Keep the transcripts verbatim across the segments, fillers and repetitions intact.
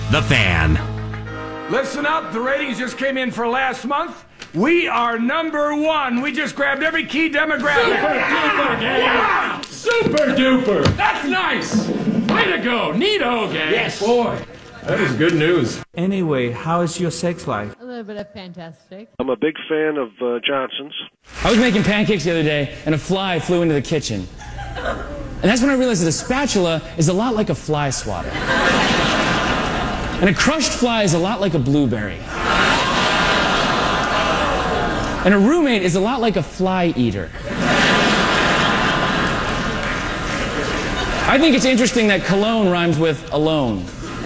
The Fan. Listen up, the ratings just came in for last month. We are number one. We just grabbed every key demographic. Super duper, gang. Yeah. Super duper. That's nice. Way to go. Neato, gang. Yes. Boy, that is good news. Anyway, how is your sex life? A little bit of fantastic. I'm a big fan of uh, Johnson's. I was making pancakes the other day, and a fly flew into the kitchen. And that's when I realized that a spatula is a lot like a fly swatter. And a crushed fly is a lot like a blueberry. And a roommate is a lot like a fly eater. I think it's interesting that cologne rhymes with alone.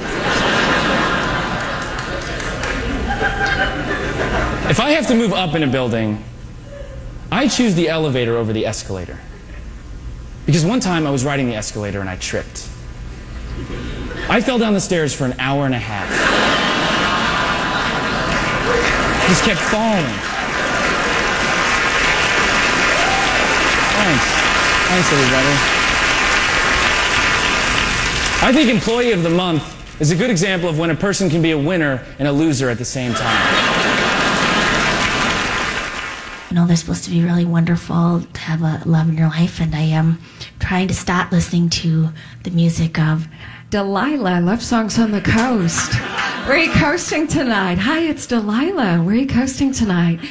If I have to move up in a building, I choose the elevator over the escalator. Because one time I was riding the escalator and I tripped. I fell down the stairs for an hour and a half. Just kept falling. Thanks. Thanks, everybody. I think Employee of the Month is a good example of when a person can be a winner and a loser at the same time. You know, they're supposed to be really wonderful to have a love in your life, and I am trying to stop listening to the music of Delilah, Love Songs on the Coast. Where are you coasting tonight? Hi, it's Delilah. Where are you coasting tonight?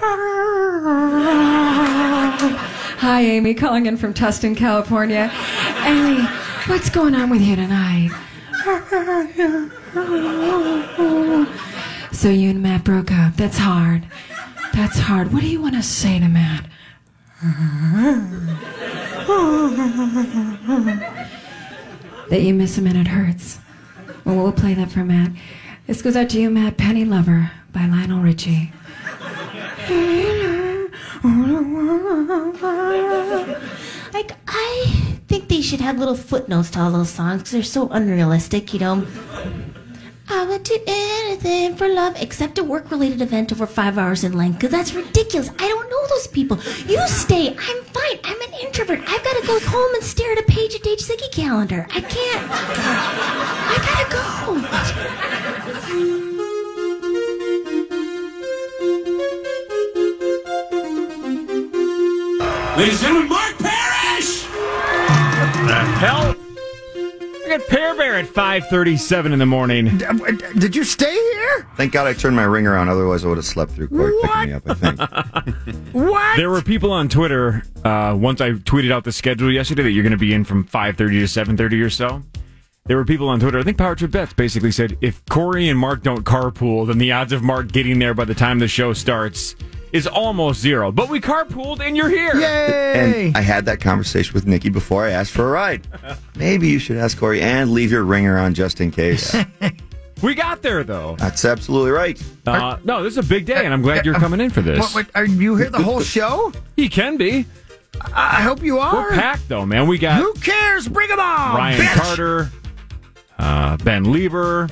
Hi, Amy, calling in from Tustin, California. Amy, what's going on with you tonight? So you and Matt broke up. That's hard. That's hard. What do you want to say to Matt? That you miss him and it hurts. Well, we'll play that for Matt. This goes out to you, Matt. Penny Lover by Lionel Richie. Like, I think they should have little footnotes to all those songs because they're so unrealistic, you know. I would do anything for love except a work-related event over five hours in length, because that's ridiculous. I don't know those people. You stay. I'm fine. I'm an introvert. I've got to go home and stare at a page of Dage Ziggy calendar. I can't. I gotta go. Ladies and gentlemen, Mark Parrish! What the hell? I got Pear Bear at five thirty-seven in the morning. D- did you stay here? Thank God I turned my ringer on, otherwise I would have slept through Clark picking me up, I think. What? There were people on Twitter, uh, once I tweeted out the schedule yesterday that you're going to be in from five thirty to seven thirty or so. There were people on Twitter, I think Power Trip Bets basically said, if Corey and Mark don't carpool, then the odds of Mark getting there by the time the show starts is almost zero. But we carpooled and you're here. Yay! And I had that conversation with Nikki before I asked for a ride. Maybe you should ask Corey and leave your ringer on just in case. We got there, though. That's absolutely right. Uh, no, this is a big day, and I'm glad you're coming in for this. What, what, are you here the whole show? He can be. I, I hope you are. We're packed, though, man. We got... Who cares? Bring them on, Ryan bitch! Carter, uh, Ben Lieber,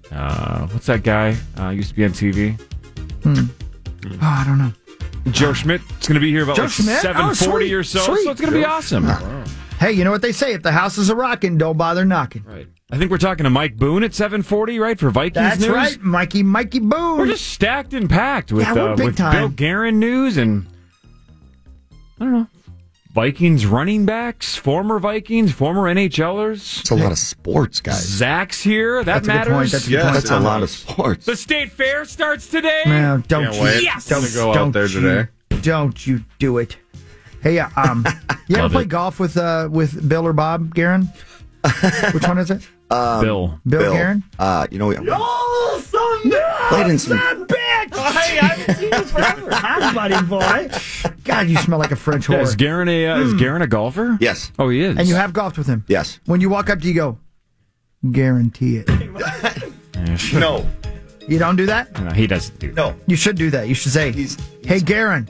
uh, what's that guy? Uh, used to be on T V. Hmm. Oh, I don't know. Joe Schmidt is going to be here about like seven forty oh, or so, sweet. so it's going to be awesome. Wow. Hey, you know what they say? If the house is a rockin', don't bother knocking. Right. I think we're talking to Mike Boone at seven forty, right, for Vikings That's news? That's right, Mikey, Mikey Boone. We're just stacked and packed with, yeah, we're uh, big with time. Bill Guerin news and, I don't know, Vikings running backs, former Vikings, former NHLers. It's a lot of sports, guys. Zach's here. That That's matters. A good point. That's a, yeah, good point. That's a lot of sports. The State Fair starts today. No, don't Can't you, wait. Yes! Don't, I'm gonna go out don't there you, today. Don't you do it. Hey, uh, um, you ever Love play it. golf with uh, with Bill or Bob Guerin? Which one is it? Um, Bill. Bill, Bill. Guerin? Uh, you know, we Oh, son played in some... bitch! Oh, hey, I haven't seen you forever. Hi, buddy boy. God, you smell like a French Yeah, whore. is Guerin a, uh, is Guerin a golfer? Yes. Oh, he is. And you have golfed with him? Yes. When you walk up to you, go, guarantee it. Yeah, sure. No. You don't do that? No, he doesn't do that. No. You should do that. You should say, He's, hey, Guerin,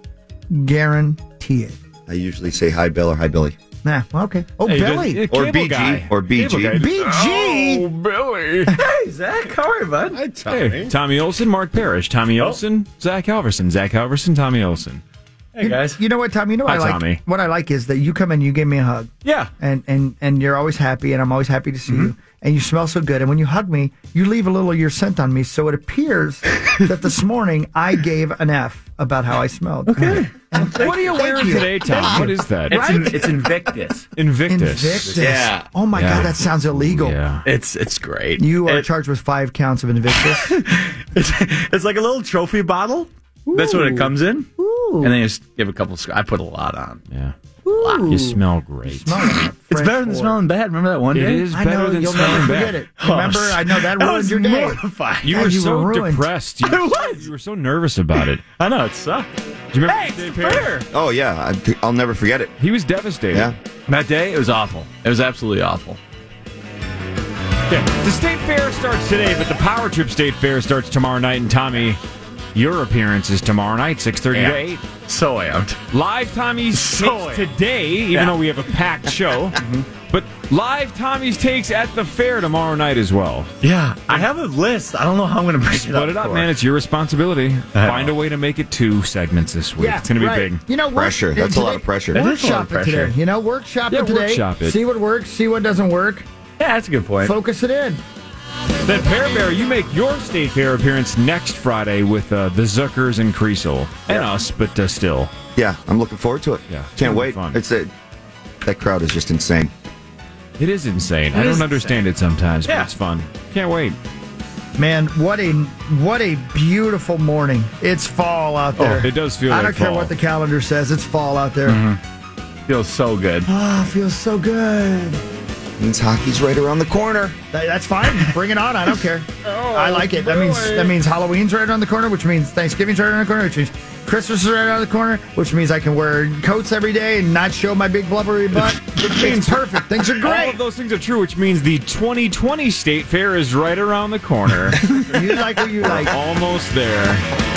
guarantee it. I usually say hi, Bill, or hi, Billy. Nah, okay. Oh, Hey, Billy. the- the Or cable B G. guy. Or B G. Cable guy. B G? Oh, Billy. Hey, Zach, how are you, bud? Hi, Tommy. Hey, Tommy Olson, Mark Parrish. Tommy Oh. Olson, Zach Halverson. Zach Halverson, Tommy Olson. Hey, guys. You know what, Tom? You know what Hi, I like? Tommy. What I like is that you come in, you give me a hug. Yeah. And, and, and you're always happy, and I'm always happy to see Mm-hmm. you. and you smell so good. And when you hug me, you leave a little of your scent on me. So it appears that this morning I gave an F about how I smelled. Okay. And What are you wearing you. today, Tom? Thank What you. is that? It's, in, Right? it's Invictus. Invictus. Invictus. Yeah. Oh my Yeah. God, that sounds illegal. Yeah. It's it's great. You are It- charged with five counts of Invictus. it's, it's like a little trophy bottle. That's what it comes in. Ooh. And then you just give a couple. Sc- I put a lot on. Yeah. Ooh. You smell great. Smell like a It's fresh better than whore. smelling bad. Remember that one It day? is I better know, than you'll smelling never bad. forget it. Remember, I know that I ruined was your day. mortified. You And were you so were ruined. depressed. You I were, so, was. you were so nervous about it. I know it sucked. Do you remember Hey, the it's state fair? fair. Oh, yeah. I, I'll never forget it. He was devastated. Yeah. That day, it was awful. It was absolutely awful. Yeah. The state fair starts today, but the Power Trip State Fair starts tomorrow night. And Tommy, your appearance is tomorrow night, six thirty to eight. So amped. Live Tommy's So takes today, even Yeah. though we have a packed show. But live Tommy's takes at the fair tomorrow night as well. Yeah, I have a list. I don't know how I'm going to break it up. Split it up, for. man. It's your responsibility. I Find know. a way to make it two segments this week. Yeah, it's going to be right. big. You know, work, Pressure. That's a lot today- of pressure. That is a lot Workshop of it pressure. today. You know, workshop Yeah, it today. workshop it. See what works, see what doesn't work. Yeah, that's a good point. Focus it in. Then Pear Bear, you make your state fair appearance next Friday with uh, the Zuckers and Creasel and us, but uh, still. Yeah, I'm looking forward to it. Yeah, it's Can't gonna be wait. fun. It's a, that crowd is just insane. It is insane. I is don't understand it sometimes, Yeah. but it's fun. Can't wait. Man, what a what a beautiful morning. It's fall out there. Oh, it does feel I like don't care fall. what the calendar says. It's fall out there. Feels so good. Ah, feels so good. Means hockey's right around the corner. That- that's fine. Bring it on. I don't care. I like it. That means that means Halloween's right around the corner, which means Thanksgiving's right around the corner, which means Christmas is right around the corner, which means I can wear coats every day and not show my big blubbery butt. Which means perfect. Things are All great. of those things are true, which means the twenty twenty State Fair is right around the corner. You like what you like. Almost there.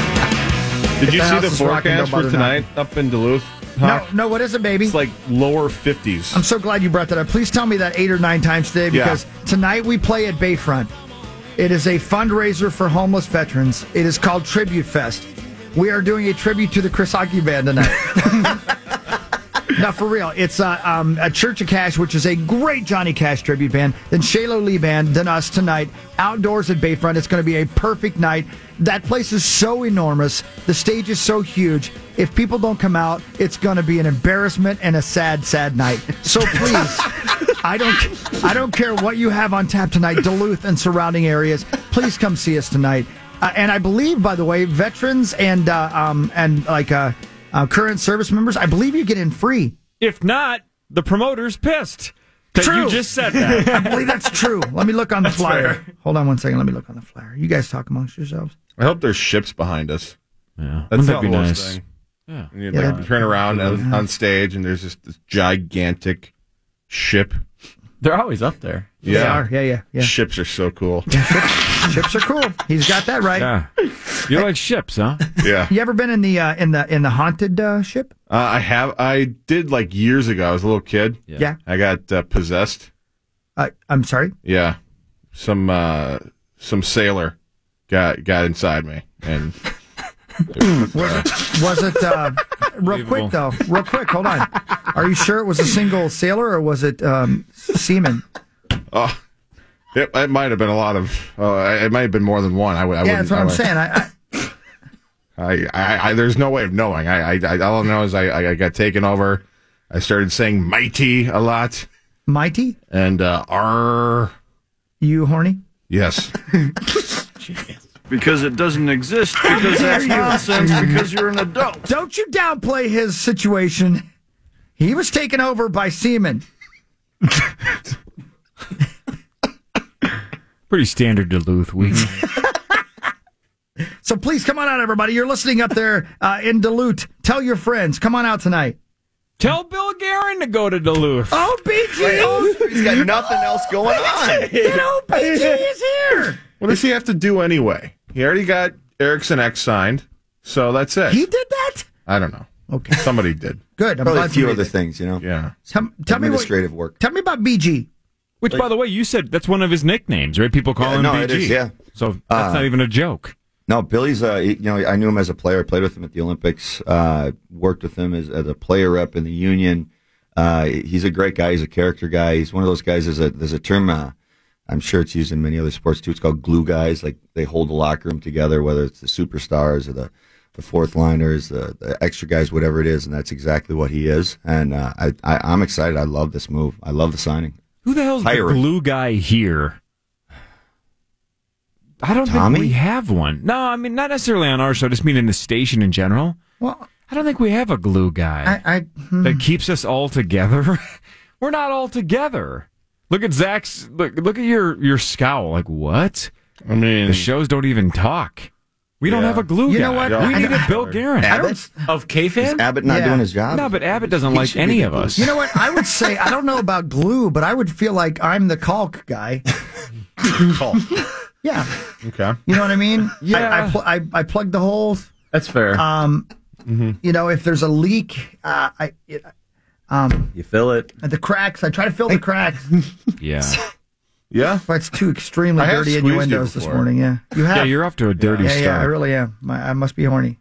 Did you the see house the is rocking, forecast don't for bother tonight up in Duluth? No, Huh? no, what is it, baby? It's like lower fifties. I'm so glad you brought that up. Please tell me that eight or nine times today Yeah. because tonight we play at Bayfront. It is a fundraiser for homeless veterans. It is called Tribute Fest. We are doing a tribute to the Chris Hockey Band tonight. Now, for real, it's uh, um, a Church of Cash, which is a great Johnny Cash tribute band, then Shaylo Lee Band, then us tonight, outdoors at Bayfront. It's going to be a perfect night. That place is so enormous. The stage is so huge. If people don't come out, it's going to be an embarrassment and a sad, sad night. So please, I don't, I don't care what you have on tap tonight, Duluth and surrounding areas. Please come see us tonight. Uh, and I believe, by the way, veterans and uh, um, and like uh, uh, current service members, I believe you get in free. If not, the promoter's pissed that True. you just said that. I believe that's true. Let me look on the That's flyer. fair. Hold on one second. Let me look on the flyer. You guys talk amongst yourselves. I hope there's ships behind us. Yeah, That's the that'd be coolest nice. thing. Yeah. And you Yeah, like that'd- turn around on, on stage, and there's just this gigantic ship. They're always up there. They Yeah, are. Yeah, yeah, yeah. ships are so cool. Ships are cool. He's got that right. Yeah. You like ships, huh? Yeah, You ever been in the uh, in the in the haunted uh, ship? uh, I have. I did like years ago. I was a little kid. Yeah. Yeah. I got uh, possessed. Uh, I'm sorry. Yeah, some uh, some sailor got got inside me, and Was it uh, real quick though? Real quick. Hold on. Are you sure it was a single sailor or was it um, seaman? oh, it, it might have been a lot of. Uh, it might have been more than one. I, I Yeah, that's what I I'm would- saying. I, I, I, I, I, there's no way of knowing. I, I, I all I know is I, I got taken over. I started saying "mighty" a lot, mighty. and uh, "r." You horny? Yes, Because it doesn't exist, because that's nonsense, because you're an adult. Don't you downplay his situation. He was taken over by seamen. Pretty standard Duluth week. So please come on out, everybody. You're listening up there uh, in Duluth. Tell your friends. Come on out tonight. Tell Bill Guerin to go to Duluth. Oh, B G! Oh, He's got nothing else going on. you know, B G is here. what does he have to do anyway? He already got Erickson X signed, so that's it. He did that? I don't know. Okay. Somebody did. Good. I'm Probably a glad few you other made it. things, you know. Yeah. Tell, tell me what. Administrative work. Tell me about B G. Which, by the way, you said that's one of his nicknames, right? People call Yeah, him no, B G. it is, yeah. So that's Uh, not even a joke. No, Billy's. Uh, he- you know, I knew him as a player. Played with him at the Olympics. Uh, worked with him as, as a player rep in the union. Uh, he's a great guy. He's a character guy. He's one of those guys. There's a there's a term uh, I'm sure it's used in many other sports too. It's called glue guys. Like they hold the locker room together, whether it's the superstars or the, the fourth liners, the, the extra guys, whatever it is. And that's exactly what he is. And uh, I, I, I'm excited. I love this move. I love the signing. Who the hell's Hiring. the glue guy here? I don't Tommy? think we have one. No, I mean, not necessarily on our show. I just mean in the station in general. Well, I don't think we have a glue guy I, I hmm. that keeps us all together. We're not all together. Look at Zach's. Look, look at your your scowl. Like what? I mean, the shows don't even talk. We don't Yeah. have a glue You guy. know what? We I- needed Bill Guerin. Abbott? Of K-Fan? Is Abbott not Yeah. doing his job? No, but Abbott doesn't He like should be any the of us. You know what? I would say, I don't know about glue, but I would feel like I'm the caulk guy. Call. Yeah. Okay. You know what I mean? Yeah. I, I, pl- I, I plug the holes. That's fair. Um, Mm-hmm. You know, if there's a leak, uh, I, it, um, you fill it. the cracks, I try to fill the cracks. Yeah. Yeah. But it's too extremely I have dirty squeezed you innuendos this before. morning. Yeah. You have. Yeah, you're off to a dirty yeah, start. yeah, I really am. My, I must be horny.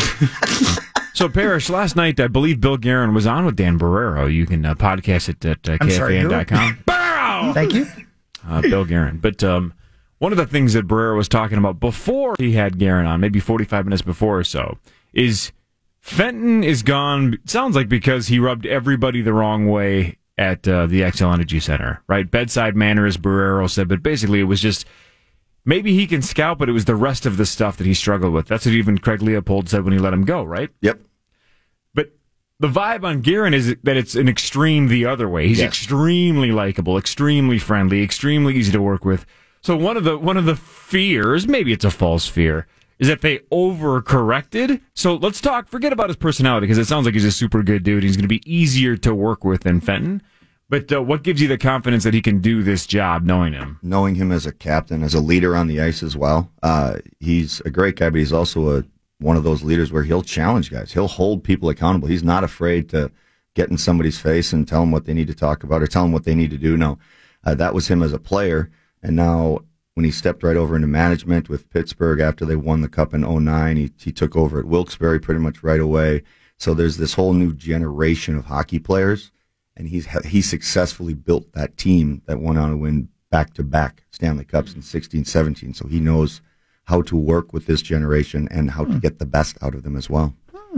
So, Parrish, last night, I believe Bill Guerin was on with Dan Barrero. You can uh, podcast it at uh, I'm K F sorry, A N who? dot com. Barrero! Thank you. Uh, Bill Guerin. But um, one of the things that Barrero was talking about before he had Guerin on, maybe forty-five minutes before or so, is Fenton is gone, it sounds like because he rubbed everybody the wrong way at uh, the X L Energy Center, right? Bedside manner, as Barrero said, but basically it was just, maybe he can scout, but it was the rest of the stuff that he struggled with. That's what even Craig Leopold said when he let him go, right? Yep. But the vibe on Guerin is that it's an extreme the other way. He's Yes. extremely likable, extremely friendly, extremely easy to work with. So one of the one of the fears, maybe it's a false fear, is that they overcorrected. So let's talk, forget about his personality, because it sounds like he's a super good dude. He's going to be easier to work with than Fenton. But uh, what gives you the confidence that he can do this job, knowing him? Knowing him as a captain, as a leader on the ice as well. Uh, he's a great guy, but he's also a one of those leaders where he'll challenge guys. He'll hold people accountable. He's not afraid to get in somebody's face and tell them what they need to talk about or tell them what they need to do. No, uh, that was him as a player. And now when he stepped right over into management with Pittsburgh after they won the Cup in oh nine, he, he took over at Wilkes-Barre pretty much right away. So there's this whole new generation of hockey players, and he's he successfully built that team that went on to win back-to-back Stanley Cups in sixteen seventeen. So he knows how to work with this generation and how to get the best out of them as well.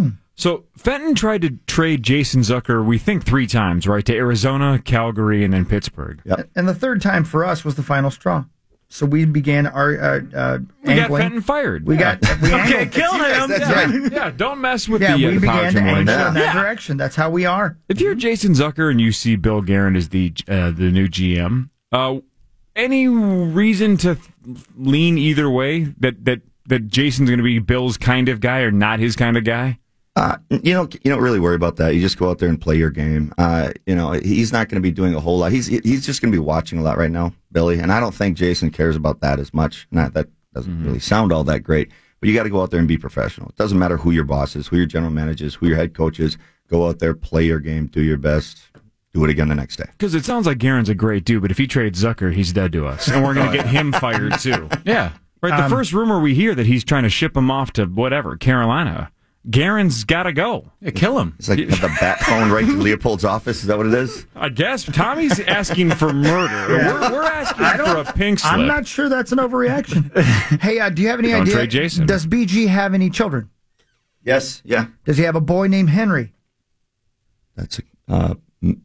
So Fenton tried to trade Jason Zucker, we think three times, right, to Arizona, Calgary, and then Pittsburgh. Yep. And the third time for us was the final straw. So we began our uh, uh, We got angling. Fenton fired. We Yeah. got we Okay, angled. kill him. That's Yeah, right. yeah, don't mess with Yeah, the, uh, we the power began to trim angle line. in that direction. That's how we are. If you're Jason Zucker and you see Bill Guerin as the uh, the new G M, uh, any reason to lean either way that that that Jason's going to be Bill's kind of guy or not his kind of guy? Uh, you don't you don't really worry about that. You just go out there and play your game. Uh, you know, he's not going to be doing a whole lot. He's he's just going to be watching a lot right now, Billy. And I don't think Jason cares about that as much. Not that doesn't mm-hmm. really sound all that great. But you got to go out there and be professional. It doesn't matter who your boss is, who your general manager is, who your head coach is. Go out there, play your game, do your best. Do it again the next day. Because it sounds like Guerin's a great dude, but if he trades Zucker, he's dead to us, and we're going to get him fired too. Yeah, right. The Um, first rumor we hear that he's trying to ship him off to whatever Carolina. Guerin's got to go. Yeah, kill him. It's like have the bat phone right to Leopold's office. Is that what it is? I guess Tommy's asking for murder. Yeah. We're, we're asking for a pink slip. I'm not sure that's an overreaction. Hey, uh, do you have any Don't idea? trade Jason. Does B G have any children? Yes. Yeah. Does he have a boy named Henry? That's a. Uh, m-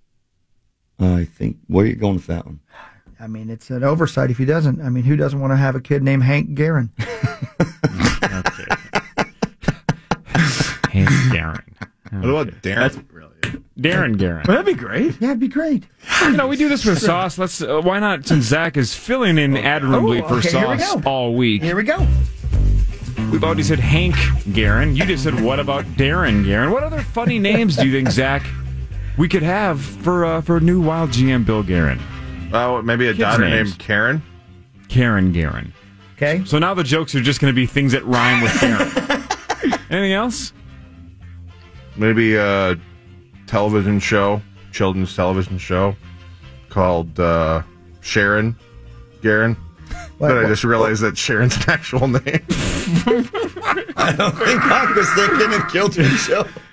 I think. Where are you going with that one? I mean, it's an oversight if he doesn't. I mean, who doesn't want to have a kid named Hank Guerin? Okay. Hank Guerin. What about Darren? That's brilliant. Darren Guerin. Well, that'd be great. Yeah, it'd be great. You know, we do this with sauce. Let's. Uh, why not? Since Zach is filling in admirably Oh, for okay, here we sauce go. all week. Here we go. We've already said Hank Guerin. You just said, what about Darren Guerin? What other funny names do you think, Zach, we could have for uh, for new Wild G M Bill Guerin? Oh, maybe a Kids' daughter names. named Karen. Karen Guerin. Okay. So now the jokes are just going to be things that rhyme with Karen. Anything else? Maybe a television show, children's television show called uh, Sharon Guerin. What- But I what- just realized that Sharon's an actual name. I don't think I was thinking of children's show.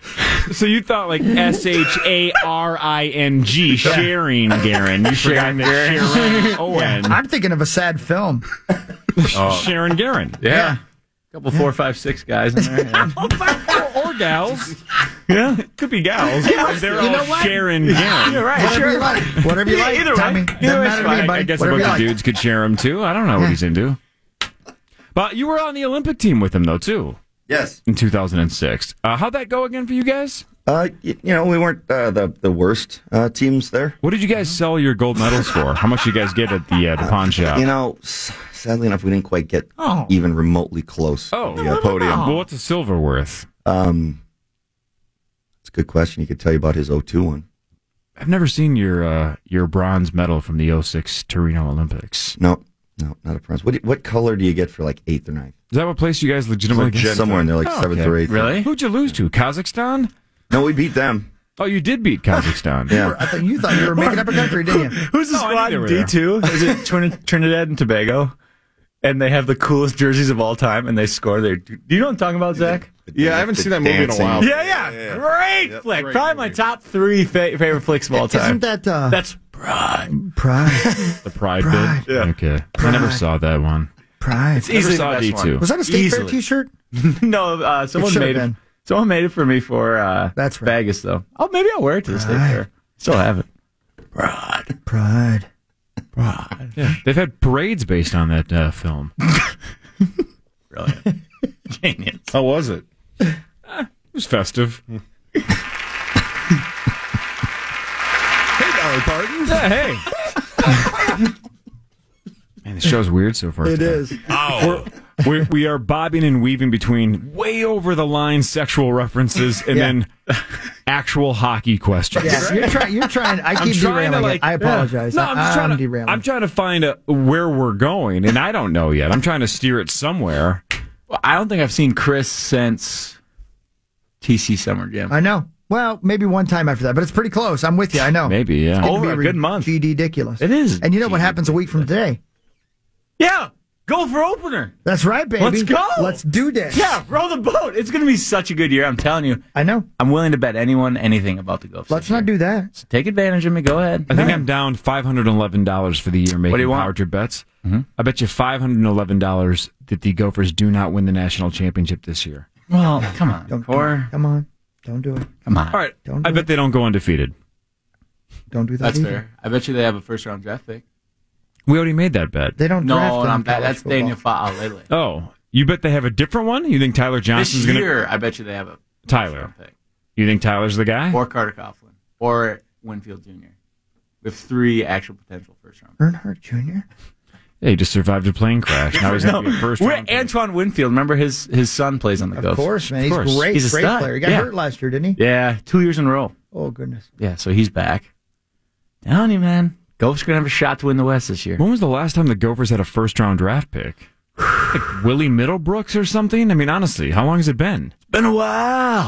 So you thought like S H A R I N G, Sharon Garen. You sharing the Sharon Owen. I'm thinking of a sad film. Oh. Sharon Garen. Yeah. yeah. Couple four, five, six guys in there. Yeah. or, or gals. Yeah, could be gals. Yeah, They're you all know what? Sharon Garen. You're right. Whatever sure. you like. Whatever you like. Either Tommy. way. Doesn't Either matter to me, buddy. I guess Whatever a bunch you of like. dudes could share him too. I don't know what he's into. But you were on the Olympic team with him though too. Yes. In two thousand six. Uh, how'd that go again for you guys? Uh, you, you know, we weren't uh, the the worst uh, teams there. What did you guys sell your gold medals for? How much did you guys get at the uh, the pawn shop? You know, sadly enough, we didn't quite get oh. even remotely close oh. to the uh, podium. Well, what's a silver worth? Um, it's a good question. He could tell you about his oh two one. I've never seen your uh, your bronze medal from the oh six Torino Olympics. No, no, not a bronze. What do, what color do you get for like eighth or ninth? Is that what place you guys legitimately get? Somewhere in there, like oh, seventh okay. or eighth. Really? Who'd you lose to? Kazakhstan? No, we beat them. Oh, you did beat Kazakhstan. Yeah. I thought you thought you were making up a country, didn't you? Who's the Oh, I squad knew in they were D two? Is it Trin- Trinidad and Tobago? And they have the coolest jerseys of all time, and they score there. Do you know what I'm talking about, Zach? Yeah, I haven't seen that movie in a while. Yeah, yeah. yeah, yeah. Great Yep, flick. great Probably movie. my top three fa- favorite flicks of all time. Isn't that uh, That's Pride. Pride? The Pride, Pride. bit? Yeah. Okay. Pride. I never saw that one. Pride. It's Never easily saw the D best two. one. Was that a State Easily. Fair T-shirt? no, uh, someone should've made it. been. Someone made it for me for uh, That's right. Vegas, though. Oh, maybe I'll wear it to the State Pride. Fair. Still have it. Pride. Pride. Pride. Yeah, they've had parades based on that uh, film. Brilliant. Genius. How was it? It was festive. Hey, Dolly Parton. Yeah, hey. Man, the show's weird so far. It today. is. We're, we're, we are bobbing and weaving between way over the line sexual references and Yeah. then actual hockey questions. Yeah, you're trying. You're trying. I I'm keep trying derailing to like. it. I apologize. No, I'm just I, trying I'm to. derailing. I'm trying to find a, where we're going, and I don't know yet. I'm trying to steer it somewhere. Well, I don't think I've seen Chris since T C Summer Jam. I know. Well, maybe one time after that, but it's pretty close. I'm with you. I know. Maybe, yeah. It's Over gonna a be good month. Ridiculous. It is. And you know what happens a week from today? Yeah. Go for opener. That's right, baby. Let's go. Let's do this. Yeah, row the boat. It's going to be such a good year. I'm telling you. I know. I'm willing to bet anyone anything about the Gophers. Let's not do that. So take advantage of me. Go ahead. I think I'm down five hundred eleven dollars for the year making What do you want? power trip bets. Mm-hmm. I bet you five hundred eleven dollars that the Gophers do not win the national championship this year. Well, come on. Don't, Or, come on. Don't do it. come on. All right. Don't do I bet it. they don't go undefeated. Don't do that. That's either. fair. I bet you they have a first round draft pick. We already made that bet. They don't No, draft and in I'm bet college that's football. Daniel Fa'alele. Oh, you bet they have a different one? You think Tyler Johnson's This going year, to... I bet you they have a Tyler. first round pick. You think Tyler's the guy? Or Carter Coughlin. Or Winfield Junior We have three actual potential first round. Earnhardt Junior Yeah, he just survived a plane crash. Now he's No, going to be a first we're round pick. Antoine Winfield. Remember his his son plays on the Of Gophers. course, man. He's Of course. great. He's a great stud. player. He got Yeah. hurt last year, didn't he? Yeah, two years in a row. Oh, goodness. Yeah, so he's back. Telling you, man. Gophers going to have a shot to win the West this year. When was the last time the Gophers had a first round draft pick? Like Willie Middlebrooks or something? I mean, honestly, how long has it been? It's been a while.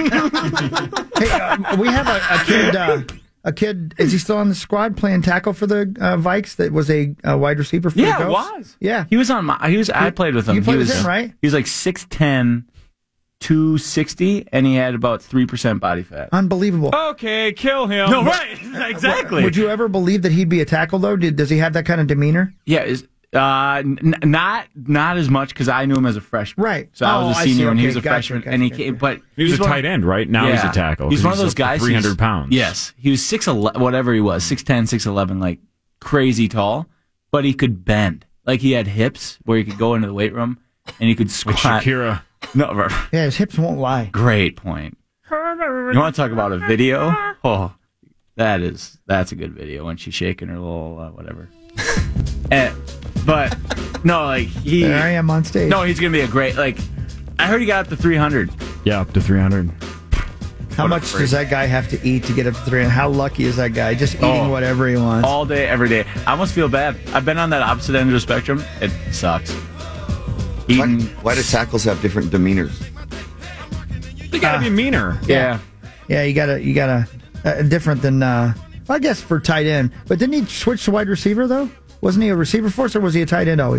Hey, uh, we have a, a kid. Uh, a kid. Is he still on the squad playing tackle for the uh, Vikes? That was a, a wide receiver for Yeah, the it Ghosts? was. Yeah. He was on my. He was. I played with him. You played he with was, him, right? He was like six ten, two sixty, and he had about three percent body fat. Unbelievable. Okay, kill him. No, right? Exactly. Would you ever believe that he'd be a tackle though? Did, does he have that kind of demeanor? Yeah. Is uh n- not not as much because I knew him as a freshman. Right. So I was Oh, a I senior see. when he Okay, was a gotcha, freshman, gotcha, and he gotcha. came. But He was he's a one- tight end, right? Now he's Yeah. a tackle. He's one of up those to guys. three hundred who's- pounds. Yes, he was six eleven, whatever he was, six ten, six eleven, like crazy tall, but he could bend. Like he had hips where he could go into the weight room and he could Like squat. Shakira. No, Yeah, his hips won't lie. great point. You want to talk about a video? Oh, that is that's a good video when she's shaking her little uh, whatever. and, but no, like he. There I am on stage. No, he's gonna be a great. Like I heard he got up to three hundred. Yeah, up to three hundred. How What a much freak. does that guy have to eat to get up to three? And how lucky is that guy? Just eating Oh. whatever he wants. All day, every day. I almost feel bad. I've been on that opposite end of the spectrum. It sucks. Why, Eating. why do tackles have different demeanors? They gotta be meaner. Yeah. Yeah, you gotta, you gotta, uh, different than, uh, I guess for tight end. But didn't he switch to wide receiver though? Wasn't he a receiver for us, or was he a tight end always?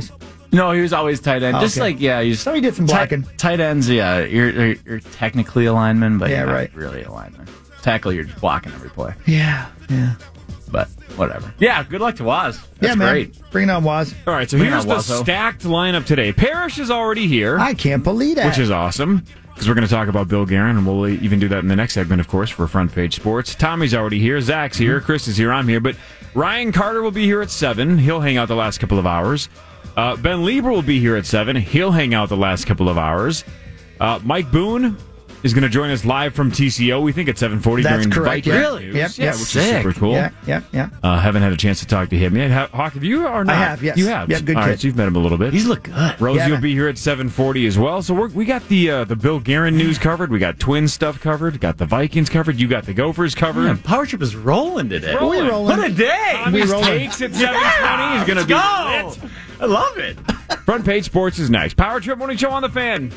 No, he was always tight end. Oh, Just okay. like, yeah, he's. So he did some blocking. Tight, tight ends, yeah. You're, you're, you're technically a lineman, but Yeah, you're not right. really a lineman. Tackle, you're just blocking every play. Yeah, yeah. But whatever. Yeah, good luck to Waz. That's yeah, man. great. Bring it on, Waz. All right, so Bring here's on, the Wazzo. stacked lineup today. Parrish is already here. I can't believe that. Which is awesome, because we're going to talk about Bill Guerin, and we'll even do that in the next segment, of course, for Front Page Sports. Tommy's already here. Zach's here. Chris is here. I'm here. But Ryan Carter will be here at seven. He'll hang out the last couple of hours. Uh, Ben Lieber will be here at seven. He'll hang out the last couple of hours. Uh, Mike Boone is going to join us live from T C O, we think, at seven forty That's during correct. Viking Yeah. Really? News. Yep, Yeah, yep. which Sick. is super cool. Yeah, yeah, yeah. Uh, haven't had a chance to talk to him yet. Ha- Hawk, have you or not? I have, yes. You have? Yeah, good All kid. right, so you've met him a little bit. He's look good. Rosie Yeah, will man. be here at seven forty as well. So we're, we got the uh, the Bill Guerin news covered. We got Twins stuff covered. Got the Vikings covered. You got the Gophers covered. Man, Power Trip is rolling today. Rolling. We rolling. What a day! Tommy's rolling. takes at seven twenty is going to be Go! lit. I love it. Front Page Sports is next. Power Trip Morning Show on the Fan.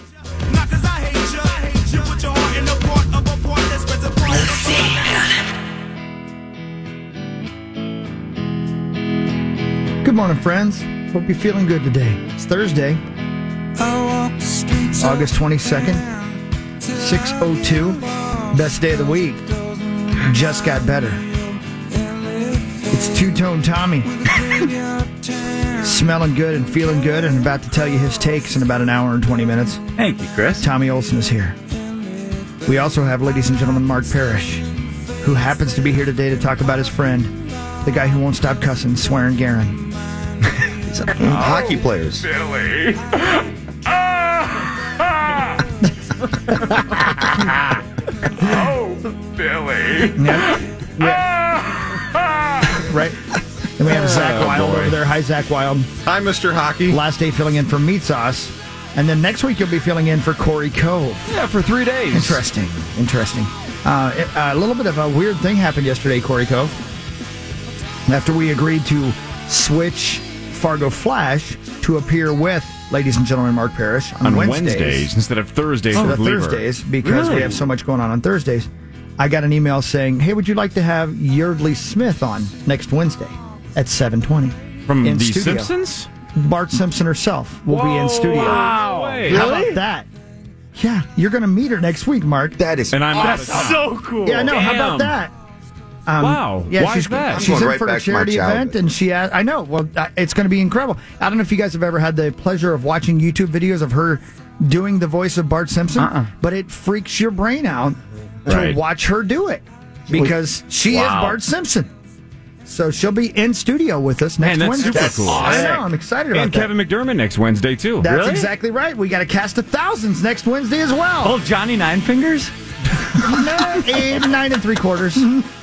Good morning, friends. Hope you're feeling good today. It's Thursday, August twenty-second, six oh two. Best day of the week. Just got better. It's Two-Tone Tommy. Smelling good and feeling good, and about to tell you his takes in about an hour and twenty minutes. Thank you, Chris. Tommy Olson is here. We also have, ladies and gentlemen, Mark Parrish, who happens to be here today to talk about his friend, the guy who won't stop cussing, swearing Guerin. Hockey players. Billy. Oh, Billy. Yeah. Right. And we have Zach Oh, Wild boy. over there. Hi, Zach Wild. Hi, Mister Hockey. Last day filling in for Meat Sauce. And then next week you'll be filling in for Corey Cove. Yeah, for three days. Interesting. Interesting. Uh, it- a little bit of a weird thing happened yesterday, Corey Cove. After we agreed to switch Fargo Flash to appear with, ladies and gentlemen, Mark Parrish on, On Wednesdays. Wednesdays instead of Thursdays Oh, with the Lieber. Thursdays, because we Really? have so much going on on Thursdays. I got an email saying, hey, would you like to have Yardley Smith on next Wednesday at seven twenty? From in The studio. Simpsons? Bart Simpson herself will be in studio. Wow. How about that? Yeah, you're going to meet her next week, Mark. That is And I'm awesome. out of town. So cool. Yeah, I know. How Damn. about that? Um, Wow. Yeah, Why she's, is that? I'm she's going in right for a back to my charity event, childhood. and she asked, I know. Well, uh, it's going to be incredible. I don't know if you guys have ever had the pleasure of watching YouTube videos of her doing the voice of Bart Simpson, Uh-uh. but it freaks your brain out to Right. watch her do it because she is Wow. Bart Simpson. So she'll be in studio with us next Man, that's Wednesday. super cool. I know. I'm excited about And that. Kevin McDermott next Wednesday, too. That's Really? exactly right. We got a cast of thousands next Wednesday as well. Oh, Johnny Nine Fingers? No, eight, nine and three quarters.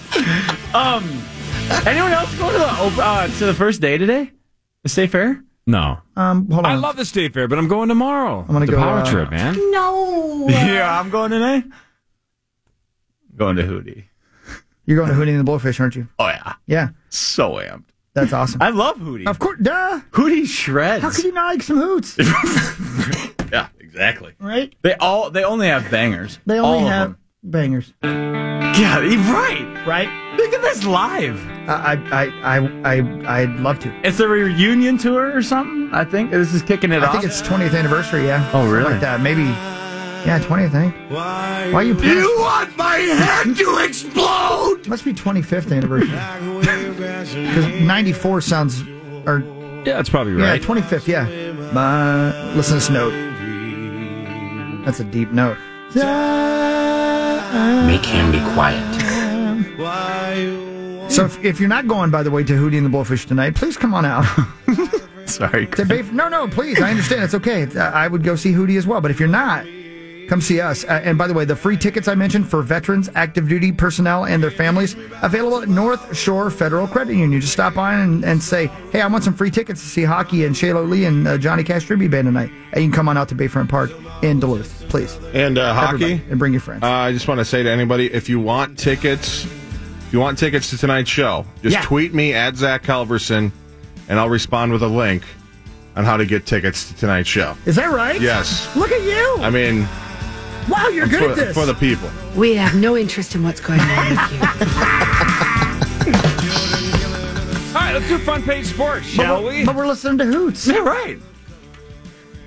Um, anyone else go to the op- uh, to the first day today? The State Fair? No. Um, hold on. I love the State Fair, but I'm going tomorrow. I'm gonna the go, Power uh, Trip, man. No. Yeah, I'm going today. Going to Hootie. You're going to Hootie and the Blowfish, aren't you? Oh yeah, Yeah, so amped. that's awesome. I love Hootie. Of course, duh. Hootie shreds. How could you not like some hoots? Yeah, exactly. Right? They all they only have bangers. They only All of have them. bangers. Yeah, you're right. Right? Look at this live. I, I, I, I, I'd love to. It's a reunion tour or something. I think this is kicking it I off. think it's twentieth anniversary. Yeah. Oh, Something really? Like that. Maybe. Yeah, twentieth. I think. Why are you? You pissed? want my head to explode? Must be twenty-fifth anniversary. Because ninety-four sounds. Or Yeah, that's probably yeah, right. twenty-fifth. Yeah. Uh, listen to this note. That's a deep note. Make him be quiet. So if, if you're not going, by the way, to Hootie and the Blowfish tonight, please come on out. Sorry. To Bay- no, no, please. I understand. It's okay. It's- I I would go see Hootie as well. But if you're not, come see us. Uh, and by the way, the free tickets I mentioned for veterans, active duty personnel, and their families, available at North Shore Federal Credit Union. Just stop by and, and say, hey, I want some free tickets to see hockey and Shayla Lee and uh, Johnny Cash Tribute Band tonight. And you can come on out to Bayfront Park in Duluth, please. And uh, hockey. Everybody. And bring your friends. Uh, I just want to say to anybody, if you want tickets, if you want tickets to tonight's show, just Yeah. tweet me at Zach Halverson, and I'll respond with a link on how to get tickets to tonight's show. Is that right? Yes. Look at you. I mean, wow, you're good for, at this. for the people. We have no interest in what's going on with you. All right, let's do Front Page Sports, shall but, we? we're, but we're listening to Hoots. Yeah, right.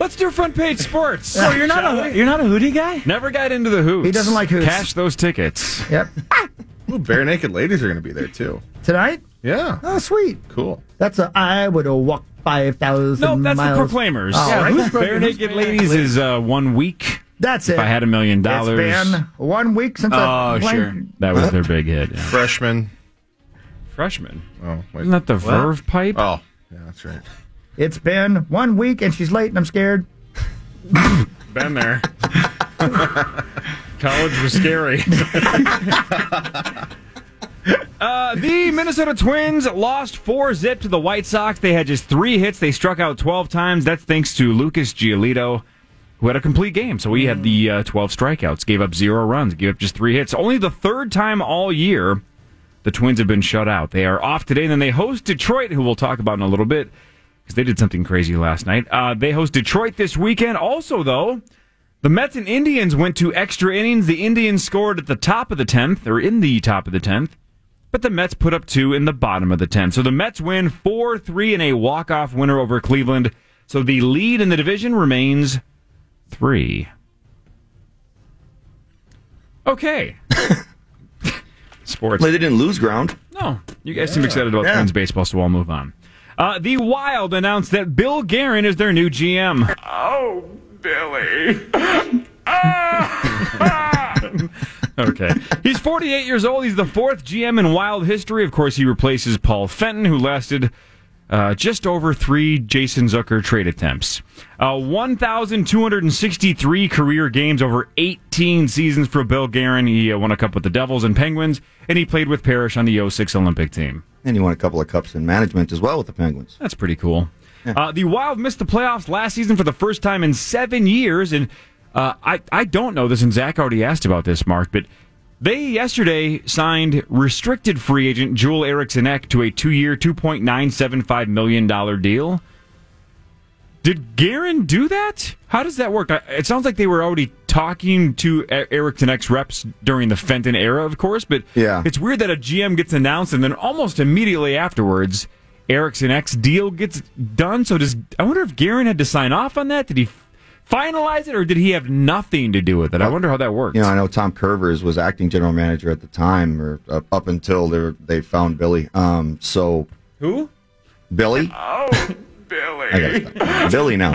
Let's do front page sports. Oh, you're not a you're not a Hootie guy? Never got into the hoots. He doesn't like hoots. Cash those tickets. Yep. Ooh, Bare Naked Ladies are going to be there too. Tonight? Yeah. Oh, sweet. Cool. That's a I would have walked five thousand No, that's miles. the Proclaimers. Oh, yeah, right. who's Bare Naked Ladies is uh, one week. That's if it. If I had a million dollars. It's been one week since Oh, I sure. That was their big hit. Yeah. Freshman. Freshman? Oh, wait. Isn't that the What? Verve pipe? Oh, yeah, that's right. It's been one week and she's late and I'm scared. Been there. College was scary. uh, the Minnesota Twins lost four zip to the White Sox. They had just three hits. They struck out twelve times. That's thanks to Lucas Giolito, who had a complete game. So he had the uh, twelve strikeouts, gave up zero runs, gave up just three hits. Only the third time all year the Twins have been shut out. They are off today, and then they host Detroit, who we'll talk about in a little bit, because they did something crazy last night. Uh, they host Detroit this weekend. Also, though, the Mets and Indians went to extra innings. The Indians scored at the top of the tenth, or in the top of the tenth, but the Mets put up two in the bottom of the tenth. So the Mets win four three in a walk-off winner over Cleveland. So the lead in the division remains three. Okay. Sports. Well, they didn't lose ground. No. You guys seem excited about Twins baseball, so I'll move on. Uh, the Wild announced that Bill Guerin is their new G M. Oh, Billy. Okay. He's forty-eight years old. He's the fourth G M in Wild history. Of course, he replaces Paul Fenton, who lasted uh, just over three Jason Zucker trade attempts. Uh, one thousand two hundred sixty-three career games over eighteen seasons for Bill Guerin. He uh, won a cup with the Devils and Penguins, and he played with Parrish on the oh six Olympic team. And he won a couple of cups in management as well with the Penguins. That's pretty cool. Yeah. Uh, the Wild missed the playoffs last season for the first time in seven years, and uh, I, I don't know this, and Zach already asked about this, Mark, but they yesterday signed restricted free agent Joel Eriksson-Ek to a two-year, two point nine seven five million dollars deal. Did Guerin do that? How does that work? It sounds like they were already talking to Eriksson-Ek's reps during the Fenton era, of course, but yeah. It's weird that a G M gets announced and then almost immediately afterwards, Eriksson-Ek's deal gets done. So does I wonder if Guerin had to sign off on that? Did he finalize it, or did he have nothing to do with it? I wonder how that works. You know, I know Tom Curvers was acting general manager at the time, or uh, up until they were, they found Billy. Um, so who? Billy. Oh, Billy. I got Billy now.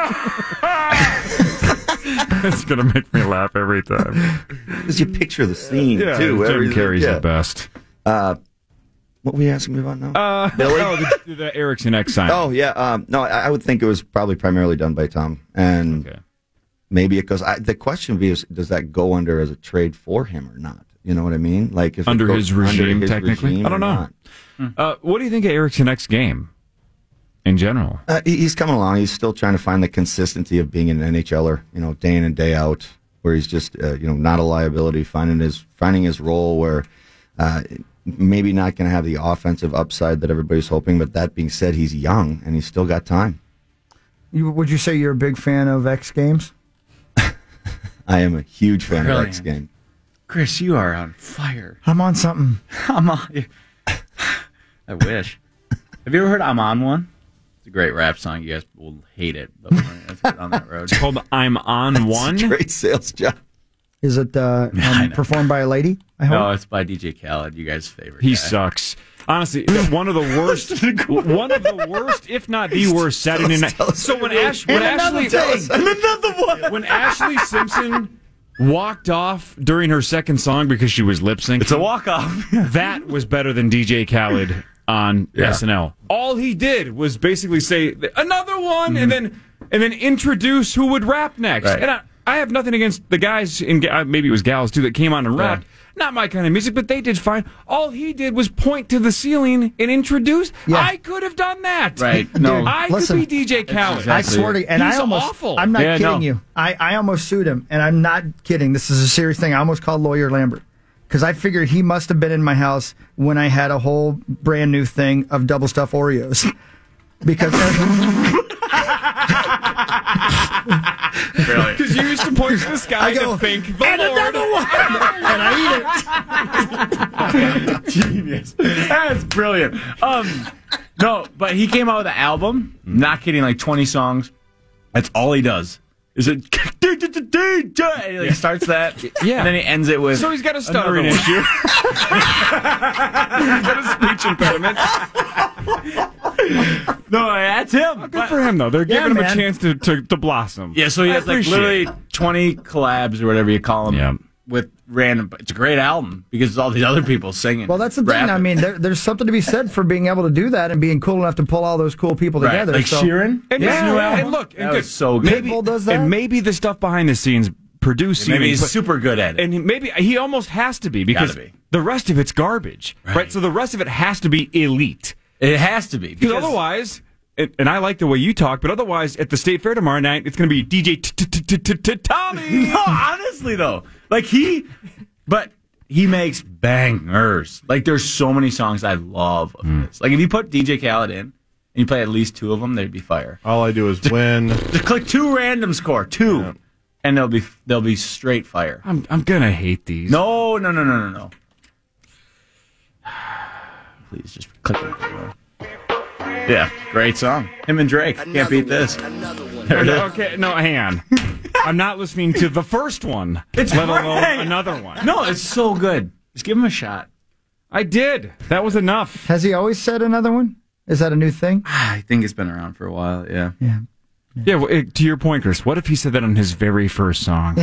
It's gonna make me laugh every time. Because you picture the scene yeah, too. Jim Carrey's yeah. the best. Uh, what were you asking me about now? Uh, Billy? Oh, the, the Eriksson-Ek sign. Oh, yeah. Um, no, I, I would think it was probably primarily done by Tom. And okay. maybe it goes... I, the question would be, is, does that go under as a trade for him or not? You know what I mean? Like if Under his regime, under his technically? regime I don't know. Hmm. Uh, what do you think of Eriksson-Ek's game in general? Uh, he, he's coming along. He's still trying to find the consistency of being an N H L er, you know, day in and day out, where he's just, uh, you know, not a liability, finding his, finding his role where... Uh, maybe not going to have the offensive upside that everybody's hoping, but that being said, he's young and he's still got time. You, would you say you're a big fan of X Games? I am a huge fan Brilliant. of X Games. Chris, you are on fire. I'm on something. I'm on. I wish. Have you ever heard "I'm on One"? It's a great rap song. You guys will hate it, but let's get on that road. It's called "I'm on That's One." A great sales job. Is it uh, um, performed by a lady? I hope. No, it's by D J Khaled. You guys' favorite. He guy. sucks. Honestly, one of the worst, one of the worst, if not the worst, Saturday night. So when Ash, when Ashley, when Ashley Simpson walked off during her second song because she was lip syncing, it's a walk off. That was better than D J Khaled on yeah. S N L. All he did was basically say another one, mm-hmm. and then and then introduce who would rap next. Right. And I, I have nothing against the guys, in, maybe it was gals too, that came on and rapped. Yeah. Not my kind of music, but they did fine. All he did was point to the ceiling and introduce. Yeah. I could have done that. Right. No. I Listen, could be D J Khaled. Exactly I swear to you. And He's I almost, awful. I'm not yeah, kidding no. you. I, I almost sued him, and I'm not kidding. This is a serious thing. I almost called Lawyer Lambert because I figured he must have been in my house when I had a whole brand new thing of double stuffed Oreos. Because... Really? Because you used to point to the sky go, to think, the and Lord. Another one! And I eat it. Genius. That's brilliant. Um, no, but he came out with an album, not kidding, like twenty songs. That's all he does. Is it? And he starts that, Yeah. and then he ends it with. So he's got a stuttering another one. issue. He's got a speech impediment. No, that's him. Good for him, though. They're Yeah, giving him man. a chance to, to, to blossom. Yeah, so he I has like appreciate literally it. twenty collabs or whatever you call them Yeah. with random. It's a great album because it's all these other people singing. Well, that's the thing. rapping. I mean, there, there's something to be said for being able to do that and being cool enough to pull all those cool people Right. together. Like so, Sheeran. And, His yeah, new yeah, album? and look, That and was good. so good. Maybe, Pitbull does that? and maybe the stuff behind the scenes, producing, Maybe he's and put- super good at it. and he- maybe he almost has to be because Gotta be. the rest of it's garbage, right. Right. So the rest of it has to be elite. It has to be Because because otherwise, and and I like the way you talk, but otherwise, at the State Fair tomorrow night, it's going to be D J Tommy. No, honestly though, like he, but he makes bangers. Like there's so many songs I love of this. Like if you put D J Khaled in and you play at least two of them, they'd be fire. All I do is win. Just click two random score, two, Yeah. and they'll be they'll be straight fire. I'm I'm gonna hate these. No, no, no, no, no, no. Please just click it. Yeah, great song. Him and Drake. Can't beat this. There it is. Okay, no, hang on. I'm not listening to the first one, It's let alone great. another one. No, it's so good. Just give him a shot. I did. That was enough. Has he always said another one? Is that a new thing? I think it's been around for a while. Yeah. Yeah. Yeah, well, it- to your point, Chris, what if he said that on his very first song?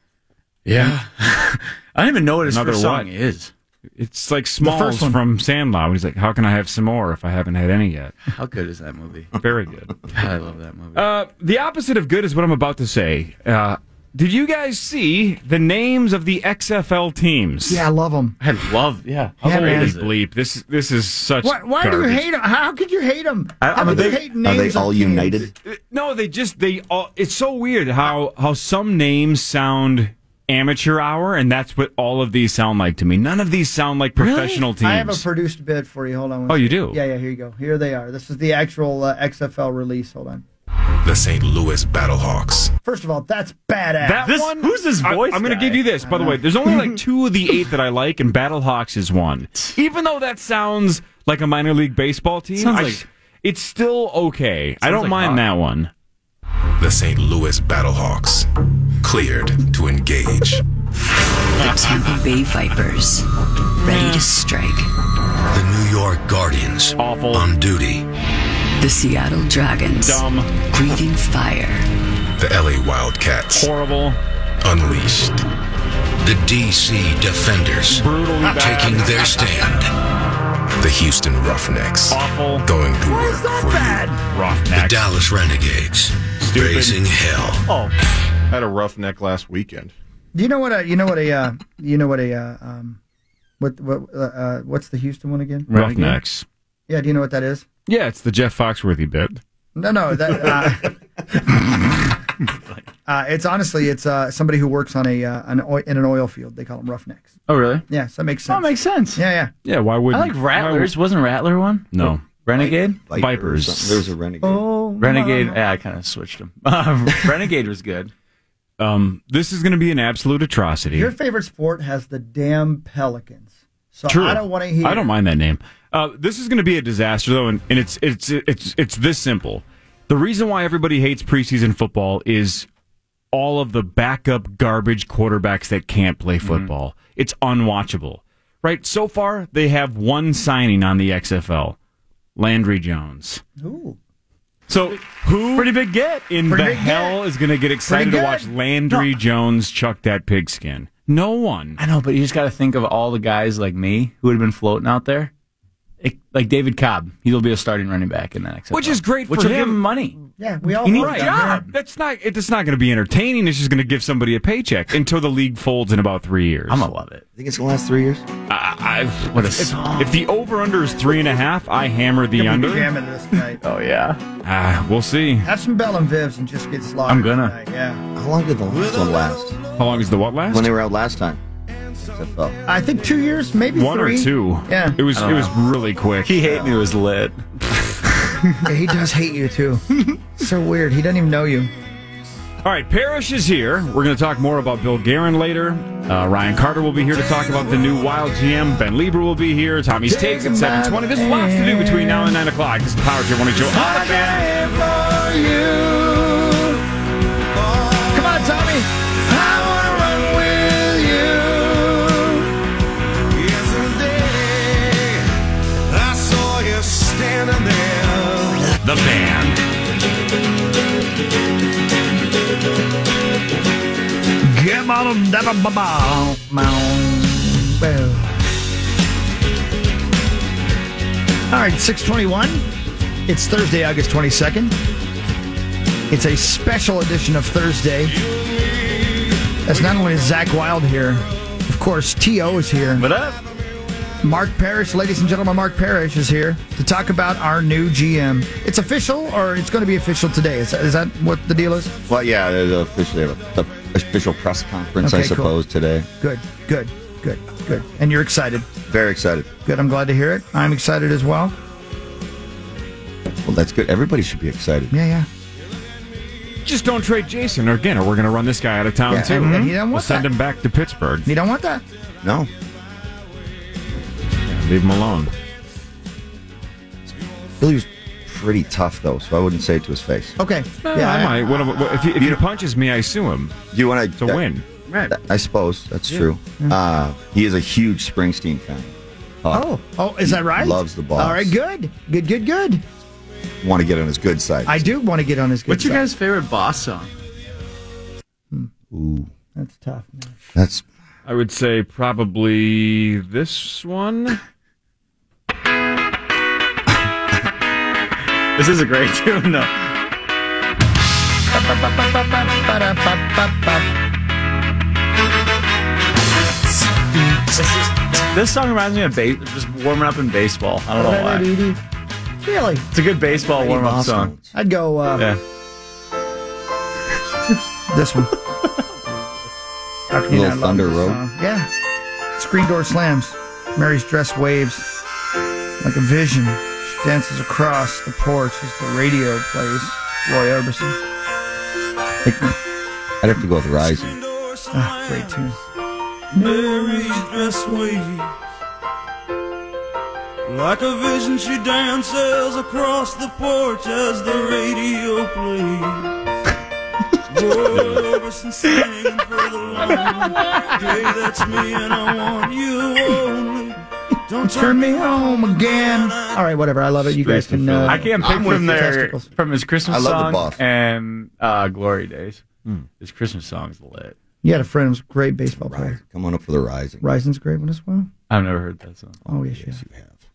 Yeah. I don't even know what his Another first song what? is. It's like Smalls one. from Sandlot. He's like, how can I have some more if I haven't had any yet? How good is that movie? Very good. God, I love that movie. Uh, the opposite of good is what I'm about to say. Uh, did you guys see the names of the X F L teams? Yeah, I love him. I love, yeah. How Yeah, great man. is it? Bleep. This this is such. Why, why do you garbage. hate him? How could you hate him? I- How I'm a could you big- hate Are names they of all teams? united? No, they just they all. It's so weird how how some names sound amateur hour, and that's what all of these sound like to me. None of these sound like professional teams. I have a produced bid for you. Hold on. one Oh, you second. do? Yeah, yeah. Here you go. Here they are. This is the actual uh, X F L release. Hold on. The Saint Louis Battlehawks. First of all, that's badass. That This- one. who's this I- voice I'm going to guy? give you this. By the way, there's only like two of the eight that I like, and Battlehawks is one. Even though that sounds like a minor league baseball team, Sounds I- like- it's still okay. I don't like mind hockey. that one. The Saint Louis Battlehawks. Cleared to engage. The Tampa Bay Vipers, ready to strike. The New York Guardians. Awful. On duty. The Seattle Dragons, Dumb. breathing fire. The L A Wildcats. Horrible. Unleashed. The D C Defenders. Brutally bad. Taking their stand. The Houston Roughnecks. Awful. Going to Why work is that for bad? you. The Roughnecks. Dallas Renegades. Stupid. Raising hell. Oh, Had a roughneck last weekend. Do you know what a you know what a uh, you know what a uh, um what what uh, uh, what's the Houston one again? Roughnecks. Yeah, do you know what that is? Yeah, it's the Jeff Foxworthy bit. No, no, that uh, uh, it's honestly it's uh, somebody who works on a uh, an oil, in an oil field. They call them roughnecks. oh really? Yeah, so that makes Oh, sense. it makes sense. Yeah, yeah. Yeah, why I wouldn't like Rattlers. Wasn't Rattler one? No. Renegade? Vipers. Vipers. There's a renegade. Oh, Renegade. my. Yeah, I kind of switched them. Uh, Renegade was good. Um, this is going to be an absolute atrocity. Your favorite sport has the damn Pelicans. So True. I don't want to hear. I don't mind that name. Uh, this is going to be a disaster, though, and, and it's it's it's it's this simple. The reason why everybody hates preseason football is all of the backup garbage quarterbacks that can't play football. Mm-hmm. It's unwatchable, right? So far, they have one signing on the X F L, Landry Jones. Ooh. So who Pretty big get. in Pretty the big hell get. is going to get excited to good. watch Landry Jones chuck that pigskin? No one. I know, but you just got to think of all the guys like me who would have been floating out there. It, like David Cobb, he'll be a starting running back in the next. Which is great Which for will give him. him money. Yeah, we all He needs voted a on job. him. That's not. It's not going to be entertaining. It's just going to give somebody a paycheck until the league folds in about three years. I'm gonna love it. think it's going to last three years? I, I, What a if, song. if the over under is three and a half, I hammer the under. Jamming this night. Oh yeah. Ah, we'll see. Have some Bell and Vivs and just get slaughtered. I'm gonna. tonight, Yeah. How long did the last one last? How long is the what last? When they were out last time? X F L. I think two years, maybe One three. or two. Yeah. It was. I It don't was know. really quick. He hate me was lit. Yeah, he does hate you too. So weird. He doesn't even know you. All right, Parrish is here. We're going to talk more about Bill Guerin later. Uh, Ryan Carter will be here to talk about the new Wild G M. Ben Lieber will be here. Tommy's Takes at seven twenty. There's lots to do between now and nine o'clock. This is the Power Trip Morning Show on the fan. All right, six twenty-one. It's Thursday, August twenty-second. It's a special edition of Thursday. That's not only is Zach Wild here, of course, T O is here. What up? Mark Parrish, ladies and gentlemen, Mark Parrish is here to talk about our new G M. It's official, or it's going to be official today? Is that, is that what the deal is? Well, yeah, there's officially a, a official press conference, Okay, I suppose, cool. today. Good, good, good, good. And you're excited? Very excited. Good, I'm glad to hear it. I'm excited as well. Well, that's good. Everybody should be excited. Yeah, yeah. Just don't trade Jason, or again, or we're going to run this guy out of town, Yeah, too. and- and he doesn't want we'll send that. him back to Pittsburgh. You don't want that? No. Leave him alone. Billy was pretty tough, though, so I wouldn't say it to his face. Okay. Yeah, I might. What, what, if he, if he punches me, I sue him. Do you want to win? Right. I suppose that's Yeah. true. Uh, he is a huge Springsteen fan. Oh, oh, is that right? Loves the Boss. All right, good, good, good, good. Want to get on his good side. I do want to get on his good What's your side. guys' favorite Boss song? Ooh, That's tough, man. that's. I would say probably this one. This is a great tune, though. This song reminds me of ba- just warming up in baseball. I don't know why. Really? It's a good baseball warm-up song. I'd go uh, Yeah. this one. How can you Little not love Thunder this Road? song? Yeah. Screen door slams. Mary's dress waves like a vision. She dances across the porch as the radio plays. Roy Orbison. I'd have to go with Rising. Ah, great tune. Mary's dress waves like a vision. She dances across the porch as the radio plays. Roy Orbison singing for the long. Hey, that's me, and I want you only. Don't Turn me home again. All right, whatever. I love it. You guys can. Uh, I can't pick I'm with from the their testicles. from his Christmas I love the song Boss. and uh, Glory Days. His Christmas song's lit. You had a friend who was a great baseball player. Come on up for the Rising. Rising's a great one as well. I've never heard that song. Oh, yes, you have. You have.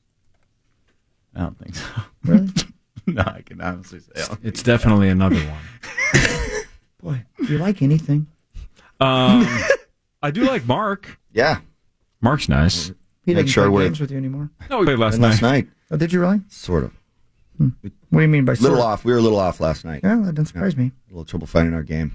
I don't think so. Really? No, I can honestly say. I don't It's think so. definitely another one. Boy, if you like anything. Um, I do like Mark. Yeah. Mark's nice. He Make doesn't sure play we're- games with you anymore. No, we played last And night. last night, Oh, did you really? sort of. What do you mean by Little sort? off. We were a little off last night. Yeah, that doesn't surprise me. A little trouble finding our game.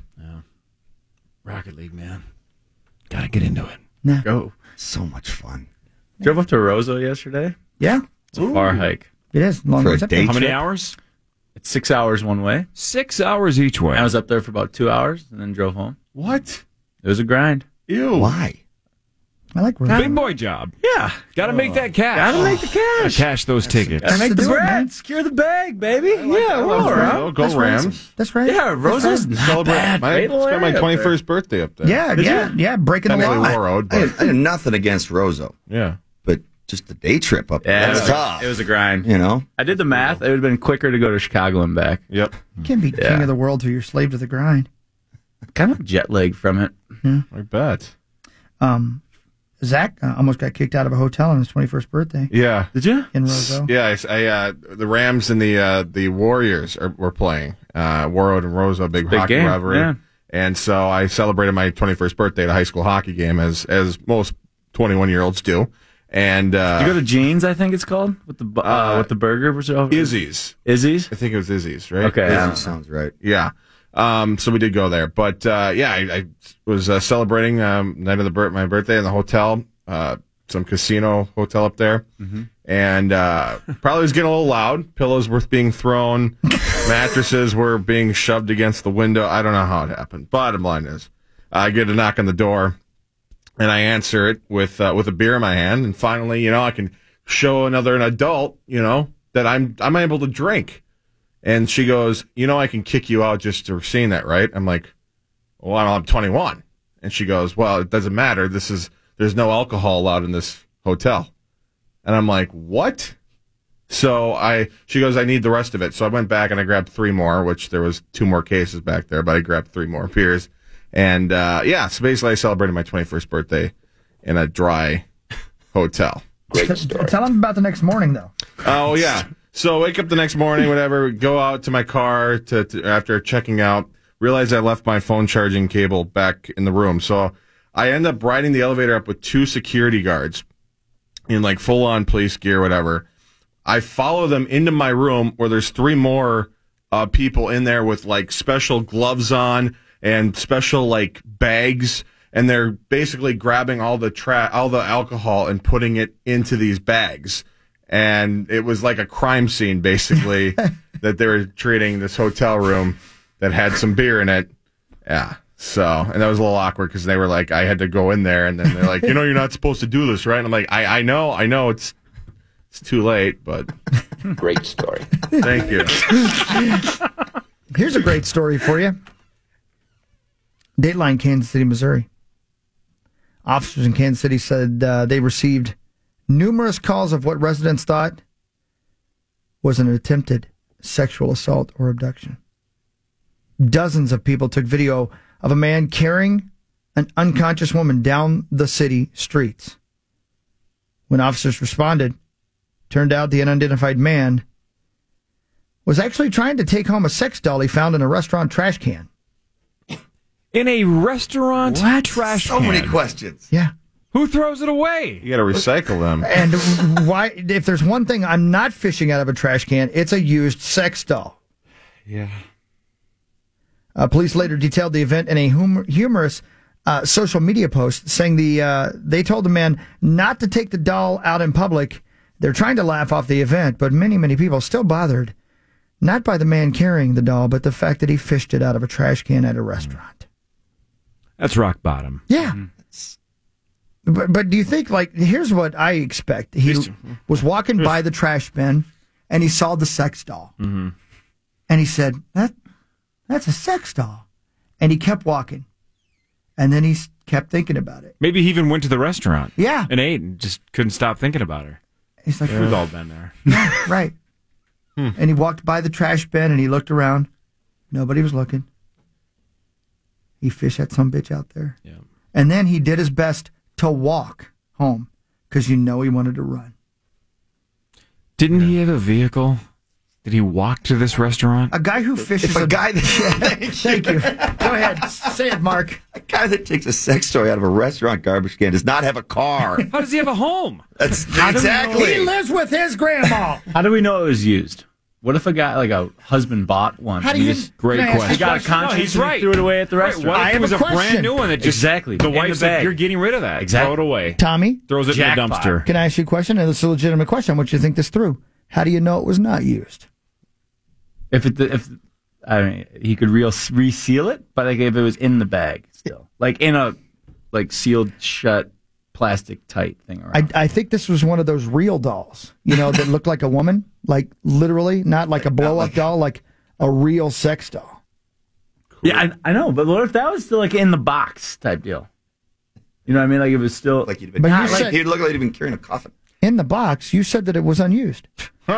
Rocket League, man. Got to get into it. Nah. Go. So much fun. Drove up to Roseau yesterday. Yeah, It's a far hike. it is. Long For a ways up day there. How many trip? hours? It's six hours one way. Six hours each way. I was up there for about two hours and then drove home. What? It was a grind. Ew. Why? I like Big Roseau. boy job. Yeah. Got to make that cash. Gotta make the Gotta cash. cash those tickets. Gotta make to the do it, man. bread. Secure the bag, baby. yeah, we're all Go, right. go That's right. Rams. That's right. Yeah, Roseau's That's not Celebrate. bad. My, Fatal spent my area up twenty-first birthday up there. Yeah, yeah, yeah. Breaking the Technically law. War Road, I but had, I had nothing against Roseau, yeah. but just the day trip up there. there. Yeah, it That's was, tough. it was a grind. You know? I did the math. It would have been quicker to go to Chicago and back. Yep. You can't be Yeah. king of the world till you're slave to the grind. Kind of jet lag from it. I bet. Um, Zach uh, almost got kicked out of a hotel on his twenty-first birthday Yeah. Did you? in Roseau. Yeah, I, I, uh, the Rams and the uh, the Warriors are, were playing. Uh, War Road and Roseau, big, Big hockey game, rivalry. yeah. And so I celebrated my twenty-first birthday at a high school hockey game, as as most twenty-one-year-olds do. And uh, Did you go to Jeans, I think it's called, with the bu- uh, Uh, with the burger? Was it- Izzy's. Izzy's? I think it was Izzy's, right? Okay. Yeah, I that don't sounds right. Yeah. Um, so we did go there, but uh, yeah, I, I was uh, celebrating um, night of the bir- my birthday in the hotel, uh, some casino hotel up there, Mm-hmm. and uh, probably was getting a little loud. Pillows were being thrown, mattresses were being shoved against the window. I don't know how it happened. Bottom line is, I get a knock on the door, and I answer it with uh, with a beer in my hand, and finally, you know, I can show another an adult, you know, that I'm I'm able to drink. And she goes, you know, I can kick you out just for seeing that, right? I'm like, well, I'm twenty-one. And she goes, well, it doesn't matter. This is, there's no alcohol allowed in this hotel. And I'm like, what? So I, she goes, I need the rest of it. So I went back and I grabbed three more, which there was two more cases back there, but I grabbed three more beers. And uh, yeah, so basically I celebrated my twenty-first birthday in a dry hotel. Great story. Tell them about the next morning, though. Oh, yeah. So wake up the next morning, whatever, go out to my car to, to after checking out, realize I left my phone charging cable back in the room. So I end up riding the elevator up with two security guards in like full-on police gear, whatever. I follow them into my room where there's three more uh, people in there with like special gloves on and special like bags, and they're basically grabbing all the tra- all the alcohol and putting it into these bags. And it was like a crime scene, basically, that they were treating this hotel room that had some beer in it. Yeah. So, and that was a little awkward because they were like, I had to go in there, and then they're like, you know, you're not supposed to do this, right? And I'm like, I, I know, I know, it's it's too late, but great story. Thank you. Here's a great story for you. Dateline, Kansas City, Missouri. Officers in Kansas City said uh, they received numerous calls of what residents thought was an attempted sexual assault or abduction. Dozens of people took video of a man carrying an unconscious woman down the city streets. When officers responded, turned out the unidentified man was actually trying to take home a sex doll he found in a restaurant trash can. In a restaurant What? trash So can? many questions. Yeah. Who throws it away? You got to recycle them. And why? If there's one thing I'm not fishing out of a trash can, it's a used sex doll. Yeah. Uh, police later detailed the event in a hum- humorous uh, social media post, saying the uh, they told the man not to take the doll out in public. They're trying to laugh off the event, but many, many people still bothered, not by the man carrying the doll, but the fact that he fished it out of a trash can at a restaurant. That's rock bottom. Yeah. But, but do you think, like, here's what I expect. He was walking by the trash bin, and he saw the sex doll. Mm-hmm. And he said, that that's a sex doll. And he kept walking. And then he s- kept thinking about it. Maybe he even went to the restaurant. Yeah. And ate and just couldn't stop thinking about her. He's like, We've all been there. right. And he walked by the trash bin, and he looked around. Nobody was looking. He fished that some bitch out there. Yeah. And then he did his best to walk home because you know he wanted to run. Didn't he have a vehicle? Did he walk to this restaurant? A guy who fishes If a guy that Thank you. Go ahead. Say it, Mark. A guy that takes a sex toy out of a restaurant garbage can does not have a car. How does he have a home? That's He exactly. lives with his grandma. How do we know it was used? What if a guy, like a husband, bought one? How do and you- he just- Great Can I ask question. He got a question? conscience No, he's and right. threw it away at the Right, restaurant. what if I it have was a a, question. brand new one that just Exactly. the In wife the said bag. you're getting rid of that. Exactly. Throw it away. Tommy, Throws it Jackpot. in the dumpster. can I ask you a question? And it's a legitimate question. I want you to think this through. How do you know it was not used? If it, if I mean, he could real reseal it, but like if it was in the bag still, like in a like sealed shut plastic tight thing around. I, I think this was one of those real dolls, you know, that looked like a woman, like literally, not like a blow up doll, like a real sex doll. Yeah, I, I know, but what if that was still like in the box type deal? You know what I mean? Like it was still Like you'd been, But you like, said- he'd look like he'd been carrying a coffin. In the box, you said that it was unused.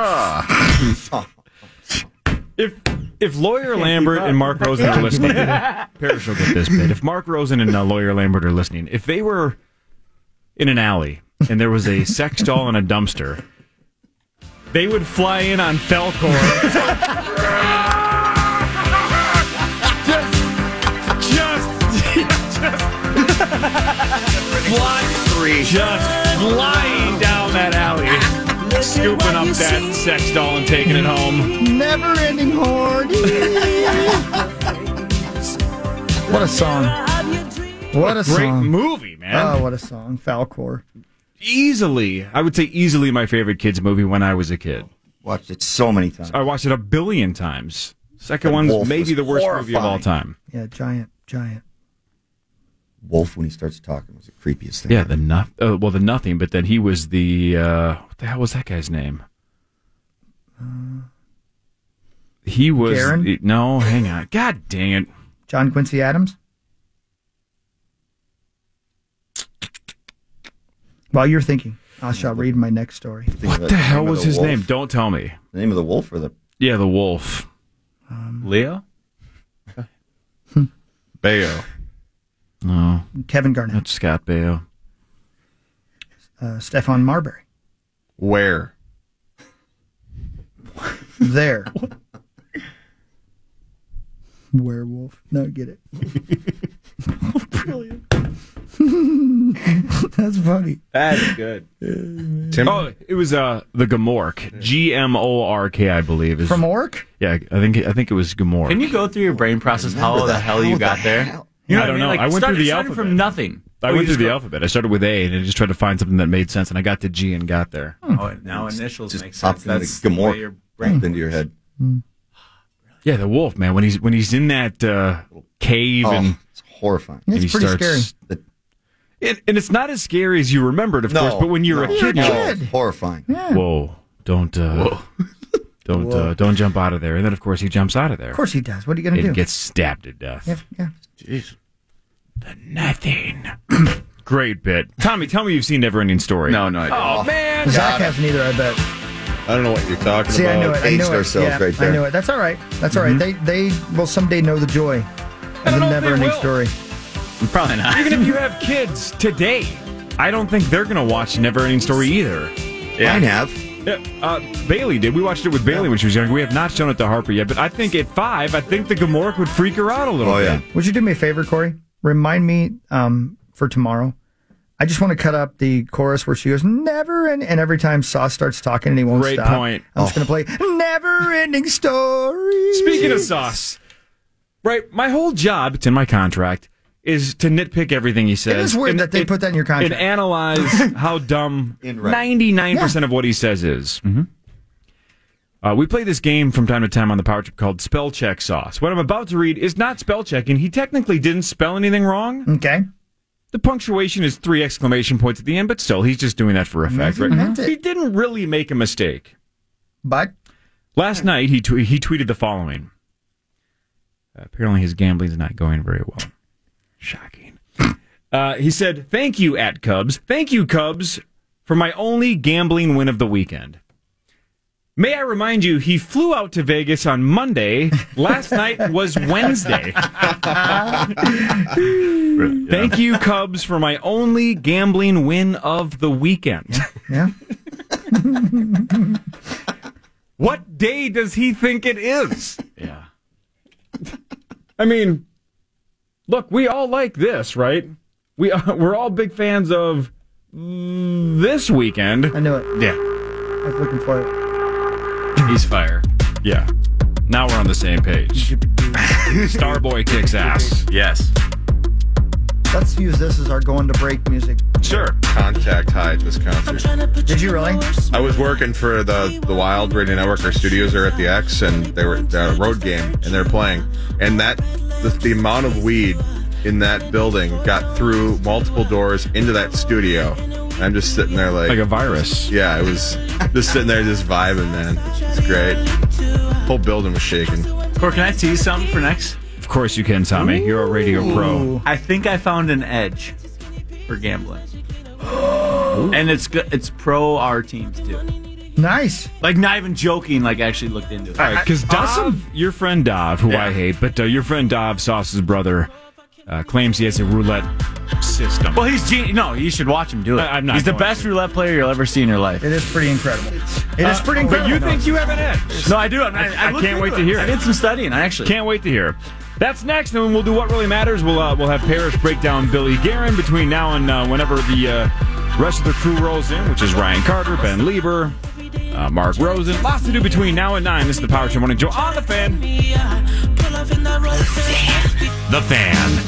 If if Lawyer Lambert and Mark Rosen are listening, Parrish will get this bit. If Mark Rosen and uh, Lawyer Lambert are listening, if they were in an alley and there was a sex doll in a dumpster, they would fly in on Felcor. just, just, just flying, just flying down that alley, scooping up that sex doll and taking it home. Never ending horny. What a song. What a Great song. movie, man. Oh, what a song. Falcor. Easily, I would say easily my favorite kids movie when I was a kid. Watched it so many times. I watched it a billion times. Second That one's wolf maybe was the worst movie of all horrifying. time. Yeah, giant, giant. Wolf, when he starts talking, was the creepiest thing. Yeah, the no- uh, well, the nothing, but then he was the uh, what the hell was that guy's name? He was Garen? the- no, hang on, God dang it, John Quincy Adams? While you're thinking, I shall read my next story. what the hell was his name? Don't tell me. The name of the wolf or the Yeah, the wolf. Leo? Bayo. No. Kevin Garnett. That's Scott Baio. Uh, Stephon Marbury. Where? There. Werewolf. No, get it. Brilliant. That's funny. That's good. Tim? Oh, it was uh the Gamork. G M O R K, I believe. Is, From Orc? Yeah, I think I think it was Gamork. Can you go through your brain process how the hell you got there? You know I don't what I mean? know. Like, I went start- through the started alphabet from nothing. I Or went you through just the go- alphabet. I started with A and I just tried to find something that made sense, and I got to G and got there. Oh, now initials Just make sense. popped into That's the way Gamork your right into your head. Yeah, the wolf, man. When he's when he's in that uh, cave Oh, and it's horrifying. and It's he pretty starts, scary. It, and it's not as scary as you remembered, of No, course. But when you're no, a kid, You're a you're like, kid. Horrifying. Yeah. whoa, don't, uh, don't, Whoa. Uh, don't jump out of there. And then, of course, he jumps out of there. Of course he does. What are you going to and do? gets stabbed to death. Yeah, yeah. Jeez, the nothing. Great bit, Tommy. Tell me you've seen Neverending Story. No, no, I don't. Oh man, Zach hasn't either, I bet. I don't know what you're talking See, I about. knew it. I aged knew it. ourselves yeah, right there. I knew it. That's all right. That's all right. They they will someday know the joy of the don't know if they never-ending will. story. Probably not. Even if you have kids today, I don't think they're going to watch Neverending Story either. Mine have. Yeah, uh, Bailey did. We watched it with Bailey when she was young. We have not shown it to Harper yet, but I think at five, I think the Gamork would freak her out a little Oh, yeah. bit. Would you do me a favor, Corey? Remind me um, for tomorrow. I just want to cut up the chorus where she goes, never end, and every time Sauce starts talking and he won't Great stop. point. I'm just going to play never ending story. Speaking of Sauce, right, my whole job, it's in my contract, is to nitpick everything he says. It is weird and, that they and- put that in your contract. And analyze how dumb In red. ninety-nine percent of what he says is. Mm-hmm. Uh, we play this game from time to time on the Power Trip called Spell Check Sauce. What I'm about to read is not spell checking. He technically didn't spell anything wrong. Okay. The punctuation is three exclamation points at the end, but still, he's just doing that for effect. He Right? meant it. He didn't really make a mistake. But Last night, he, tw- he tweeted the following. Uh, apparently, his gambling is not going very well. Shocking. Uh, he said, thank you, at Cubs. Thank you, Cubs, for my only gambling win of the weekend. May I remind you, he flew out to Vegas on Monday. Last night was Wednesday. Thank you, Cubs, for my only gambling win of the weekend. yeah. What day does he think it is? Yeah. I mean, look, we all like this, right? We uh, we're all big fans of mm, this weekend. I knew it. Yeah, I was looking for it. He's fire. yeah. Now we're on the same page. Starboy kicks ass. Yes. Let's use this as our going to break music. Sure. Contact High at this concert. Did you really? I was working for the the Wild Radio Network. Our studios are at the X, and they were at a road game, and they're playing. And that the, the amount of weed in that building got through multiple doors into that studio. I'm just sitting there like Like a virus. yeah, it was just sitting there just vibing, man. It's great. Whole building was shaking. Or can I tease something for next? Of course you can, Tommy. You're a radio pro. I think I found an edge for gambling. And it's good. It's pro our teams too. Nice. Like not even joking. Like actually looked into it. All right, because Dov, your friend Dov, who Yeah. I hate, but uh, your friend Dov, Sauce's brother, uh, claims he has a roulette system. Well, he's gen- no. You should watch him do it. I- I'm not He's the going best to. roulette player you'll ever see in your life. It is pretty incredible. It is pretty But incredible. you think you have an edge? No, I do. I, I looked can't into wait to it. hear I it. did some studying. I actually Can't wait to hear. That's next, and we'll do What Really Matters. We'll uh, we'll have Parrish break down Billy Guerin between now and uh, whenever the uh, rest of the crew rolls in, which is Ryan Carter, Ben Lieber, uh, Mark Rosen. Lots to do between now and nine. This is the Power Trip Morning Show on The Fan. The Fan.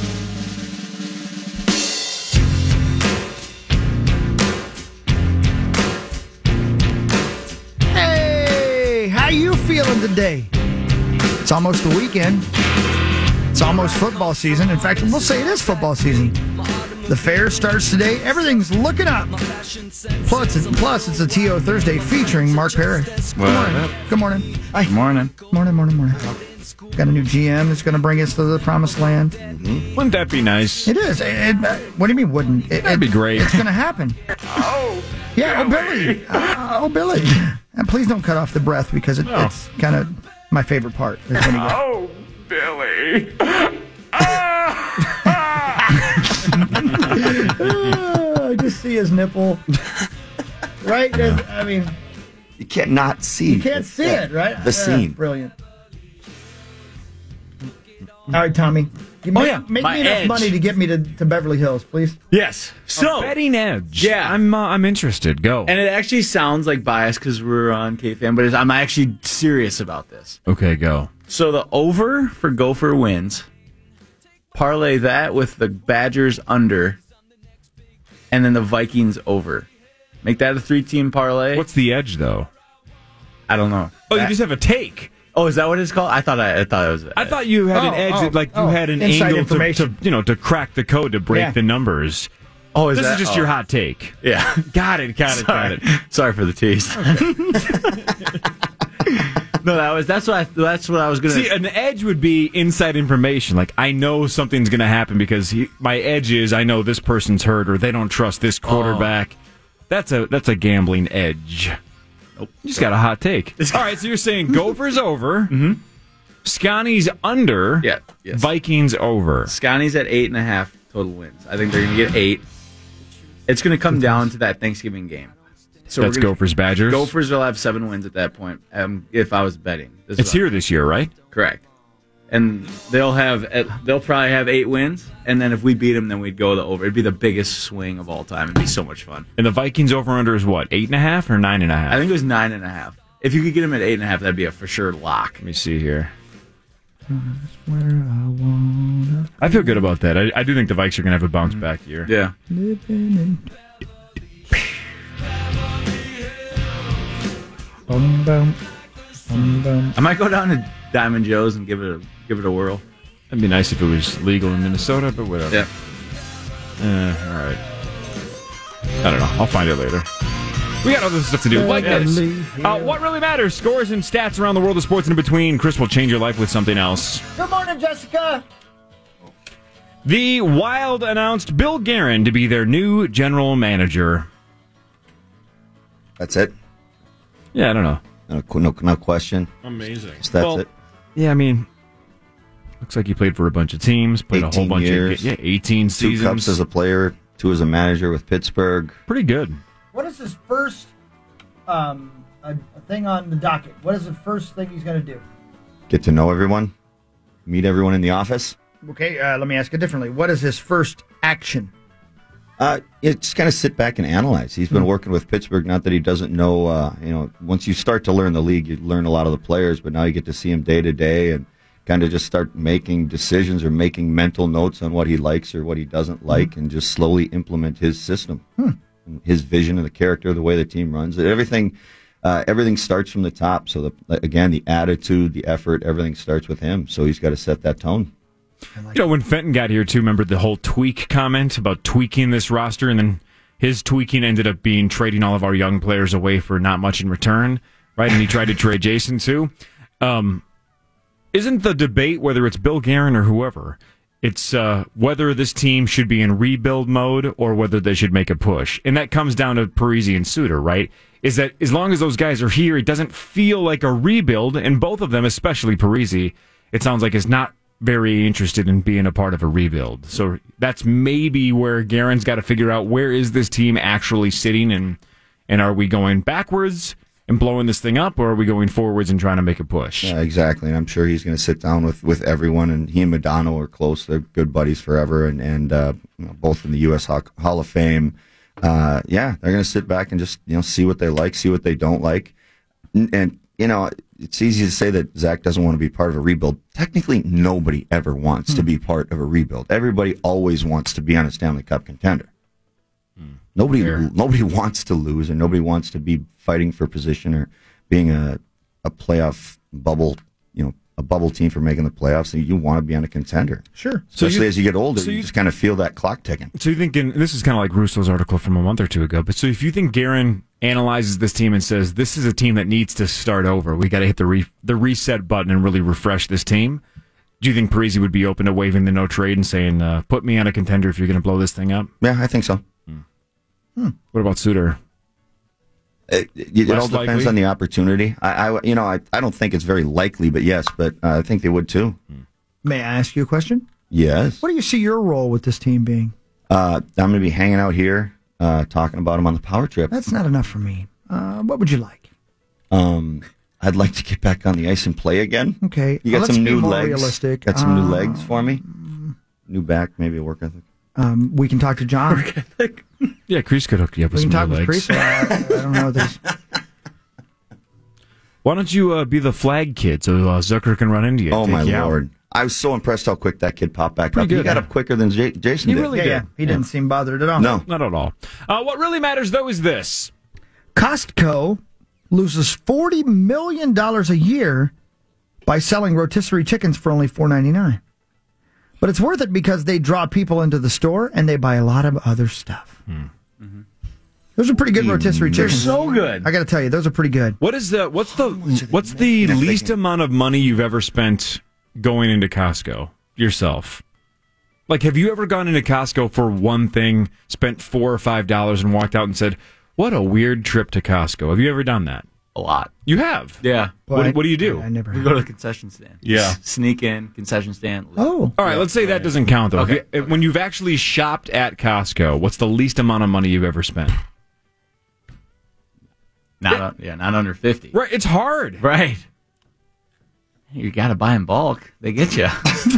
Hey, how you feeling today? It's almost the weekend. It's almost football season. In fact, we'll say it is football season. The fair starts today. Everything's looking up. Plus, it's, plus, it's a T O Thursday featuring Mark Parrish. Good morning. Good morning. Hi. Good morning. Morning, morning, morning. Got a new G M that's going to bring us to the promised land. Wouldn't that be nice? It is. It, it, uh, what do you mean wouldn't? It, That'd be great. It's going to happen. Oh, Yeah, oh, Billy. Uh, oh, Billy. And please don't cut off the breath because it, No. it's kind of my favorite part. Is when you go, Oh, Billy. his nipple. Right? I mean, you can't not see. You can't see it, right? The Yeah, scene. Brilliant. All right, Tommy. You make, Oh, yeah. make My me enough edge. money to get me to, to Beverly Hills, please. Yes. So A betting edge. Yeah. I'm uh, I'm interested. Go. And it actually sounds like bias because we're on K-Fan, but it's, I'm actually serious about this. Okay, go. So the over for Gopher wins. Parlay that with the Badgers under, and then the Vikings over. Make that a three-team parlay. What's the edge, though? I don't know. Oh, That- you just have a take. Oh, is that what it's called? I thought I, I thought it was. I thought you had an Oh, edge, oh, like you oh, had an inside angle to, information. to, you know, to crack the code to break Yeah. the numbers. Oh, is this that is just oh. your hot take. Yeah. Got it. Got it. Sorry. Got it. Sorry for the tease. No, that was that's what I, that's what I was gonna See, an edge would be inside information. Like, I know something's going to happen because he, my edge is I know this person's hurt or they don't trust this quarterback. That's a that's a gambling edge. Nope. You just got a hot take. All right, so you're saying Gophers over, mm-hmm. Scotty's under, Yeah. Yes. Vikings over. Scotty's at eight and a half total wins. I think they're gonna get eight. It's gonna come down to that Thanksgiving game. So That's we're gonna, Gophers Badgers. Gophers will have seven wins at that point. Um, if I was betting, This is It's what- here this year, right? Correct. And they'll have they'll probably have eight wins, and then if we beat them, then we'd go the over. It'd be the biggest swing of all time. It'd be so much fun. And the Vikings over under is what, eight and a half or nine and a half? I think it was nine and a half. If you could get them at eight and a half, that'd be a for sure lock. Let me see here. I feel good about that. I, I do think the Vikes are going to have a bounce back year. Yeah. Bum, bum, bum, bum. I might go down to Diamond Joe's and give it a give it a whirl. It'd be nice if it was legal in Minnesota, but whatever. Yeah. Uh, all right. I don't know. I'll find it later. We got other stuff to do. Like this. Uh, what really matters? Scores and stats around the world of sports and in between. Chris will change your life with something else. Good morning, Jessica. The Wild announced Bill Guerin to be their new general manager. That's it? Yeah, I don't know. No, no, no question. Amazing. So that's Well, it. Yeah, I mean, looks like he played for a bunch of teams, played a whole eighteen bunch years, of yeah, eighteen Two seasons. cups as a player, two as a manager with Pittsburgh. Pretty good. What is his first um, a, a thing on the docket? What is the first thing he's going to do? Get to know everyone, meet everyone in the office. Okay, uh, let me ask it differently. What is his first action? Uh, yeah, just kind of sit back and analyze. He's been working with Pittsburgh. Not that he doesn't know. Uh, you know, once you start to learn the league, you learn a lot of the players. But now you get to see him day to day and kind of just start making decisions or making mental notes on what he likes or what he doesn't like, and just slowly implement his system, Hmm. and his vision of the character, the way the team runs. Everything, uh, everything starts from the top. So the, again, the attitude, the effort, everything starts with him. So he's got to set that tone. You know, when Fenton got here, too, remember the whole tweak comment about tweaking this roster, and then his tweaking ended up being trading all of our young players away for not much in return, right? And he tried to trade Jason, too. Um, isn't the debate, whether it's Bill Guerin or whoever, it's uh, whether this team should be in rebuild mode or whether they should make a push. And that comes down to Parisi and Suter, right? Is that as long as those guys are here, it doesn't feel like a rebuild, and both of them, especially Parisi, it sounds like is not very interested in being a part of a rebuild. So that's maybe where Guerin's got to figure out where is this team actually sitting, and and are we going backwards and blowing this thing up, or are we going forwards and trying to make a push? Yeah, exactly. And I'm sure he's going to sit down with, with everyone, and he and Madonna are close. They're good buddies forever, and, and uh, you know, both in the U S Hall of Fame. Uh, yeah, they're going to sit back and just, you know, see what they like, see what they don't like. And, and, you know, it's easy to say that Zach doesn't want to be part of a rebuild. Technically, nobody ever wants Hmm. to be part of a rebuild. Everybody always wants to be on a Stanley Cup contender. Nobody, nobody wants to lose, and nobody wants to be fighting for position or being a a playoff bubble, you know, a bubble team for making the playoffs. You want to be on a contender, sure. So especially you- as you get older. so you, you- just kind of feel that clock ticking. So you think, and this is kind of like Russo's article from a month or two ago, but so if you think Guerin analyzes this team and says, this is a team that needs to start over, we got to hit the re- the reset button and really refresh this team, do you think Parisi would be open to waiving the no trade and saying, uh, put me on a contender if you're going to blow this thing up? Yeah, I think so. What about Suter? It, it, it Less all depends likely? on the opportunity. I, I you know, I, I don't think it's very likely, but yes, but uh, I think they would too. May I ask you a question? Yes. What do you see your role with this team being? Uh, I'm going to be hanging out here. uh, talking about them on the power trip. That's not enough for me. Uh, what would you like? Um, I'd like to get back on the ice and play again. Okay. You got Well, let's some be new more legs? realistic. Got some new Uh, legs for me? New back, maybe a work ethic. Um, we can talk to John. Yeah, Chris could hook you up We with can some talk new with legs. Chris. I, I don't know. If there's, Why don't you uh, be the flag kid so uh, Zucker can run into you? Oh, take my you out? Lord. I was so impressed how quick that kid popped back Pretty up. good, he got yeah. up quicker than J- Jason He did. really yeah, did. yeah. He didn't seem bothered at all. No. Not at all. Uh, what really matters, though, is this. Costco loses forty million dollars a year by selling rotisserie chickens for only four ninety-nine. But it's worth it because they draw people into the store and they buy a lot of other stuff. Hmm. Those are pretty good rotisserie They're chickens. so good. I got to tell you, those are pretty good. What is the what's the what's the least amount of money you've ever spent going into Costco yourself? Like, have you ever gone into Costco for one thing, spent four or five dollars, and walked out and said, "What a weird trip to Costco"? Have you ever done that? A lot. You have. Yeah. What, what do you do? I never. We go to the concession stand. Yeah. Sneak in, concession stand. Oh. All right, let's say that doesn't count, though. Okay. If you- When you've actually shopped at Costco, what's the least amount of money you've ever spent? Not un- yeah, not under fifty. Right, it's hard. Right. You got to buy in bulk. They get you.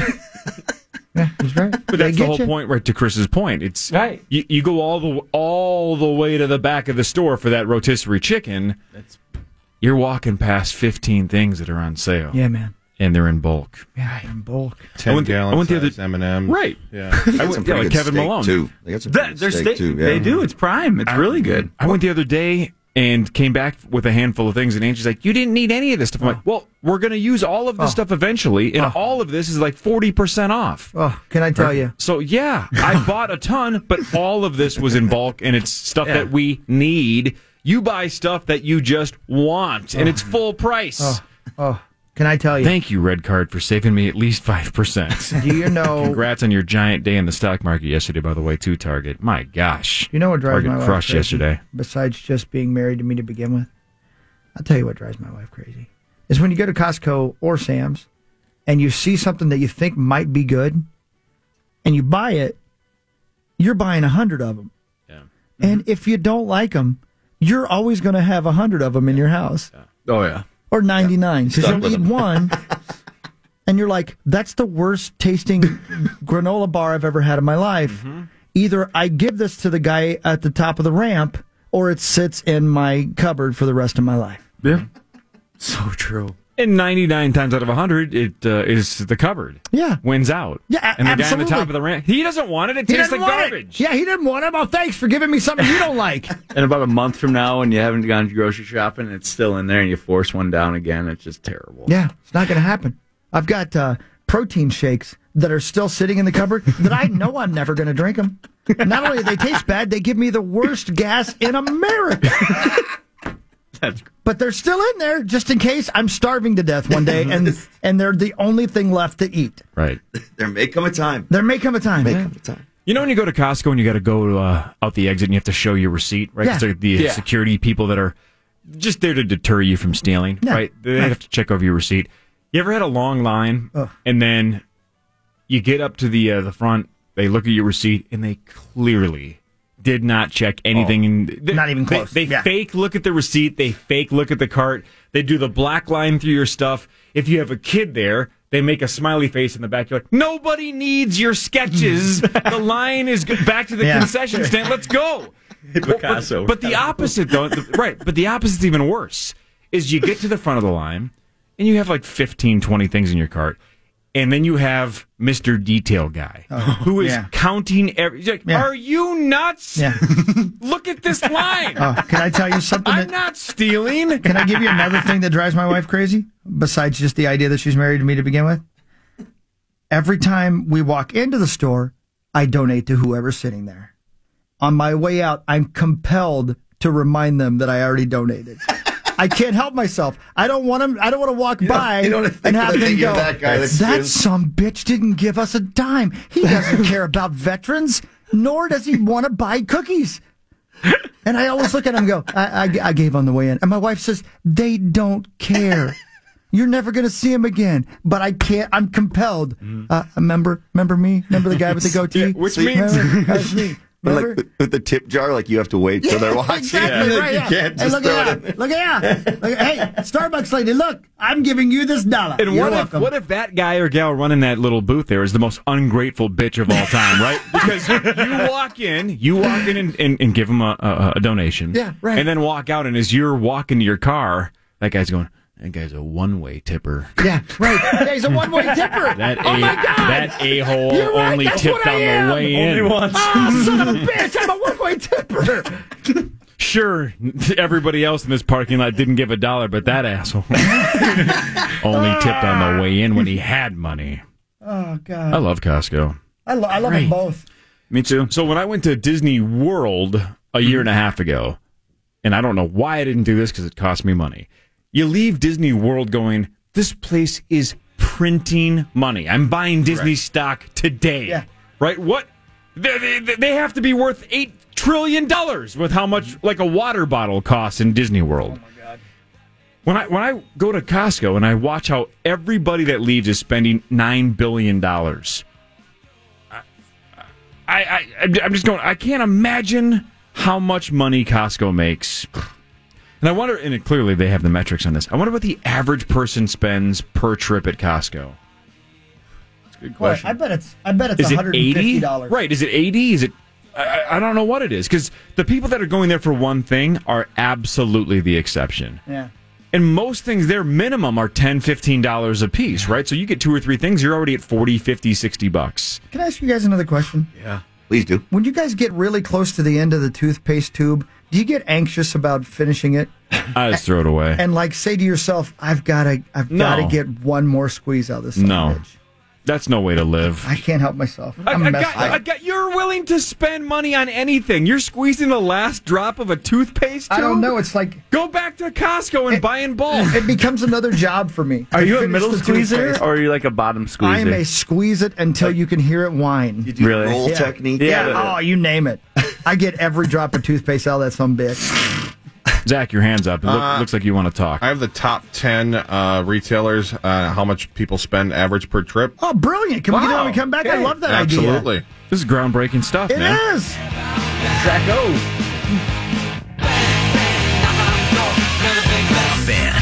Yeah, he's right. But that's the whole point, right, to Chris's point. It's Right. You, you go all the all the way to the back of the store for that rotisserie chicken. That's You're walking past fifteen things that are on sale. Yeah, man. And they're in bulk. Yeah, in bulk. ten I went the- gallon I went the other- size M and M's. Right. Yeah. I Some went, yeah, pretty like good Kevin steak, Malone. too. They got some pretty that, good their steak, steak. too. Yeah. They do. It's prime. It's really good. I went the other day and came back with a handful of things, and Angie's like, "You didn't need any of this stuff." I'm like, "Well, we're going to use all of this Oh. stuff eventually, and Oh. all of this is like forty percent off." Oh, can I tell you? So yeah, I bought a ton, but all of this was in bulk, and it's stuff Yeah. that we need. You buy stuff that you just want, and it's full price. Oh, oh, can I tell you? Thank you, Red Card, for saving me at least five percent. Do you know? Congrats on your giant day in the stock market yesterday, by the way, too, Target. My gosh. You know what drives Target my wife crushed crazy? yesterday. Besides just being married to me to begin with, I'll tell you what drives my wife crazy is when you go to Costco or Sam's and you see something that you think might be good, and you buy it. You're buying a hundred of them, Yeah. and if you don't like them, you're always going to have a hundred of them in your house, Oh yeah. or ninety-nine, because Stuck you'll with eat 'em. one. And you're like, that's the worst tasting granola bar I've ever had in my life. Either I give this to the guy at the top of the ramp, or it sits in my cupboard for the rest of my life. Yeah. So true. And ninety-nine times out of one hundred, it uh, is the cupboard. Yeah. Wins out. Yeah, a- And the guy on absolutely. the top of the ramp, he doesn't want it. It He tastes didn't like want garbage. it. Yeah, he didn't want it. Well, thanks for giving me something you don't like. And about a month from now, when you haven't gone grocery shopping, it's still in there, and you force one down again. It's just terrible. Yeah, it's not going to happen. I've got uh, protein shakes that are still sitting in the cupboard that I know I'm never going to drink them. Not only do they taste bad, they give me the worst gas in America. That's But they're still in there just in case I'm starving to death one day and and they're the only thing left to eat. Right. There may come a time. There may come a time. May yeah. come a time. You know when you go to Costco and you got to go uh, out the exit and you have to show your receipt, right? 'Cause Yeah. they're the Yeah. security people that are just there to deter you from stealing, Yeah. right? They Right. have to check over your receipt. You ever had a long line Ugh. and then you get up to the uh, the front, they look at your receipt and they clearly did not check anything. in, they, Not even they- close. They, Yeah. fake look at the receipt. They fake look at the cart. They do the black line through your stuff. If you have a kid there, they make a smiley face in the back. You're like, nobody needs your sketches. The line is good. Back to the Yeah. concession stand. Let's go. Picasso. But, but the opposite, though, the, right? But the opposite's even worse. Is you get to the front of the line and you have like fifteen, twenty things in your cart. And then you have Mister Detail Guy, who is yeah. counting every. He's like, Yeah. are you nuts? Yeah. Look at this line. Oh, can I tell you something? I'm That, not stealing. can I give you another thing that drives my wife crazy? Besides just the idea that she's married to me to begin with? Every time we walk into the store, I donate to whoever's sitting there. On my way out, I'm compelled to remind them that I already donated. I can't help myself. I don't want them. I don't want to walk by you don't think and have that them you're go. that guy that's That just- some bitch didn't give us a dime. He doesn't care about veterans, nor does he want to buy cookies. And I always look at him and go, I, I, I gave on the way in. And my wife says, they don't care. You're never going to see him again. But I can't. I'm compelled. Uh, remember, remember me? Remember the guy with the goatee? Yeah, which means- Remember? That's me. And like with, with the tip jar, like you have to wait till they're watching. Exactly Like, right. you Yeah. can't Hey, just look throw at it in that. Look at that. Look at, hey, Starbucks lady, look, I'm giving you this dollar. And You're what if, welcome. what if that guy or gal running that little booth there is the most ungrateful bitch of all time, right? Because you walk in, you walk in and, and, and give them a, a, a donation. Yeah, right. And then walk out, and as you're walking to your car, that guy's going, that guy's a one-way tipper. Yeah, right. Yeah, he's a one-way tipper. That oh a, my God. that a-hole You're right, only that's tipped what I on am. the way in. Only once. Oh, son of a bitch, I'm a one-way tipper. Sure, everybody else in this parking lot didn't give a dollar, but that asshole only tipped on the way in when he had money. Oh, God. I love Costco. I, lo- I love Great. them both. Me too. So when I went to Disney World a year and a half ago, and I don't know why I didn't do this because it cost me money. You leave Disney World going, this place is printing money. I'm buying Disney right. stock today. Yeah. Right? What? They, they, they have to be worth eight trillion dollars with how much like a water bottle costs in Disney World. Oh, my God. When I when I go to Costco and I watch how everybody that leaves is spending nine billion dollars, I, I, I, I'm just going, I can't imagine how much money Costco makes. And I wonder, and clearly they have the metrics on this, I wonder what the average person spends per trip at Costco. That's a good question. Boy, I bet it's I bet it's Is one it hundred eighty fifty dollars. Right. Is it eighty? Is it? I, I don't know what it is. Because the people that are going there for one thing are absolutely the exception. Yeah. And most things there minimum are ten dollars, fifteen dollars a piece, right? So you get two or three things, you're already at forty, fifty, sixty bucks. Can I ask you guys another question? Yeah. Please do. When you guys get really close to the end of the toothpaste tube, do you get anxious about finishing it? I just throw it away. And like say to yourself, I've got to I've No. got to get one more squeeze out of this. son No. of a bitch. That's no way to live. I can't help myself. I, I'm I messed got, I up. got, you're willing to spend money on anything. You're squeezing the last drop of a toothpaste tube? I don't know. It's like Go back to Costco and buy in bulk. it becomes another job for me. Are to you a finish middle the squeezer toothpaste. or are you like a bottom squeezer? I am a squeeze it until you can hear it whine. You do Really? roll Yeah. technique. Yeah. Yeah. Oh, you name it. I get every drop of toothpaste out of that some bitch. Zach, your hand's up. It look, Uh, looks like you want to talk. I have the top ten uh, retailers, uh, how much people spend average per trip. Oh, brilliant! Can we get it when we come back? I love that idea. Absolutely. This is groundbreaking stuff, It man. is. Zach O. Fan.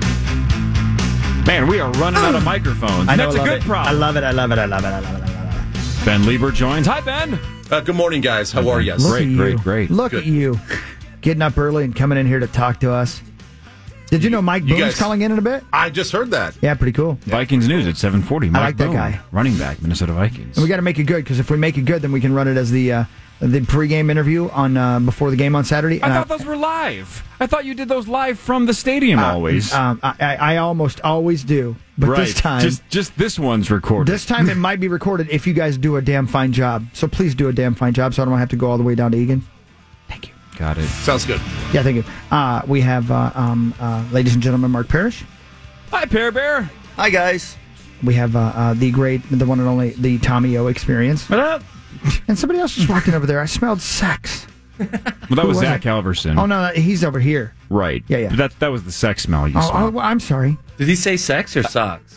Man, we are running out of microphones. I know, That's I a love good it. problem. I love it. I love it. I love it. I love it. I love it. Ben Lieber joins. Hi, Ben. Uh, good morning, guys. How are you? Look Great, at you. great, great. Look Good. at you, getting up early and coming in here to talk to us. Did you know Mike You Boone's guys- calling in in a bit? I just heard that. Yeah, pretty cool. Vikings News at seven forty. Mike like that Boone, guy. running back, Minnesota Vikings. And we got to make it good because if we make it good, then we can run it as the uh, the pregame interview on uh, before the game on Saturday. I And thought those were live. I thought you did those live from the stadium always. Um, I, I, I almost always do, but right. this time, just just this one's recorded. this time it might be recorded if you guys do a damn fine job. So please do a damn fine job, so I don't have to go all the way down to Egan. Got it. Sounds good. Yeah, thank you. Uh, we have, uh, um, uh, ladies and gentlemen, Mark Parrish. Hi, Pear Bear. Hi, guys. We have uh, uh, the great, the one and only, the Tommy O Experience. What up? And somebody else just walked in over there. I smelled sex. Well, that Who was was Zach it? Halverson. Oh, no, no, he's over here. Right. Yeah, yeah. But that, that was the sex smell you Oh, smelled. oh, I'm sorry. Did he say sex or socks?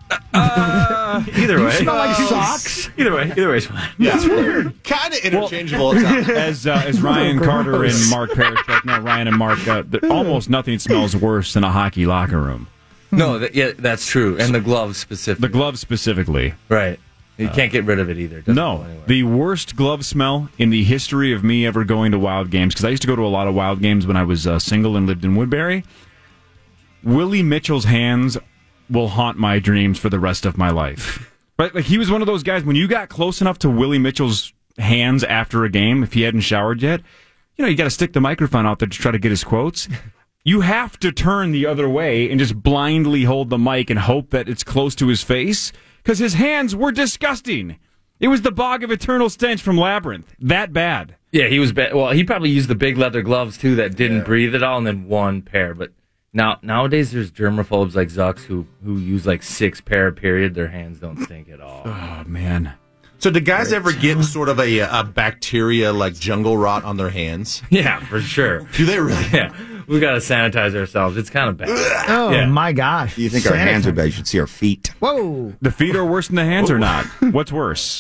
Uh, Either You way. smell like socks? Either way. Either way is fine. Yeah. That's weird. Kind of interchangeable at times. as uh, as Ryan Carter and Mark Parrish, like, no, Ryan and Mark, uh, the- almost nothing smells worse than a hockey locker room. No, that, yeah, that's true. And the gloves specifically. The gloves specifically. Right. You can't get rid of it either. It doesn't go No, anywhere. the worst glove smell in the history of me ever going to Wild games, because I used to go to a lot of Wild games when I was uh, single and lived in Woodbury. Willie Mitchell's hands will haunt my dreams for the rest of my life. Right? Like, he was one of those guys, when you got close enough to Willie Mitchell's hands after a game, if he hadn't showered yet, you know, you got to stick the microphone out there to try to get his quotes. You have to turn the other way and just blindly hold the mic and hope that it's close to his face, because his hands were disgusting. It was the bog of eternal stench from Labyrinth. That bad. Yeah, he was bad. Well, he probably used the big leather gloves, too, that didn't breathe at all, and then one pair. But now nowadays, there's germaphobes like Zucks who, who use like six pair, period. Their hands don't stink at all. Oh, man. So, do guys ever get sort of a, a bacteria like jungle rot on their hands? Yeah, for sure. Do they really? Yeah. We got to sanitize ourselves. It's kind of bad. Oh, Yeah. my gosh. You think our hands are bad? You should see our feet. Whoa. The feet are worse than the hands or not? What's worse?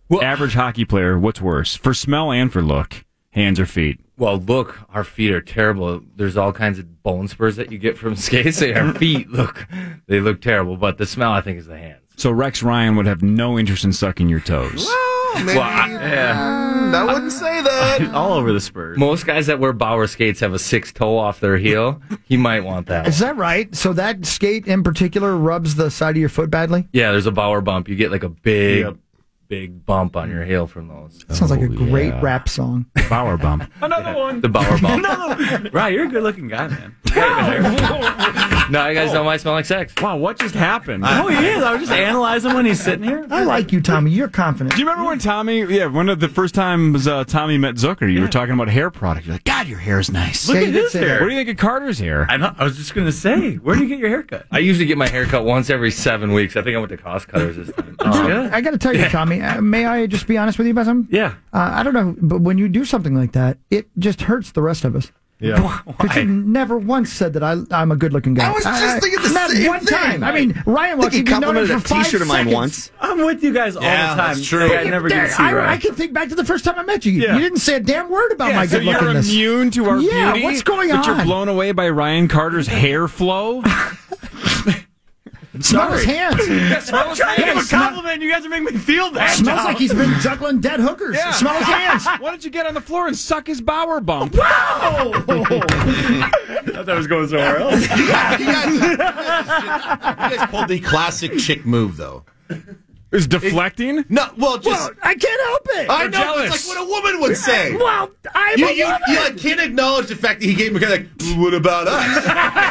average hockey player, what's worse? For smell and for look, hands or feet? Well, look, our feet are terrible. There's all kinds of bone spurs that you get from skates. Our feet look, they look terrible, but the smell, I think, is the hands. So Rex Ryan would have no interest in sucking your toes. Well, maybe. Well, I, yeah. I wouldn't say that. All over the spurs. Most guys that wear Bauer skates have a six toe off their heel. He might want that. Is that right? So that skate in particular rubs the side of your foot badly? Yeah, there's a Bauer bump. You get like a big, Yep. big bump on your heel from those. Sounds like a great yeah. rap song. Bauer bump. Another one. The Bauer bump. No, right, you're a good-looking guy, man. Now you guys know I smell like sex. Wow, what just happened? Oh, he is. I was just analyzing when he's sitting here. I like you, Tommy. You're confident. Do you remember when Tommy, yeah, one of the first times uh, Tommy met Zucker, you were talking about hair product. You're like, God, your hair is nice. Look Yeah, at you did his say that. hair. What do you think of Carter's hair? I, know, I was just going to say, where do you get your haircut? I usually get my hair cut once every seven weeks. I think I went to Cost Cutters this time. Uh, I got to tell you, Tommy, uh, may I just be honest with you about something? Yeah. Uh, I don't know, but when you do something like that, it just hurts the rest of us. Yeah. But you never once said that I, I'm a good-looking guy. I was just thinking the not same one thing. time. I mean, Ryan, I think he you've known him complimented for a five T-shirt of mine seconds. once. I'm with you guys all Yeah, the time. that's true. Like, I never get There, to see I, Ryan. I can think back to the first time I met you. Yeah. You didn't say a damn word about my so you're good-lookingness. immune to our Yeah, beauty? what's going But on? you're blown away by Ryan Carter's hair flow? Smell his hands. Smell trying to give a compliment. You guys are making me feel bad. Smells now. like he's been juggling dead hookers. Yeah. Smell his hands. Why don't you get on the floor and suck his Bauer bump? I thought that was going somewhere else. you, guys, you, guys, you guys pulled the classic chick move, though. Is deflecting? No, well, just. Well, I can't help it. I know, jealous. it's like what a woman would say. Well, I'm You, a you, woman. you like, can't acknowledge the fact that he gave me kind of like, what about us?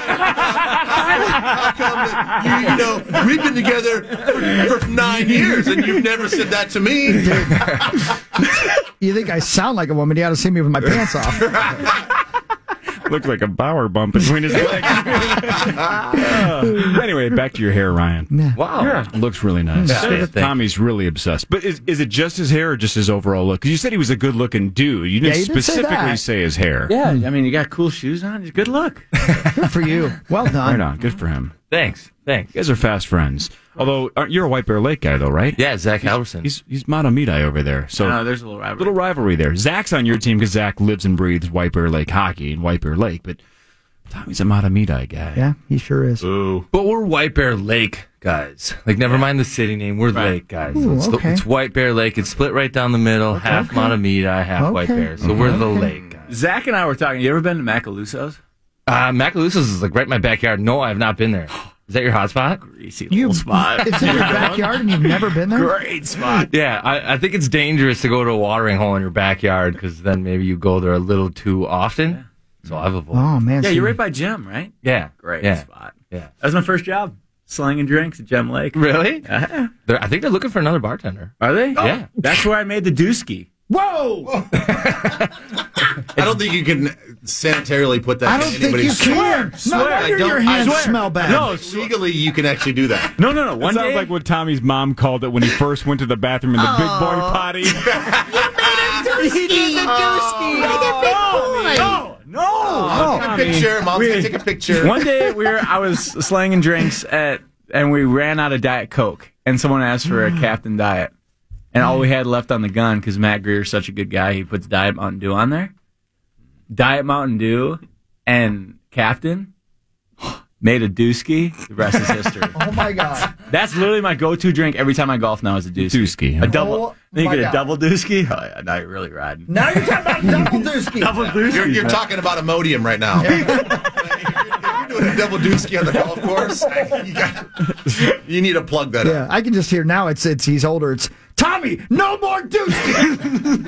How come that you, you know, we've been together for, for nine years and you've never said that to me? You think I sound like a woman? You ought to see me with my pants off. Looked like a Bauer bump between his legs. uh, anyway, back to your hair, Ryan. Yeah. Wow. Yeah. Looks really nice. Yeah, yeah, thank Tommy's really obsessed. But is, is it just his hair or just his overall look? Because you said he was a good-looking dude. You didn't Yeah, you did say specifically that. say his hair. Yeah, I mean, you got cool shoes on. Good luck. Good for you. Well done. Right on. Good for him. Thanks. Thanks. You guys are fast friends. Although, aren't- you're a White Bear Lake guy, though, right? Yeah, Zach Halverson. He's he's Matamidi over there. So No, there's a little rivalry. little rivalry there. Zach's on your team because Zach lives and breathes White Bear Lake hockey in White Bear Lake, but Tommy's a Matamidi guy. Yeah, he sure is. Ooh. But we're White Bear Lake guys. Like, never mind the city name. We're Right. Lake guys. Ooh, it's, the- okay. it's White Bear Lake. It's split right down the middle. half okay. Matamidi, half White Okay. Bear. So we're the Lake guys. Zach and I were talking. You ever been to Macaluso's? Uh, Macaluso's is like right in my backyard. No, I have not been there. Is that your hot spot? Greasy You, little spot. it's in your backyard and you've never been there? Great spot. Yeah, I, I think it's dangerous to go to a watering hole in your backyard because then maybe you go there a little too often. So I've avoided. Oh, man. Yeah, see- you're right by Gem, right? Yeah, Great yeah. spot. Yeah. That was my first job. Slinging drinks at Gem Lake. Really? Uh-huh. They're, I think they're looking for another bartender. Are they? Yeah. That's where I made the dooski. Whoa! I don't think you can sanitarily put that I in don't think anybody's you swear. can. No Swear. I wonder don't- your I hands swear. smell bad. No, Legally, you can actually do that. No, no, no. That One sounds day. like what Tommy's mom called it when he first went to the bathroom in the big boy potty. He did the dooski. no, no. Take a picture. Mom's we- gonna take a picture. One day we were, I was slanging drinks at, and we ran out of Diet Coke, and someone asked for a Captain Diet, and all we had left on the gun because Matt Greer's such a good guy, he puts Diet Mountain Dew on there. Diet Mountain Dew and Captain made a dooski. The rest is history. Oh, my God. That's literally my go-to drink every time I golf now is a dooski. Dooski, huh? A double. Oh, then you my get a God. double dooski. Oh yeah, now you're really riding. Now you're talking about double dooski. Double dooski. You're, you're talking about Imodium right now. You're doing a double dooski on the golf course. You, got, you need to plug that Yeah, up. I can just hear now. It's it's he's older. It's Tommy. No more dooski.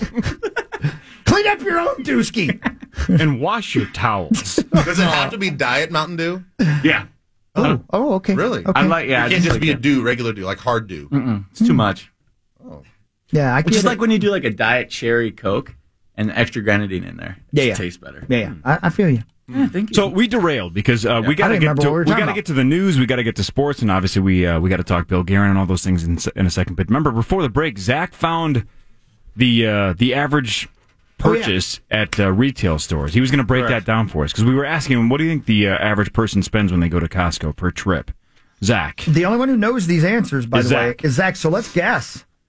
Clean up your own dooski. And wash your towels. Does it have to be Diet Mountain Dew? Yeah. Oh, oh, okay. Really? Okay. I like. Yeah. it can't I just like be a that. dew, regular dew, like hard dew. Mm-mm, it's too much. Yeah, I Which get is it. like when you do like a diet cherry Coke and extra grenadine in there. It Yeah, just yeah. tastes better. Yeah, yeah. I, I feel you. Yeah, thank you. So we derailed because uh, we I got to didn't get remember to what we were we talking got to about. get to the news. We got to get to sports, and obviously we uh, we got to talk Bill Guerin and all those things in, s- in a second. But remember, before the break, Zach found the uh, the average Oh, yeah. purchase at uh, retail stores. He was going to break Correct. that down for us because we were asking him, what do you think the uh, average person spends when they go to Costco per trip? Zach. The only one who knows these answers, by Is the way, Zach. is Zach. So let's guess.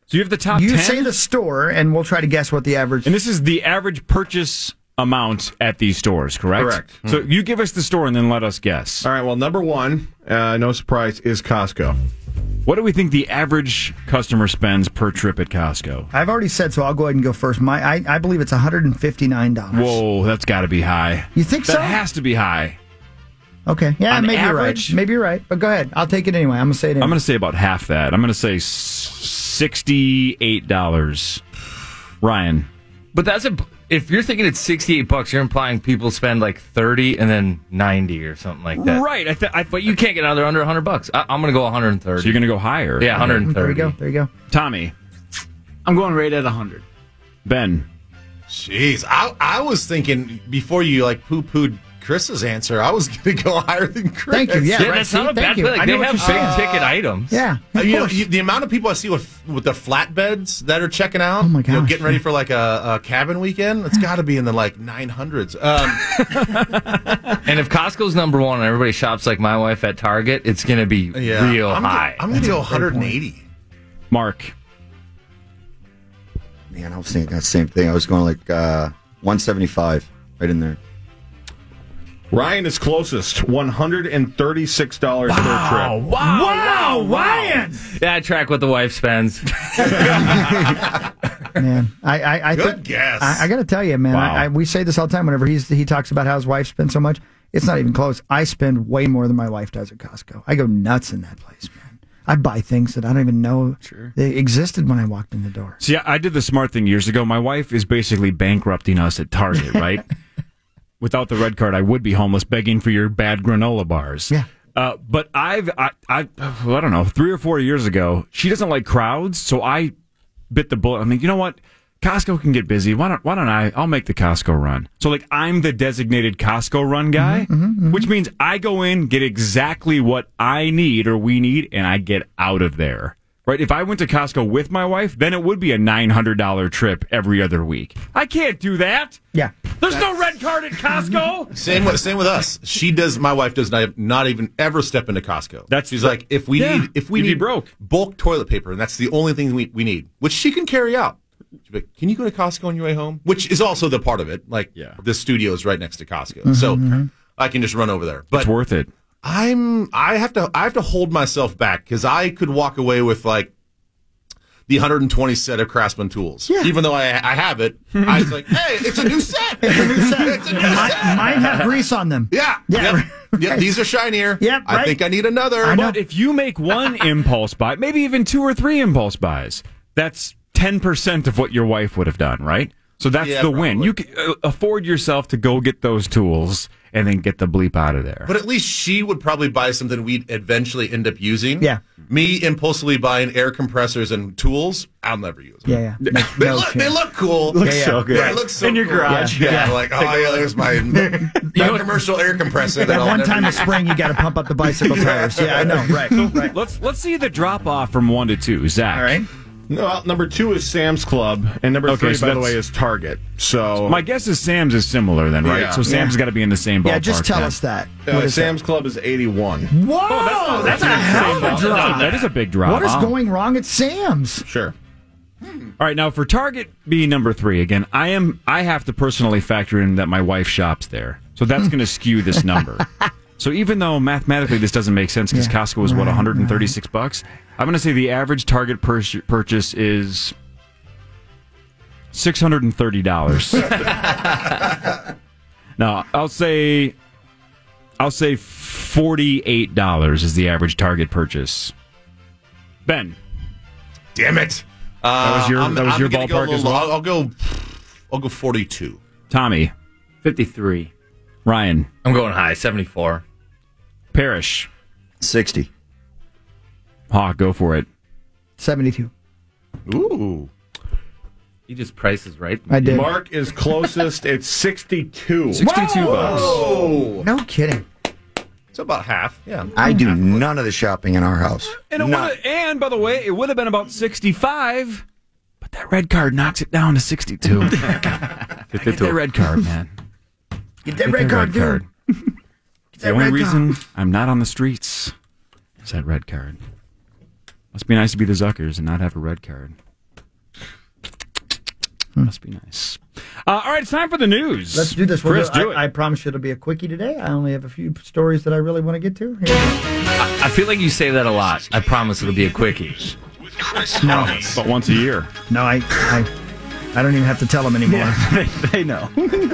So you have the top You ten? say the store, and we'll try to guess what the average. And this is the average purchase amount at these stores, correct? Correct. So you give us the store and then let us guess. All right, well, number one, uh, no surprise, is Costco. What do we think the average customer spends per trip at Costco? I've already said, so I'll go ahead and go first. My, I, I believe it's one hundred fifty-nine dollars. Whoa, that's got to be high. You think that so? That has to be high. Okay, yeah, On maybe average? you're right. Maybe you're right, but go ahead. I'll take it anyway. I'm going to say it anyway. I'm going to say about half that. I'm going to say sixty-eight dollars. Ryan. But that's a, if you're thinking it's sixty-eight bucks, you're implying people spend like thirty and then ninety or something like that. Right. I th- I, but you can't get another under one hundred bucks. I, I'm going to go one hundred thirty. So you're going to go higher? Yeah, one hundred thirty. There you go. There you go. Tommy. I'm going right at one hundred. Ben. Jeez, I I was thinking before you like poo pooed Chris's answer, I was going to go higher than Chris. Thank you. Yeah, Yeah, right. that's See, not a thank bad you. play. Like, I they know what have you're big saying. ticket items. Yeah, Uh, of you know, course. you, the amount of people I see with with the flatbeds that are checking out, oh my you know, gosh. getting ready for like a, a cabin weekend, it's got to be in the like nine hundreds. Um, And if Costco's number one and everybody shops like my wife at Target, it's going to be yeah, real I'm high. Gonna, I'm going to go one hundred eighty. Mark. Man, I was thinking that same thing. I was going like uh, one seventy-five, right in there. Ryan is closest, one hundred thirty-six dollars per trip. Wow, wow, Ryan. Yeah, I track what the wife spends. Man, I, I, I Good think, guess. I, I got to tell you, man. Wow. I, I, we say this all the time. Whenever he's he talks about how his wife spends so much, it's not even close. I spend way more than my wife does at Costco. I go nuts in that place, man. I buy things that I don't even know Sure. they existed when I walked in the door. See, I did the smart thing years ago. My wife is basically bankrupting us at Target, right? Without the red card, I would be homeless, begging for your bad granola bars. Yeah. Uh, but I've, I, I, well, I don't know, three or four years ago, she doesn't like crowds, so I bit the bullet. I mean, you know what? Costco can get busy. Why don't, why don't I? I'll make the Costco run. So, like, I'm the designated Costco run guy, Mm-hmm, mm-hmm. which means I go in, get exactly what I need or we need, and I get out of there. Right? If I went to Costco with my wife, then it would be a nine hundred dollars trip every other week. I can't do that. Yeah. There's no red card at Costco. Same with same with us. She does. My wife does not not even ever step into Costco. That's she's the- like if we Yeah, need if we you'd be need broke. bulk toilet paper, and that's the only thing we, we need, which she can carry out. She'd be like, can you go to Costco on your way home? Which is also the part of it. Like Yeah. the studio is right next to Costco, so I can just run over there. But It's worth it. I'm I have to I have to hold myself back because I could walk away with like the one hundred twenty set of Craftsman tools. Yeah. Even though I I have it, I was like, hey, it's a new set. It's a new set. It's a new set. Mine have grease on them. Yeah. Yeah. Yep. Yep. These are shinier. Yep, I right. think I need another. I know. But if you make one impulse buy, maybe even two or three impulse buys, that's ten percent of what your wife would have done, right? So that's Yeah, the win. probably. You can uh, afford yourself to go get those tools and then get the bleep out of there. But at least she would probably buy something we'd eventually end up using. Yeah. Me impulsively buying air compressors and tools, I'll never use them. Yeah, yeah. No, They, no look, chance. they look cool. Looks Yeah, yeah. so good. Yeah, it looks so In your cool. garage. Yeah. Yeah. Yeah. Like, oh, yeah, there's my, my commercial air compressor. That That I'll one never time of use. spring, you got to pump up the bicycle tires. Yeah, I know. Right. Right. let's let's see the drop off from one to two, Zach. All right. No, well, number two is Sam's Club, and number Okay, three, so by the that's- way, is Target. So My guess is Sam's is similar then, right? Yeah. So Sam's Yeah. got to be in the same ballpark. Yeah, just tell then. us that. uh, What is Sam's Club is eighty-one. that? Whoa, that's, a hell of a That's drop. a- that is a big drop. What is Wow. going wrong at Sam's? Sure. All right, now for Target being number three again, I am I have to personally factor in that my wife shops there, so that's going to skew this number. So even though mathematically this doesn't make sense because Yeah, Costco is what right, one hundred thirty-six bucks, I'm going to say the average Target pur- purchase is six hundred thirty dollars. Now I'll say I'll say forty-eight dollars is the average Target purchase. Ben. Damn it. That was your- Uh, I'm- that was I'm your gonna go ballpark a as little- well? I'll, I'll go. I'll go forty-two. Tommy. fifty-three. Ryan. I'm going high, seventy-four. Parrish. sixty. Hawk, go for it. seventy-two. Ooh. He just prices right. I did. Mark is closest. It's sixty-two. sixty-two bucks. Oh. No kidding. It's about half. Yeah. I do none of the shopping in our house. And, it None. would've- and by the way, it would have been about sixty-five, but that red card knocks it down to sixty-two. Get that red card, man. Get that red card, dude. It's the only reason I'm not on the streets is that red card. Must be nice to be the Zuckers and not have a red card. Must be nice. Uh, all right, it's time for the news. Let's do this. We'll Chris, do, do I, it. I promise you it'll be a quickie today. I only have a few stories that I really want to get to. Here we go. I, I feel like you say that a lot. I promise it'll be a quickie. No, but once a year. No, I, I, I don't even have to tell them anymore. Yeah, they, they know.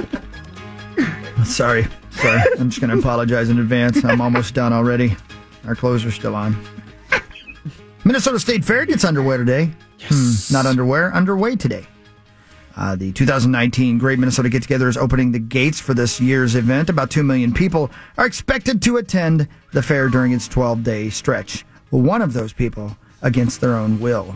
Sorry, sorry. I'm just going to apologize in advance. I'm almost done already. Our clothes are still on. Minnesota State Fair gets underway today. Yes. Hmm, not underwear, underway today. Uh, the two thousand nineteen Great Minnesota Get Together is opening the gates for this year's event. About two million people are expected to attend the fair during its twelve-day stretch. Well, one of those people, against their own will.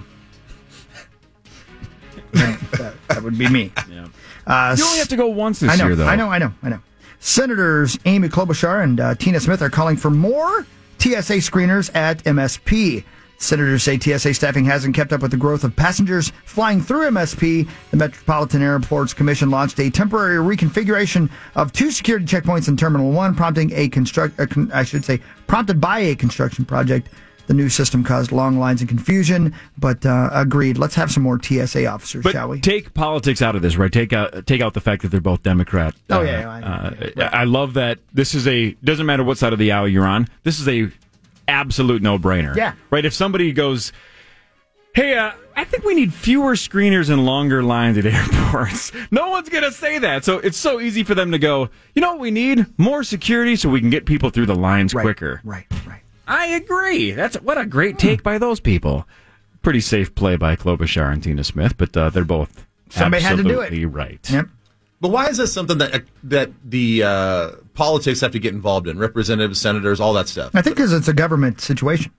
that, that would be me. Yeah. Uh, You only have to go once this I know, year, though. I know, I know, I know. Senators Amy Klobuchar and uh, Tina Smith are calling for more T S A screeners at M S P. Senators say T S A staffing hasn't kept up with the growth of passengers flying through M S P. The Metropolitan Airports Commission launched a temporary reconfiguration of two security checkpoints in Terminal One, prompting a construct. A con- I should say, prompted by a construction project. The new system caused long lines and confusion, but uh, agreed. Let's have some more T S A officers, But shall we? take politics out of this, right? Take out take out the fact that they're both Democrat. Oh, Uh, yeah, I- uh, I love that. This is a doesn't matter what side of the aisle you're on. This is a absolute no brainer. Yeah. Right. If somebody goes, hey, uh, I think we need fewer screeners and longer lines at airports. No one's going to say that. So it's so easy for them to go, you know what we need? More security so we can get people through the lines Right, quicker. Right, right. I agree. That's what a great take by those people. Pretty safe play by Klobuchar and Tina Smith, but uh, they're both Somebody had to do it. absolutely right. Yep. But why is this something that that the uh, politics have to get involved in? Representatives, senators, all that stuff. I think because it's a government situation.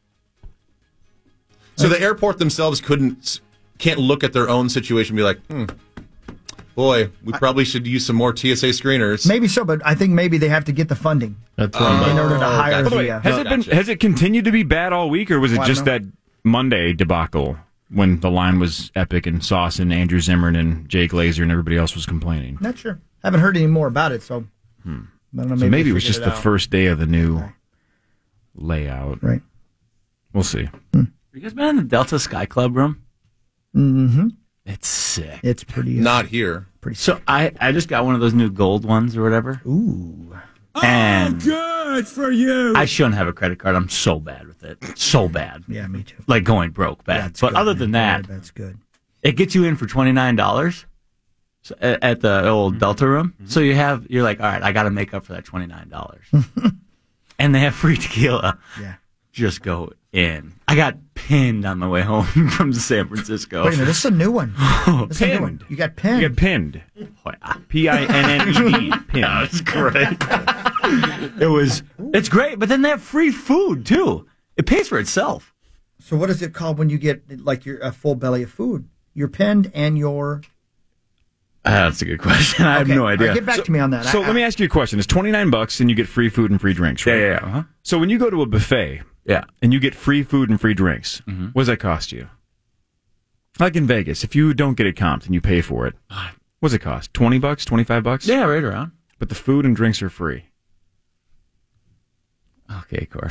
So the airport themselves couldn't can't look at their own situation and be like, hmm, boy, we probably should use some more T S A screeners. Maybe so, but I think maybe they have to get the funding That's uh, in order to hire By the way, the. Uh, has it been has it continued to be bad all week, or was it Well, I just don't that Monday debacle when the line was epic and Sauce and Andrew Zimmern and Jay Glazer and everybody else was complaining? Not sure. Haven't heard any more about it, so. Hmm. I don't know, So maybe they it was figured just the out. first day of the new layout. Right. We'll see. Have you guys been in the Delta Sky Club room? Mm-hmm. It's sick. It's pretty. Not here. Pretty. So I, I just got one of those new gold ones or whatever. Ooh. And Good for you. I shouldn't have a credit card. I'm so bad with it. So bad. Yeah, me too. Like going broke bad. That's but good, other man. than that, Yeah, that's good. it gets you in for twenty-nine dollars so, at, at the old Delta room. Mm-hmm. So you have, you're like, all right, I got to make up for that twenty-nine dollars. And they have free tequila. Yeah. Just go in. I got pinned on my way home from San Francisco. Wait a minute, this is a new one. This is a new one. You got pinned. You get pinned. Oh, yeah. P I N N E D. Pinned. That's great. It was, it's great, but then they have free food too. It pays for itself. So what is it called when you get like your a full belly of food? You're pinned and you're. Uh, that's a good question. I have Okay. no All right, idea. get back to me on that. So I- let me ask you a question. It's twenty-nine bucks and you get free food and free drinks, right? Yeah, yeah, yeah. Uh-huh. So when you go to a buffet Yeah. and you get free food and free drinks, Mm-hmm. what does that cost you? Like in Vegas, if you don't get it comped and you pay for it, what does it cost? twenty bucks, twenty-five bucks? Yeah, right around. But the food and drinks are free. Okay, Corey.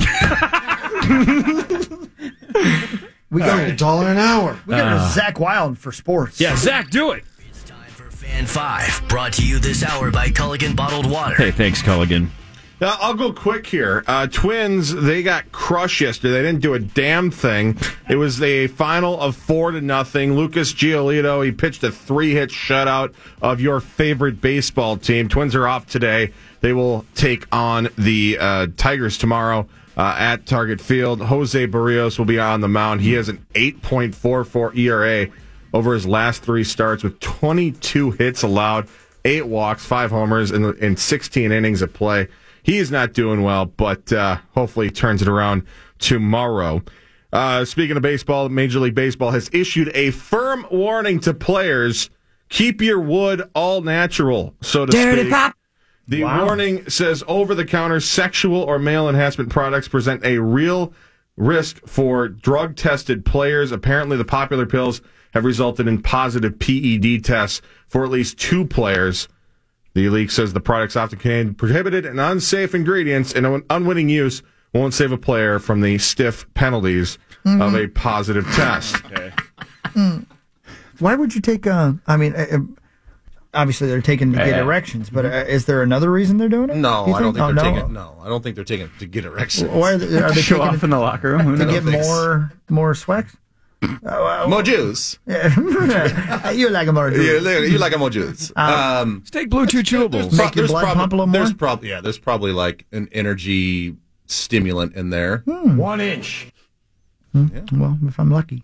we go A dollar an hour. We got Uh. to Zach Wild for sports. Yeah, Zach, do it. Fan five, brought to you this hour by Culligan Bottled Water. Hey, thanks, Culligan. Now, I'll go quick here. Uh, Twins, they got crushed yesterday. They didn't do a damn thing. It was a final of four to nothing. Lucas Giolito, he pitched a three-hit shutout of your favorite baseball team. Twins are off today. They will take on the uh, Tigers tomorrow uh, at Target Field. Jose Barrios will be on the mound. He has an eight point four four E R A over his last three starts with twenty-two hits allowed, eight walks, five homers, and in, in sixteen innings of play. He is not doing well, but uh, hopefully he turns it around tomorrow. Uh, speaking of baseball, Major League Baseball has issued a firm warning to players, keep your wood all natural, so to Dirty speak. pop. The Wow. warning says over-the-counter sexual or male enhancement products present a real risk for drug-tested players. Apparently, the popular pills have resulted in positive P E D tests for at least two players. The league says the products often contain prohibited and unsafe ingredients, and an unwitting use won't save a player from the stiff penalties Mm-hmm. of a positive test. Okay. Mm. Why would you take? Uh, I mean, uh, obviously they're taking to get Yeah. erections, but uh, is there another reason they're doing it? No, Do you I don't think Oh, they're no? taking. No, I don't think they're taking it to get erections. Why are they, are they Show taking off it in the locker room? Who to knows? get more more sweats? More Jews. Yeah. you like a more Jews. You, li- you like a more Jews. Um, Take Bluetooth chewables. There's, Make your there's blood prob- pump a little There's more? probably yeah. There's probably like an energy stimulant in there. Hmm. One inch. Well, if I'm lucky.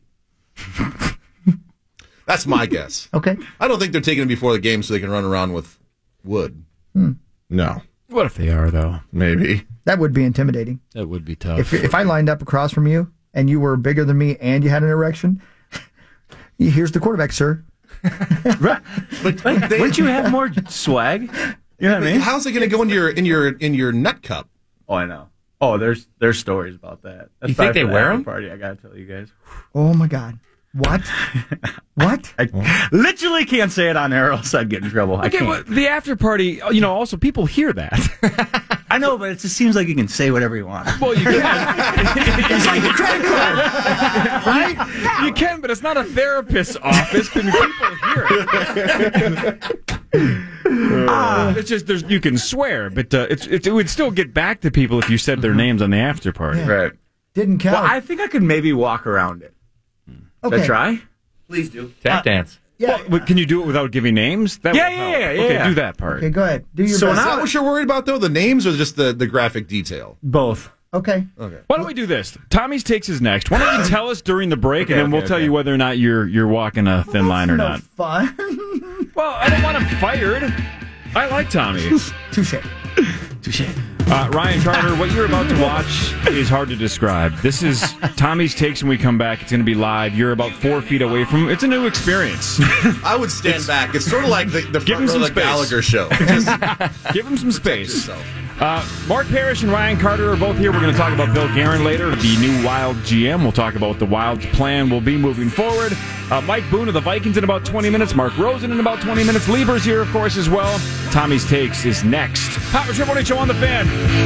That's my guess. Okay. I don't think they're taking it before the game so they can run around with wood. Hmm. No. What if they are, though? Maybe. That would be intimidating. That would be tough. If if I lined up across from you and you were bigger than me and you had an erection, here's the quarterback, sir. But they- wouldn't you have more swag? You know what I mean? How's it going to go in your in your in your nut cup? Oh, I know. Oh, there's there's stories about that. That's You think probably they for the wear after 'em? Party, I gotta tell you guys. Oh my God. What? What? I literally can't say it on air, or else I'd get in trouble. I Okay, can't. but the after party, you know, also people hear that. I know, but it just seems like you can say whatever you want. Well, you can. It's like a credit card, right? You can, but it's not a therapist's office. Can people hear it? Uh, it's just there's you can swear, but uh, it's, it, it would still get back to people if you said their names on the after party. Yeah. Right. Didn't count. Well, I think I could maybe walk around it. Should Okay. I try? Please do. Tap dance. Yeah. Well, but can you do it without giving names? That Yeah, would yeah, help. yeah, yeah, Okay, yeah. do that part. Okay, go ahead. Do your So best. Is now- that what you're worried about, though? The names or just the, the graphic detail? Both. Okay. Okay. Why don't we do this? Tommy's takes is next. Why don't you tell us during the break, Okay, and then okay, we'll tell okay. you whether or not you're you're walking a thin line or no not. fun. Well, I don't want him fired. I like Tommy. Touche. Touche. Uh, Ryan Carter, what you're about to watch is hard to describe. This is Tommy's takes when we come back. It's going to be live. You're about four feet away from him. It's a new experience. I would stand back. It's sort of like the, the Give front him row some of the space. Gallagher show. Just Give him some space. yourself. Uh, Mark Parrish and Ryan Carter are both here. We're going to talk about Bill Guerin later, the new Wild G M. We'll talk about what the Wild's plan will be moving forward. Uh, Mike Boone of the Vikings in about twenty minutes. Mark Rosen in about twenty minutes. Lieber's here, of course, as well. Tommy's Takes is next. Power Trip Morning Show on the Fan.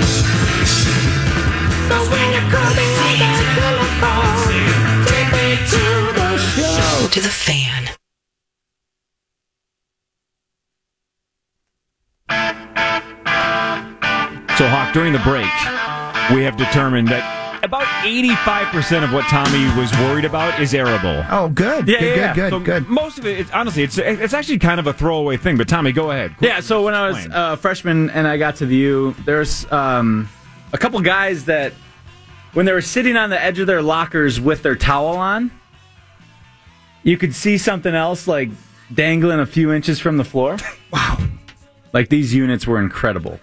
To the fan. So, Hawk, during the break, we have determined that about eighty-five percent of what Tommy was worried about is arable. Oh, good. Yeah, good, yeah, yeah. good, good, So good. Most of it, it's, honestly, it's it's actually kind of a throwaway thing. But Tommy, go ahead. Yeah, so when I was Explain. uh, a freshman and I got to the U, there's um, a couple guys that, when they were sitting on the edge of their lockers with their towel on, you could see something else like dangling a few inches from the floor. Wow. Like these units were incredible.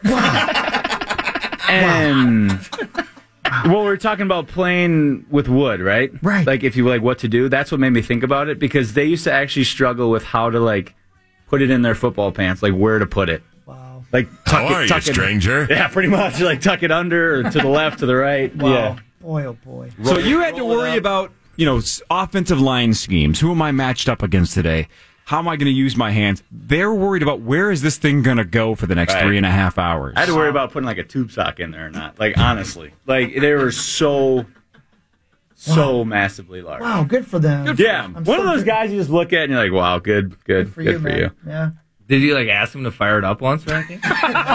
And well, we were talking about playing with wood, right? Right. Like if you like what to do, that's what made me think about it because they used to actually struggle with how to like put it in their football pants, like where to put it. Wow. Like tuck How it, are you, tuck it- stranger? Yeah, pretty much. Like tuck it under or to the left, to the right. Wow. Yeah. Boy, oh boy. So you had to worry about, you know, s- offensive line schemes. Who am I matched up against today? How am I going to use my hands? They're worried about where is this thing going to go for the next Right. three and a half hours. I had to worry about putting like a tube sock in there or not. Like honestly, like they were so, so massively large. Wow, good for them. Yeah, I'm one so of those good- guys you just look at and you're like, wow, good, good, for good you, for man. you. Yeah. Did you like ask him to fire it up once or anything?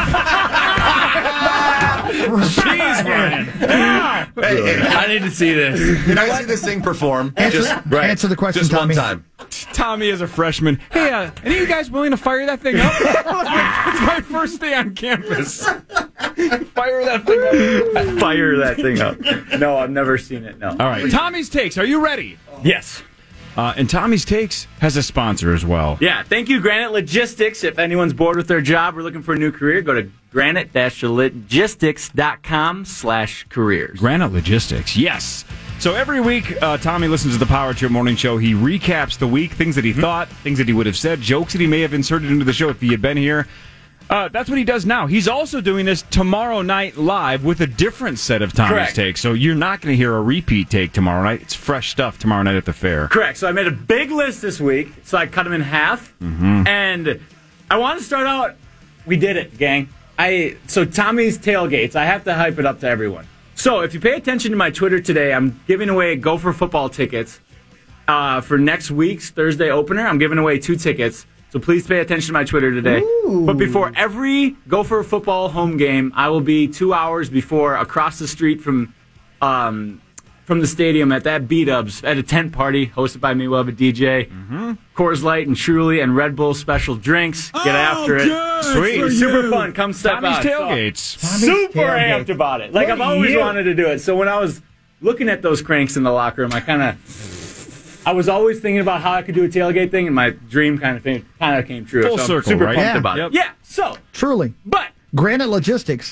Jeez, Ryan. Hey, hey, I need to see this. Can I see this thing perform? Answer, Just, answer the question, just Tommy. one time. Tommy is a freshman. Hey, uh, any of you guys willing to fire that thing up? It's my first day on campus. Fire that thing up. Fire that thing up. No, I've never seen it. No. All right, Tommy's Takes. Are you ready? Yes. Uh, and Tommy's Takes has a sponsor as well. Yeah, thank you, Granite Logistics. If anyone's bored with their job or looking for a new career, go to granite logistics dot com slash careers. Granite Logistics, yes. So every week, uh, Tommy listens to the Power Trip Morning Show. He recaps the week, things that he thought, things that he would have said, jokes that he may have inserted into the show if he had been here. Uh, that's what he does now. He's also doing this tomorrow night live with a different set of Tommy's Correct. Takes. So you're not going to hear a repeat take tomorrow night. It's fresh stuff tomorrow night at the fair. Correct. So I made a big list this week, so I cut them in half. Mm-hmm. And I want to start out, we did it, gang. I So Tommy's Tailgates, I have to hype it up to everyone. So if you pay attention to my Twitter today, I'm giving away Gopher football tickets uh, for next week's Thursday opener. I'm giving away two tickets, so please pay attention to my Twitter today. Ooh. But before every Gopher football home game, I will be two hours before across the street from um, from the stadium at that B-Dubs at a tent party hosted by me. We'll have a D J, mm-hmm. Coors Light and Truly and Red Bull special drinks. Get oh, after it. Good. Sweet. For Super you. fun. Come step Tommy's out. Tailgates. So, Tommy's super tailgate. amped about it. Like, What I've always you? wanted to do it. So when I was looking at those cranks in the locker room, I kind of, I was always thinking about how I could do a tailgate thing, and my dream kind of thing kind of came true. Full so I'm circle, super right? pumped Yeah. about Yep. it. Yeah. So, Truly. but Granite Logistics.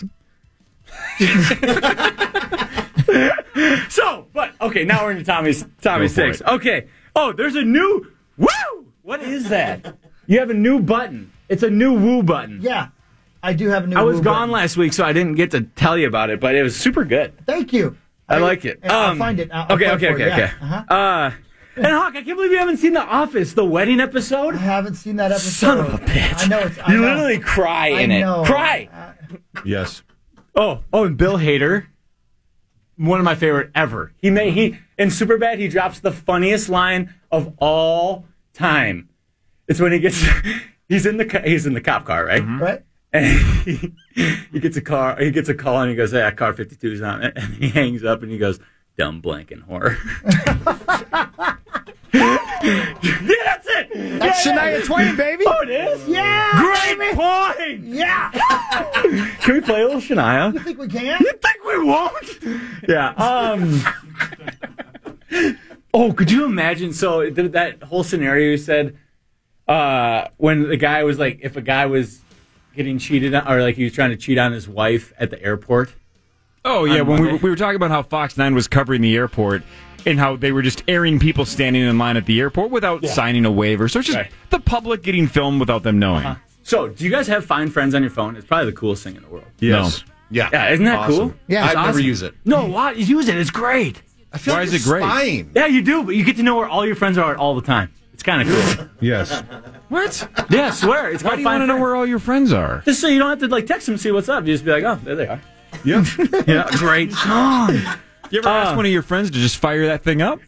so, but okay. Now we're into Tommy's Tommy's Go for six. it. Okay. Oh, there's a new woo. What is that? You have a new button. It's a new woo button. Yeah, I do have a new I was woo gone button. last week, so I didn't get to tell you about it, but it was super good. Thank you. I like it. I'll Um, find it. I'll, I'll okay, play okay, for okay, it. okay. Yeah. Uh-huh. Uh, and Hawk, I can't believe you haven't seen The Office, the wedding episode. I haven't seen that episode. Son of a bitch. I know it's. I You know. literally cry I in it. know. Cry. Yes. Oh, oh, and Bill Hader, one of my favorite ever. He made he in Superbad. He drops the funniest line of all time. It's when he gets he's in the ca- he's in the cop car, right? Mm-hmm. Right. And he, he gets a car. He gets a call and he goes, "Hey, car fifty-two's on it." And he hangs up and he goes, "Dumb blanking whore." Yeah, that's it. That's yeah, Shania yeah. Twain, baby. Oh, it is. Yeah. Great baby. point. Yeah. Can we play a little Shania? You think we can? You think we won't? Yeah. Um. Oh, could you imagine? So th- that whole scenario you said, uh, when the guy was like, if a guy was getting cheated on, or like he was trying to cheat on his wife at the airport. Oh, yeah, On when we, Monday. we were talking about how Fox nine was covering the airport and how they were just airing people standing in line at the airport without Yeah. signing a waiver. So it's just Right. the public getting filmed without them knowing. Uh-huh. So, do you guys have Find Friends on your phone? It's probably the coolest thing in the world. Yes. Yeah. Yeah, isn't that Awesome. cool? Yeah, I'd it's never awesome. use it. No, why? Use it. It's great. I feel Why like is it it's great? spying. Yeah, you do, but you get to know where all your friends are all the time. It's kind of cool. Yes. What? Yeah, I swear. It's Why called do you Find want to know Friends. where all your friends are? Just so you don't have to like text them and see what's up. You just be like, oh, there they are. Yeah. Yeah, great song. You ever ask Uh, one of your friends to just fire that thing up?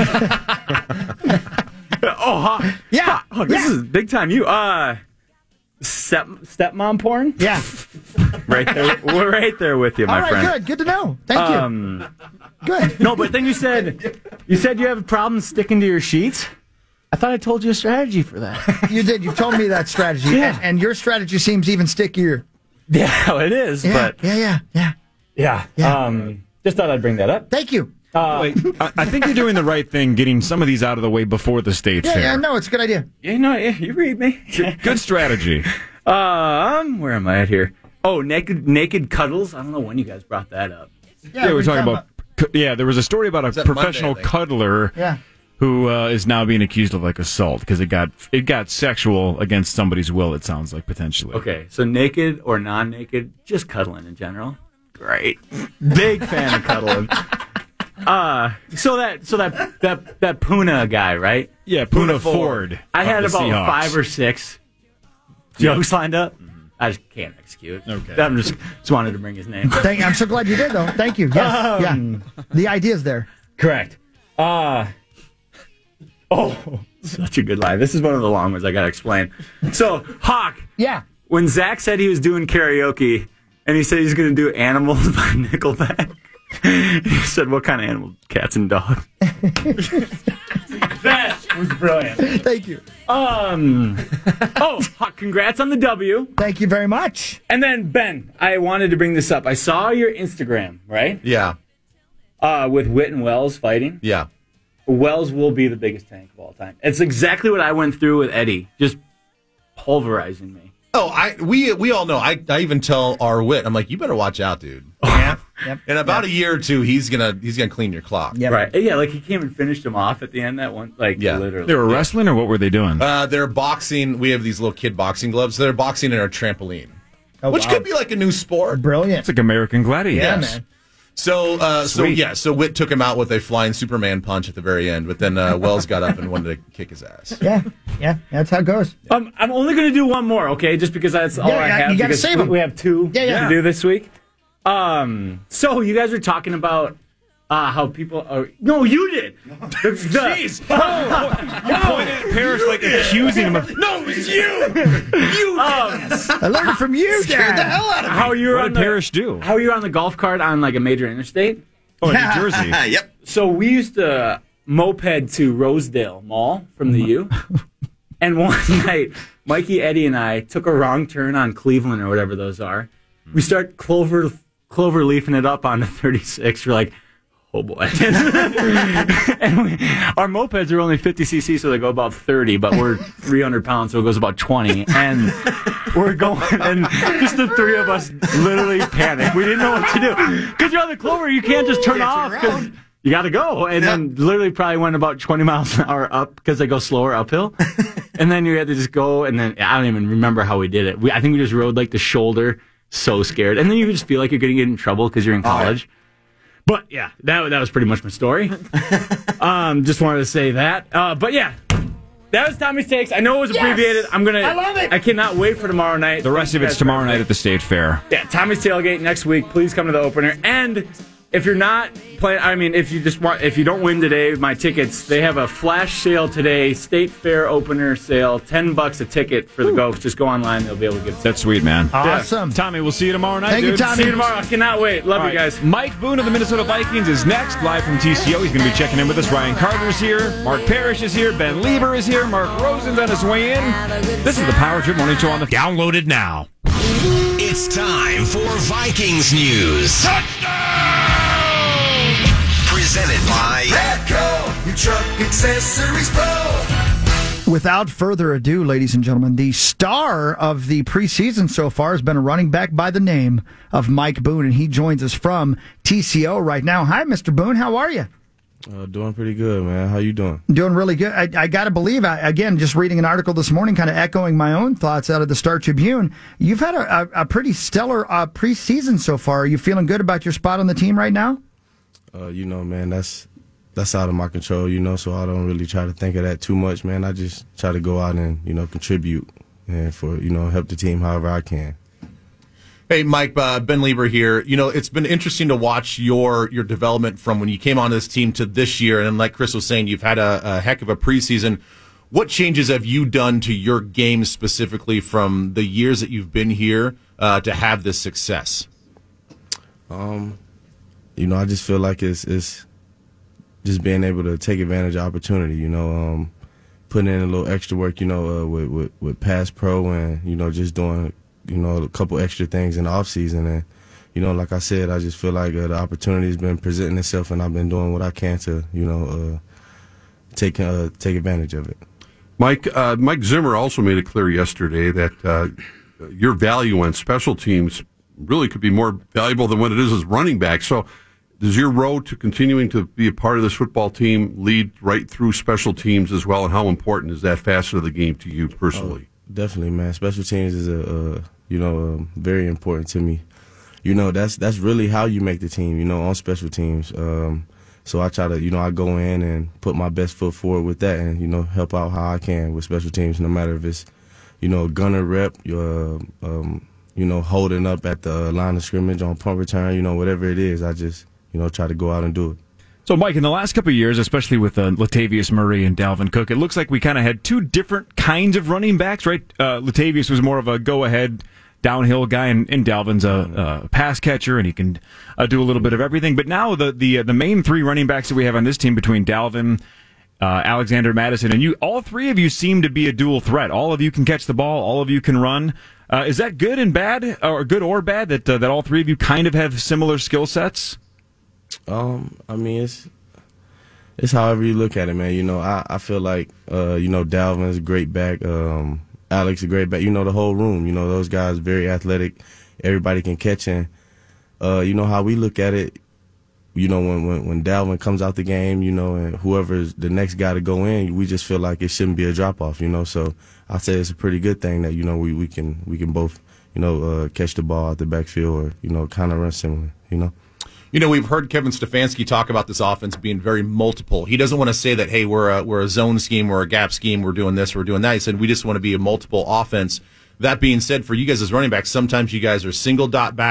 Oh, huh. Yeah. Oh, this yeah. is big time. You, uh, step stepmom porn? Yeah. Right there. We're right there with you, my All right. friend. Good. Good to know. Thank you. Um, Good. no, but then you said you said you have a problem sticking to your sheets. I thought I told you a strategy for that. You did. You told me that strategy, Yeah. and, and your strategy seems even stickier. Yeah, it is. Yeah. But Yeah. Yeah. Yeah. yeah, Yeah. Um, just thought I'd bring that up. Thank you. Uh, Wait, I, I think you're doing the right thing getting some of these out of the way before the state Yeah. fair. Yeah. No, it's a good idea. you know, yeah, you read me. Good strategy. Um, where am I at here? Oh, naked naked cuddles. I don't know when you guys brought that up. Yeah, we were talking about. Yeah, there was a story about a that professional Monday, I think. cuddler Yeah. who uh, is now being accused of like assault because it got it got sexual against somebody's will. It sounds like potentially. Okay, so naked or non-naked, just cuddling in general. Great, big fan of cuddling. Uh, so that so that that that Puna guy, right? Yeah, Puna Ford. I of had the about Seahawks. five or six jokes lined up. I just can't execute. Okay. I'm just just wanted to bring his name. Thank, I'm so glad you did, though. Thank you. Yes. Um, yeah. The idea's there. Correct. Uh, oh, such a good line. This is one of the long ones I got to explain. So, Hawk, Yeah. when Zach said he was doing karaoke and he said he's going to do Animals by Nickelback, he said, what kind of animal? Cats and dogs. That was brilliant. Thank you. Um. Oh, Hawk, congrats on the W. Thank you very much. And then, Ben, I wanted to bring this up. I saw your Instagram, right? Yeah. Uh, with Witt and Wells fighting. Yeah. Wells will be the biggest tank of all time. It's exactly what I went through with Eddie, just pulverizing me. Oh, I we we all know. I, I even tell our Wit, I'm like, you better watch out, dude. Yeah. Yep. In about a year or two, he's gonna he's gonna clean your clock. Yep. Right. Yeah, like he came and finished him off at the end that one. Like, Yeah. literally. They were wrestling, or what were they doing? Uh, they're boxing. We have these little kid boxing gloves. They're boxing in our trampoline, Oh, which wow. could be like a new sport. Brilliant. It's like American Gladiators. Yeah, Yes. man. So, uh, so Sweet. yeah, so Witt took him out with a flying Superman punch at the very end, but then uh, Wells got up and wanted to kick his ass. Yeah. Yeah. That's how it goes. Um, I'm only going to do one more, okay? Just because that's all Yeah, I yeah, have. you gotta because save we- 'em. We have two Yeah, yeah. to do this week. Um, so you guys were talking about Uh, how people are. No, you did. The, the, Jeez. Oh, you pointed at Parrish like accusing him of. No, it was you. You. Um, I learned it from you, Scared Dad. the hell out of me. how you're What on did the, Parrish do? How you're on the golf cart on like a major interstate? Oh, in New Jersey. Yep. So we used to moped to Rosedale Mall from the U. And one night, Mikey, Eddie, and I took a wrong turn on Cleveland or whatever those are. We start clover clover leafing it up onto thirty-six. We're like, oh boy. And we, our mopeds are only fifty c c, so they go about thirty, but we're three hundred pounds, so it goes about twenty. And we're going, and just the three of us literally panicked. We didn't know what to do. Because you're on the clover, you can't just turn off. Because you got to go. And yeah. then literally probably went about twenty miles an hour up because they go slower uphill. And then you had to just go. And then I don't even remember how we did it. We, I think we just rode like the shoulder, so scared. And then you just feel like you're going to get in trouble because you're in college. Oh, yeah. But yeah, that, that was pretty much my story. um, just wanted to say that. Uh, but yeah. That was Tommy's Takes. I know it was abbreviated. Yes! I'm gonna. I love it. I cannot wait for tomorrow night. The rest of it's tomorrow night at the State Fair. Yeah, Tommy's Tailgate next week. Please come to the opener. And if you're not playing, I mean, if you just want, if you don't win today, my tickets, they have a flash sale today. State Fair opener sale, ten bucks a ticket for the Ghosts. Just go online; they'll be able to get. That's sweet, man. Awesome, yeah. Tommy. We'll see you tomorrow night. Thank dude. you, Tommy. See you tomorrow. I cannot wait. Love All you right. guys. Mike Boone of the Minnesota Vikings is next, live from T C O. He's going to be checking in with us. Ryan Carter's here. Mark Parrish is here. Ben Lieber is here. Mark Rosen's on his way in. This is the Power Trip Morning Show on the. Download it now. It's time for Vikings News. Touchdown! Presented by Petco, your truck accessories pro. Without further ado, ladies and gentlemen, the star of the preseason so far has been a running back by the name of Mike Boone, and he joins us from T C O right now. Hi, Mister Boone. How are you? Uh, doing pretty good, man. How you doing? Doing really good. I, I got to believe, I, again, just reading an article this morning, kind of echoing my own thoughts out of the Star Tribune, you've had a, a, a pretty stellar uh, preseason so far. Are you feeling good about your spot on the team right now? Uh, you know, man, that's that's out of my control, you know, so I don't really try to think of that too much, man. I just try to go out and, you know, contribute and for, you know, help the team however I can. Hey, Mike, uh, Ben Lieber here. You know, it's been interesting to watch your your development from when you came onto this team to this year. And like Chris was saying, you've had a, a heck of a preseason. What changes have you done to your game specifically from the years that you've been here uh, to have this success? Um, you know, I just feel like it's it's just being able to take advantage of opportunity, you know, um, putting in a little extra work, you know, uh, with, with, with Pass Pro and, you know, just doing, you know, a couple extra things in the off season. And, you know, like I said, I just feel like uh, the opportunity has been presenting itself and I've been doing what I can to, you know, uh, take, uh, take advantage of it. Mike, uh, Mike Zimmer also made it clear yesterday that uh, your value on special teams really could be more valuable than what it is as running back. So does your road to continuing to be a part of this football team lead right through special teams as well? And how important is that facet of the game to you personally? Oh, definitely, man. Special teams is a, uh, you know, um, very important to me. You know, that's that's really how you make the team, you know, on special teams. Um, so I try to, you know, I go in and put my best foot forward with that and, you know, help out how I can with special teams, no matter if it's, you know, gunner rep, uh, um, you know, holding up at the line of scrimmage on punt return, you know, whatever it is, I just, you know, try to go out and do it. So, Mike, in the last couple of years, especially with uh, Latavius Murray and Dalvin Cook, it looks like we kind of had two different kinds of running backs, right? Uh, Latavius was more of a go-ahead downhill guy, and, and Dalvin's a, a pass catcher, and he can uh, do a little bit of everything. But now the the uh, the main three running backs that we have on this team, between Dalvin, uh, Alexander Madison, and you, all three of you seem to be a dual threat. All of you can catch the ball. All of you can run. Uh, is that good and bad, or good or bad, that uh, that all three of you kind of have similar skill sets? Um, I mean, it's it's however you look at it, man. You know, I, I feel like, uh, you know, Dalvin's a great back. Um, Alex a great back. You know, the whole room. You know, those guys very athletic. Everybody can catch. And, uh, you know, how we look at it, you know, when, when, when Dalvin comes out the game, you know, and whoever's the next guy to go in, we just feel like it shouldn't be a drop-off, you know. So I say it's a pretty good thing that, you know, we, we can we can both, you know, uh, catch the ball out the backfield or, you know, kind of run similar, you know. You know, we've heard Kevin Stefanski talk about this offense being very multiple. He doesn't want to say that, hey, we're a, we're a zone scheme, we're a gap scheme, we're doing this, we're doing that. He said we just want to be a multiple offense. That being said, for you guys as running backs, sometimes you guys are single dot backs,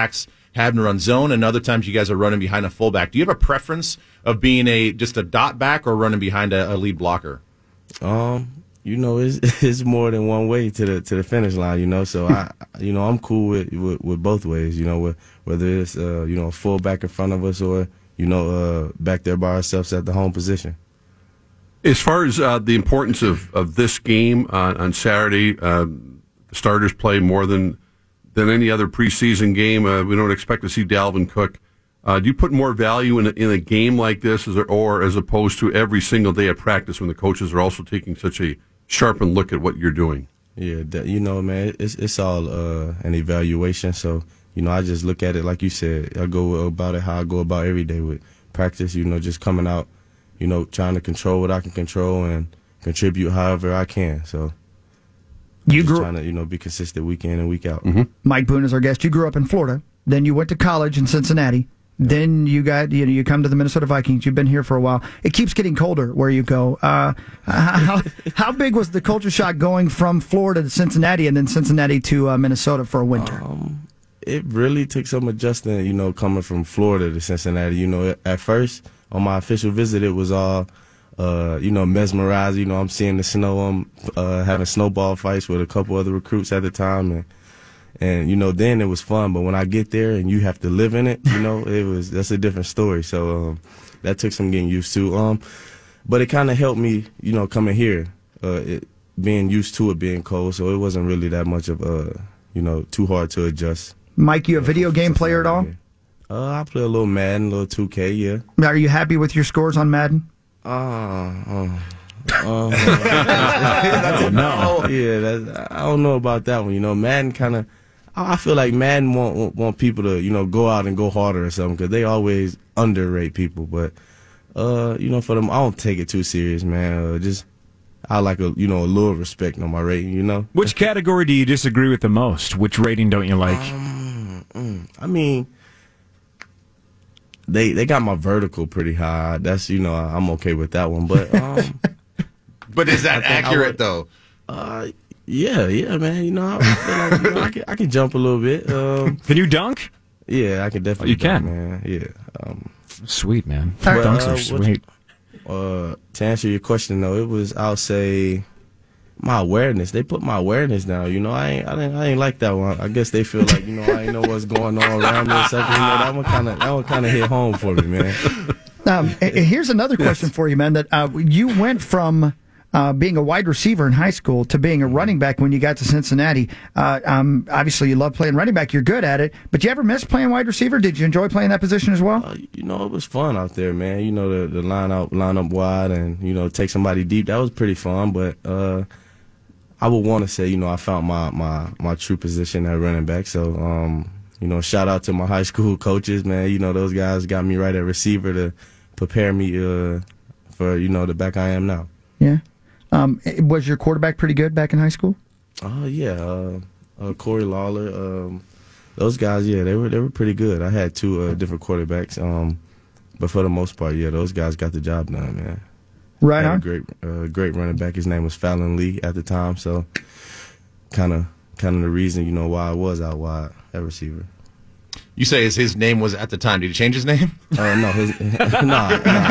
having to run zone, and other times you guys are running behind a fullback. Do you have a preference of being a just a dot back or running behind a, a lead blocker? Um, you know, it's it's more than one way to the to the finish line. You know, so I, you know, I'm cool with with, with both ways. You know, with, whether it's uh, you know, a fullback in front of us or you know, uh, back there by ourselves at the home position. As far as uh, the importance of, of this game uh, on Saturday, uh, the starters play more than than any other preseason game. Uh, we don't expect to see Dalvin Cook. Uh, do you put more value in a, in a game like this, as, or as opposed to every single day of practice when the coaches are also taking such a sharpened look at what you're doing? Yeah, that, you know, man, it's it's all uh, an evaluation. So, you know, I just look at it like you said. I go about it how I go about every day with practice. You know, just coming out, you know, trying to control what I can control and contribute however I can. So, you just grew trying to, you know, be consistent week in and week out. Mm-hmm. Mike Boone is our guest. You grew up in Florida. Then you went to college in Cincinnati. Then you got you know you come to the Minnesota Vikings. You've been here for a while. It keeps getting colder where you go. Uh, how how big was the culture shock going from Florida to Cincinnati and then Cincinnati to uh, Minnesota for a winter? Um, it really took some adjusting, you know, coming from Florida to Cincinnati. You know, at first on my official visit, it was all, uh, you know, mesmerized. You know, I'm seeing the snow. I'm uh, having snowball fights with a couple other recruits at the time, and. And, you know, then it was fun, but when I get there and you have to live in it, you know, it was, that's a different story. So, um, that took some getting used to. Um, but it kind of helped me, you know, coming here, uh, it, being used to it being cold. So it wasn't really that much of, uh, you know, too hard to adjust. Mike, you a video game player at all? Uh, I play a little Madden, a little two K, yeah. Are you happy with your scores on Madden? Uh, uh um, I don't know. Yeah, that, I don't know about that one. You know, Madden kind of, I feel like Madden want want people to, you know, go out and go harder or something because they always underrate people. But, uh, you know, for them, I don't take it too serious, man. Uh, just, I like, a you know, a little respect on my rating, you know. Which category do you disagree with the most? Which rating don't you like? Um, mm, I mean, they they got my vertical pretty high. That's, you know, I'm okay with that one. But, um, but is that accurate, would, though? Uh, Yeah, yeah, man. You know, I feel like you know, I can I can jump a little bit. Um, can you dunk? Yeah, I can definitely. Oh, you dunk, can, man. Yeah. Um, sweet, man. But, Dunks uh, are sweet. Uh, to answer your question though, it was I'll say my awareness. They put my awareness down. You know, I ain't I ain't, I ain't like that one. I guess they feel like you know I ain't know what's going on around me or something. You know, that one kind of that one kind of hit home for me, man. Um, here's another question for you, man. That uh, you went from. Uh, being a wide receiver in high school to being a running back when you got to Cincinnati. Uh, um, obviously, you love playing running back. You're good at it. But you ever miss playing wide receiver? Did you enjoy playing that position as well? Uh, you know, it was fun out there, man. You know, the, the line out, line up wide and, you know, take somebody deep. That was pretty fun. But uh, I would want to say, you know, I found my, my, my true position at running back. So, um, you know, shout out to my high school coaches, man. You know, those guys got me right at receiver to prepare me uh, for, you know, the back I am now. Yeah. Um, was your quarterback pretty good back in high school? Oh uh, yeah, uh, uh, Corey Lawler. Um, those guys, yeah, they were they were pretty good. I had two uh, different quarterbacks, um, but for the most part, yeah, those guys got the job done, man. Right on. A great, uh, great running back. His name was Fallon Lee at the time, so kind of, kind of the reason, you know, why I was out wide at receiver. You say his, his name was at the time. Did he change his name? Uh, no, his, nah, nah.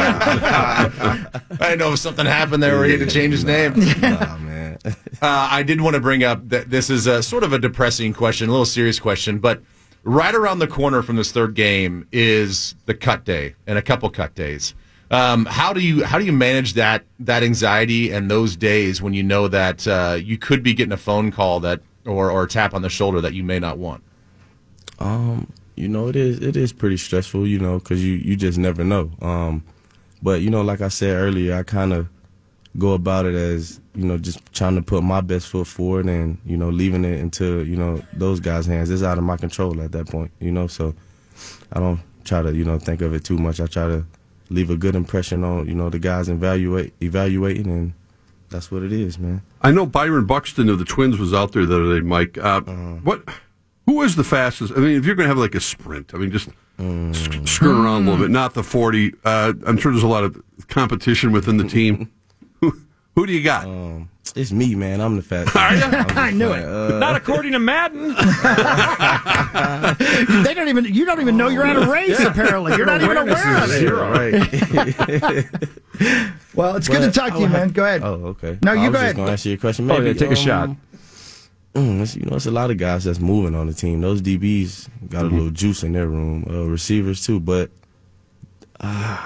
I didn't know if something happened there where he had to change his name. Nah, man. uh, I did want to bring up that this is a, sort of a depressing question, a little serious question, but right around the corner from this third game is the cut day and a couple cut days. Um, how do you how do you manage that that anxiety and those days when you know that uh, you could be getting a phone call that or or a tap on the shoulder that you may not want? Um. You know, it is it is pretty stressful, you know, because you, you just never know. Um, but, you know, like I said earlier, I kind of go about it as, you know, just trying to put my best foot forward and, you know, leaving it into, you know, those guys' hands. It's out of my control at that point, you know, so I don't try to, you know, think of it too much. I try to leave a good impression on, you know, the guys evaluate, evaluating, and that's what it is, man. I know Byron Buxton of the Twins was out there the other day, Mike. Uh, uh, what... Who is the fastest? I mean, if you're going to have like a sprint, I mean, just mm. sc- skirt around a little bit, not the forty. Uh, I'm sure there's a lot of competition within the team. Who, Who do you got? Um, it's me, man. I'm the fat. Are you? I knew it. Uh, Not according to Madden. They don't even. You don't even know you're at a race. Yeah. Apparently, you're not even aware of it. Zero. Right. Well, it's good to talk to you, man. Go ahead. Oh, okay. No, you I was go just ahead. gonna answer your question. Oh, Maybe, yeah, take a shot. Mm, it's, you know, it's a lot of guys that's moving on the team. Those D Bs got a little juice in their room. Uh, receivers too, but uh,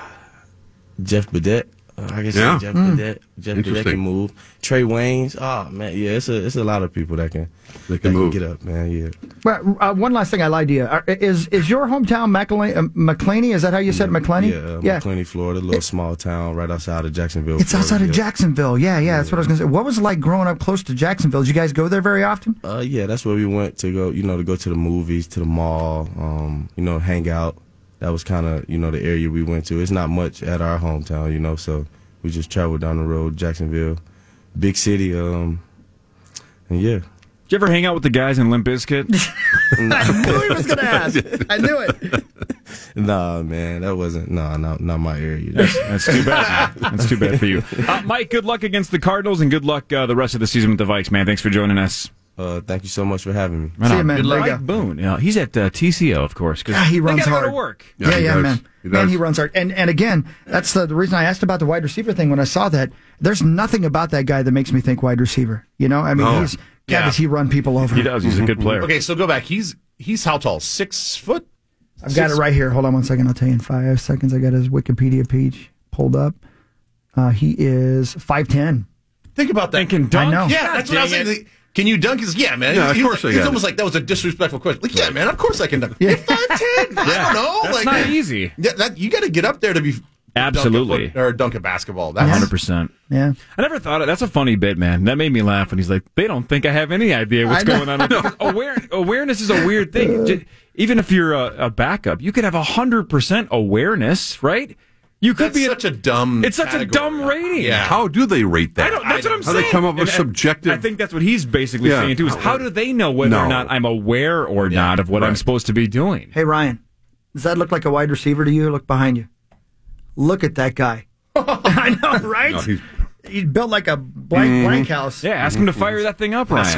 Jeff Badette. Uh, I guess Yeah. Jeff Mm. Badette. Jeff Badette Interesting. can move. Trey Waynes. Oh man, yeah, it's a it's a lot of people that can They can that move. get up, man. Yeah. But, uh, one last thing, I lied to you. Are- Is is your hometown McElhaney? Uh, McClaney? Is that how you said McClaney? Yeah, uh, McClaney, Florida, a little small town right outside of Jacksonville. It's Florida, outside of yeah. Jacksonville. Yeah, yeah, that's what I was going to say. What was it like growing up close to Jacksonville? Did you guys go there very often? Uh, yeah, that's where we went to go. You know, to go to the movies, to the mall. Um, you know, hang out. That was kind of you know the area we went to. It's not much at our hometown, you know, so we just traveled down the road, Jacksonville, big city. Um, and yeah. Did you ever hang out with the guys in Limp Bizkit? I knew he was going to ask. I knew it. Nah, man, that wasn't. Nah, not not my area. That's, that's too bad. That's too bad for you. Uh, Mike, good luck against the Cardinals, and good luck uh, the rest of the season with the Vikes, man. Thanks for joining us. Uh, thank you so much for having me. Right See on. you, man. Good luck. There you Mike go. Boone. Yeah, he's at uh, T C O, of course. 'cause Yeah, he runs they gotta hard. go to work. Yeah, yeah, he does. man. He Man, does. he runs hard. And and again, that's the, the reason I asked about the wide receiver thing when I saw that. There's nothing about that guy that makes me think wide receiver. You know, I mean, No. he's Yeah. yeah. does he run people over? He does. He's a good player. Okay, so go back. He's he's how tall? Six foot. I've got Six- it right here. Hold on one second. I'll tell you in five seconds. I got his Wikipedia page pulled up. Uh, he is five ten. Think about that. And can dunk. I know. Yeah, God that's what I was dang saying. Can you dunk? He's, yeah, man. Yeah, of He's course like, I It's got almost it. like that was a disrespectful question. Like, yeah, man, of course I can dunk. You're five ten. I don't know. That's like, not easy. Yeah, that, you got to get up there to be Absolutely. dunk a foot- or dunk a basketball. one That's hundred percent. Yeah. I never thought of that's a funny bit, man. That made me laugh when he's like, they don't think I have any idea what's I know. going on. Because Aware, awareness is a weird thing. J- Even if you're a, a backup, you could have one hundred percent awareness, right? You could That's be such a dumb. It's such a category. dumb rating. Yeah. How do they rate that? I don't, that's what I'm How saying. they come up with And I- subjective? I think that's what he's basically Yeah. saying too. Is how do they know whether No. or not I'm aware or not of what I'm right. supposed to be doing? Hey Ryan, does that look like a wide receiver to you? Look behind you. Look at that guy. I know, right? No, he's- He's built like a blank blank house. Yeah, ask him to fire that thing up, Ryan.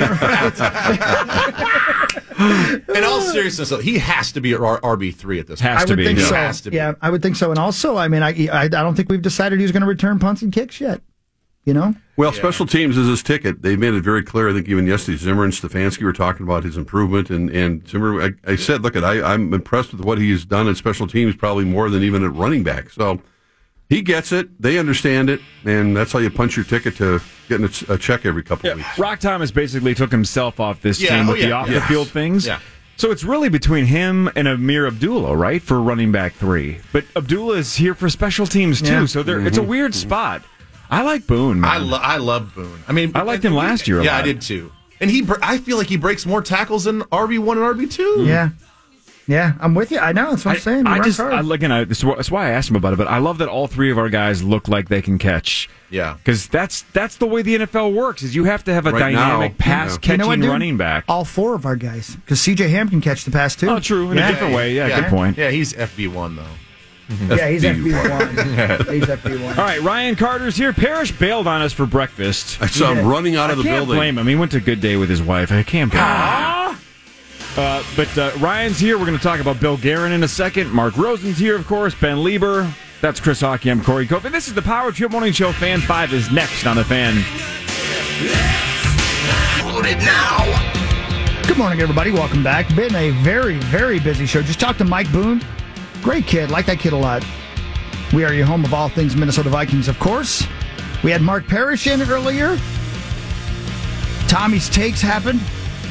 In all seriousness, though, he has to be at R B three at this point. Has I to would be. think yeah. so. Has to be. Yeah, I would think so. And also, I mean, I I, I don't think we've decided who's going to return punts and kicks yet. You know? Well, special teams is his ticket. They made it very clear. I think even yesterday, Zimmer and Stefanski were talking about his improvement. And, and Zimmer, I, I said, look, at I, I'm impressed with what he's done at special teams, probably more than even at running back. So he gets it. They understand it. And that's how you punch your ticket to getting a, a check every couple Yeah, of weeks. Rock Thomas basically took himself off this Yeah, team oh, with the yeah, off yeah. the field things. Yeah. So it's really between him and Amir Abdullah, right, for running back three. But Abdullah is here for special teams too, Yeah. so there it's a weird spot. I like Boone, man. I, lo- I love Boone. I mean, I liked him last year a Yeah, lot. I did too. And he, br- I feel like he breaks more tackles than R B one and R B two. Yeah. Yeah, I'm with you. I know. That's what I, I'm saying. He I runs just, hard. I, again, I, that's why that's why I asked him about it. But I love that all three of our guys look like they can catch. Yeah. Because that's that's the way the N F L works. Is you have to have a Right dynamic now, pass yeah. catching You know what, dude? running back. All four of our guys, because C J Ham can catch the pass too. Oh, true, in yeah. a different way. Yeah, good point. Yeah, he's F B one though. Yeah, he's F B one. He's F B one. All right, Ryan Carter's here. Parrish bailed on us for breakfast. I saw him running out of the I can't building. blame him. He went to Good Day with his wife. I can't blame him. Uh, but uh, Ryan's here. We're going to talk about Bill Guerin in a second. Mark Rosen's here, of course. Ben Lieber. That's Chris Hockey. I'm Corey Cope. And this is the Power Trip Morning Show. Fan five is next on the Fan. Loaded now. Good morning, everybody. Welcome back. Been a very, very busy show. Just talked to Mike Boone. Great kid. Like that kid a lot. We are your home of all things Minnesota Vikings, of course. We had Mark Parrish in earlier. Tommy's Takes happened.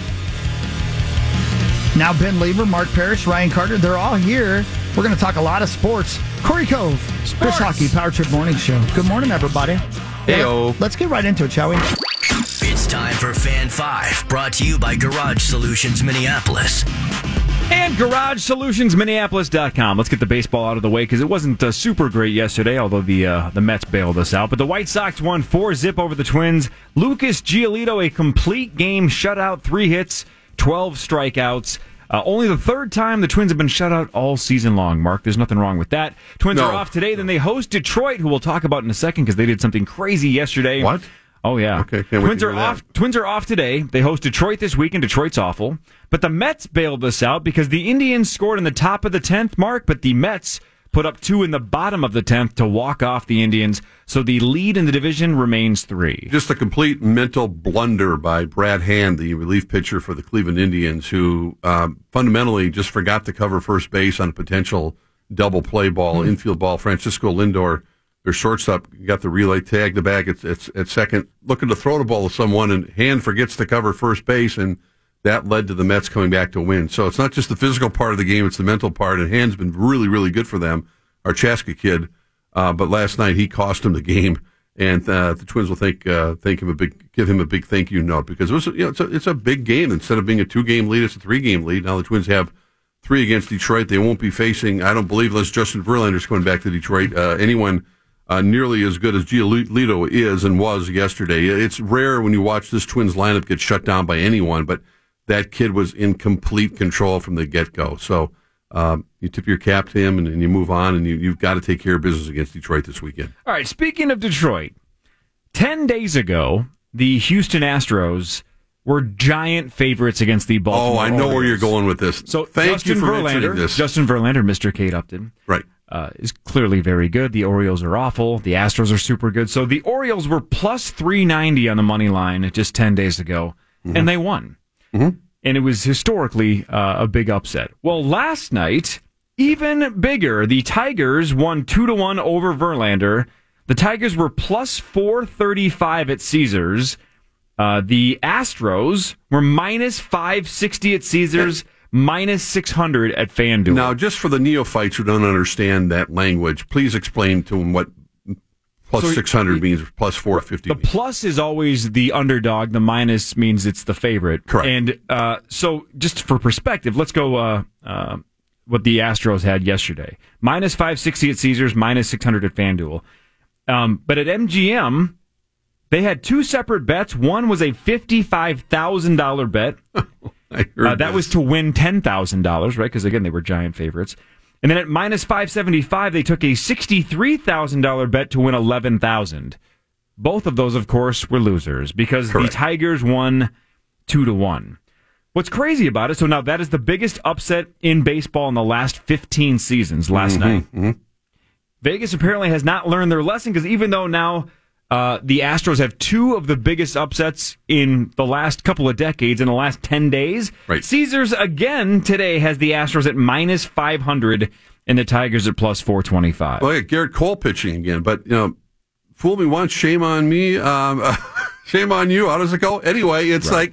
Now Ben Lieber, Mark Parrish, Ryan Carter, they're all here. We're going to talk a lot of sports. Corey Cove, Chris Hockey, Power Trip Morning Show. Good morning, everybody. Heyo. Let's get right into it, shall we? It's time for Fan five, brought to you by Garage Solutions Minneapolis. And Garage Solutions Minneapolis dot com. Let's get the baseball out of the way because it wasn't uh, super great yesterday, although the uh, the Mets bailed us out. But the White Sox won four zip over the Twins. Lucas Giolito, a complete game shutout, three hits, twelve strikeouts. Uh, only the third time the Twins have been shut out all season long, Mark. There's nothing wrong with that. Twins No. are off today. Then they host Detroit, who we'll talk about in a second because they did something crazy yesterday. What? Oh, yeah. Okay, can't wait Twins to are hear that. off. Twins are off today. They host Detroit this week, and Detroit's awful. But the Mets bailed us out because the Indians scored in the top of the tenth, Mark, but the Mets put up two in the bottom of the tenth to walk off the Indians. So the lead in the division remains three. Just a complete mental blunder by Brad Hand, the relief pitcher for the Cleveland Indians, who um, fundamentally just forgot to cover first base on a potential double play ball, Mm-hmm. infield ball. Francisco Lindor, their shortstop, got the relay tag the back at, at, at second, looking to throw the ball to someone, and Hand forgets to cover first base, and that led to the Mets coming back to win. So it's not just the physical part of the game, it's the mental part, and Hand's been really, really good for them, our Chaska kid. Uh, but last night he cost him the game, and uh, the Twins will thank uh, thank him a big, give him a big thank you note, because it was, you know, it's a, it's a big game. Instead of being a two game lead, it's a three game lead. Now the Twins have three against Detroit. They won't be facing, I don't believe, unless Justin Verlander's coming back to Detroit, uh, anyone uh, nearly as good as Giolito is and was yesterday. It's rare when you watch this Twins lineup get shut down by anyone, but that kid was in complete control from the get go. So. Um, you tip your cap to him, and, and you move on, and you, you've got to take care of business against Detroit this weekend. All right, speaking of Detroit, ten days ago, the Houston Astros were giant favorites against the Baltimore Oh, I know Orioles. where you're going with this. So Thank Justin you for Verlander, mentioning this. Justin Verlander, Mister Kate Upton, right, uh, is clearly very good. The Orioles are awful. The Astros are super good. So the Orioles were plus three ninety on the money line just ten days ago, Mm-hmm. and they won. Mm-hmm. And it was historically uh, a big upset. Well, last night, even bigger, the Tigers won two to one over Verlander. The Tigers were plus four thirty-five at Caesars. Uh, the Astros were minus five sixty at Caesars, minus six hundred at FanDuel. Now, just for the neophytes who don't understand that language, please explain to them what plus So, six hundred means, plus four fifty The means. plus is always the underdog. The minus means it's the favorite. Correct. And uh, so, just for perspective, let's go uh, uh, what the Astros had yesterday. Minus five sixty at Caesars, minus six hundred at FanDuel. Um, but at M G M, they had two separate bets. One was a fifty-five thousand dollars bet. I heard Uh, that this. was to win ten thousand dollars, right? Because, again, they were giant favorites. And then at minus five seventy-five, they took a sixty-three thousand dollars bet to win eleven thousand dollars. Both of those, of course, were losers because Correct. the Tigers won two to one. What's crazy about it, so now that is the biggest upset in baseball in the last fifteen seasons last Mhm, night. mhm. Vegas apparently has not learned their lesson because even though now uh, the Astros have two of the biggest upsets in the last couple of decades, in the last ten days, Right. Caesars again today has the Astros at minus five hundred and the Tigers at plus four twenty-five. Well, yeah, Garrett Cole pitching again, but you know, fool me once, shame on me. Um, shame on you. How does it go? Anyway, it's Right. like,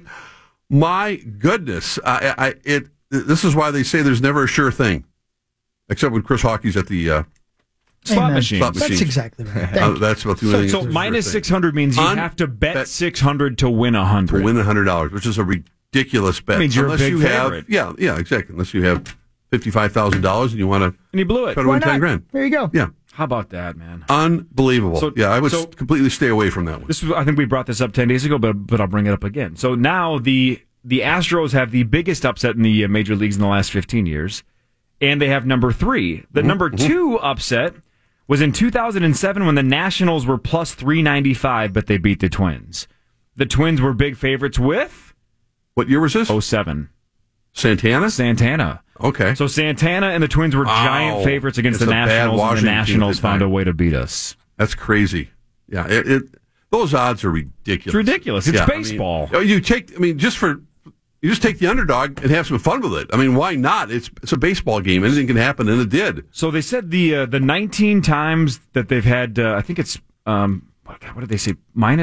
my goodness, I, I, it. This is why they say there's never a sure thing, except when Chris Hockey's at the uh, Slot Amen. machines. slot That's machines. exactly right. Thank Uh, you. that's about the So, only thing so that's a sure minus thing. six hundred means you Un- have to bet, bet- six hundred to win one hundred. to win a hundred dollars, which is a ridiculous bet. That means you're a Unless big you favorite. have, yeah, yeah, exactly. Unless you have fifty-five thousand dollars and you want to And he blew it. try to Why win ten not? grand. There you go. Yeah, How about that, man? unbelievable. So- yeah, I would so- completely stay away from that one. This is, I think we brought this up ten days ago, but but I'll bring it up again. So now the the Astros have the biggest upset in the uh, major leagues in the last fifteen years, and they have number three. The number two upset was in two thousand seven when the Nationals were plus three ninety-five, but they beat the Twins. The Twins were big favorites with What year was this? oh seven. Santana? Santana. Okay. So Santana and the Twins were giant Ow. favorites against It's the a bad Nationals, and the Washington team Nationals that found time. a way to beat us. That's crazy. Yeah, it, it those odds are ridiculous. It's ridiculous. It's Yeah, I mean, baseball. you take, I mean, just for you just take the underdog and have some fun with it. I mean, why not? It's it's a baseball game. Anything can happen, and it did. So they said the uh, the nineteen times that they've had, uh, I think it's um, what, what did they say?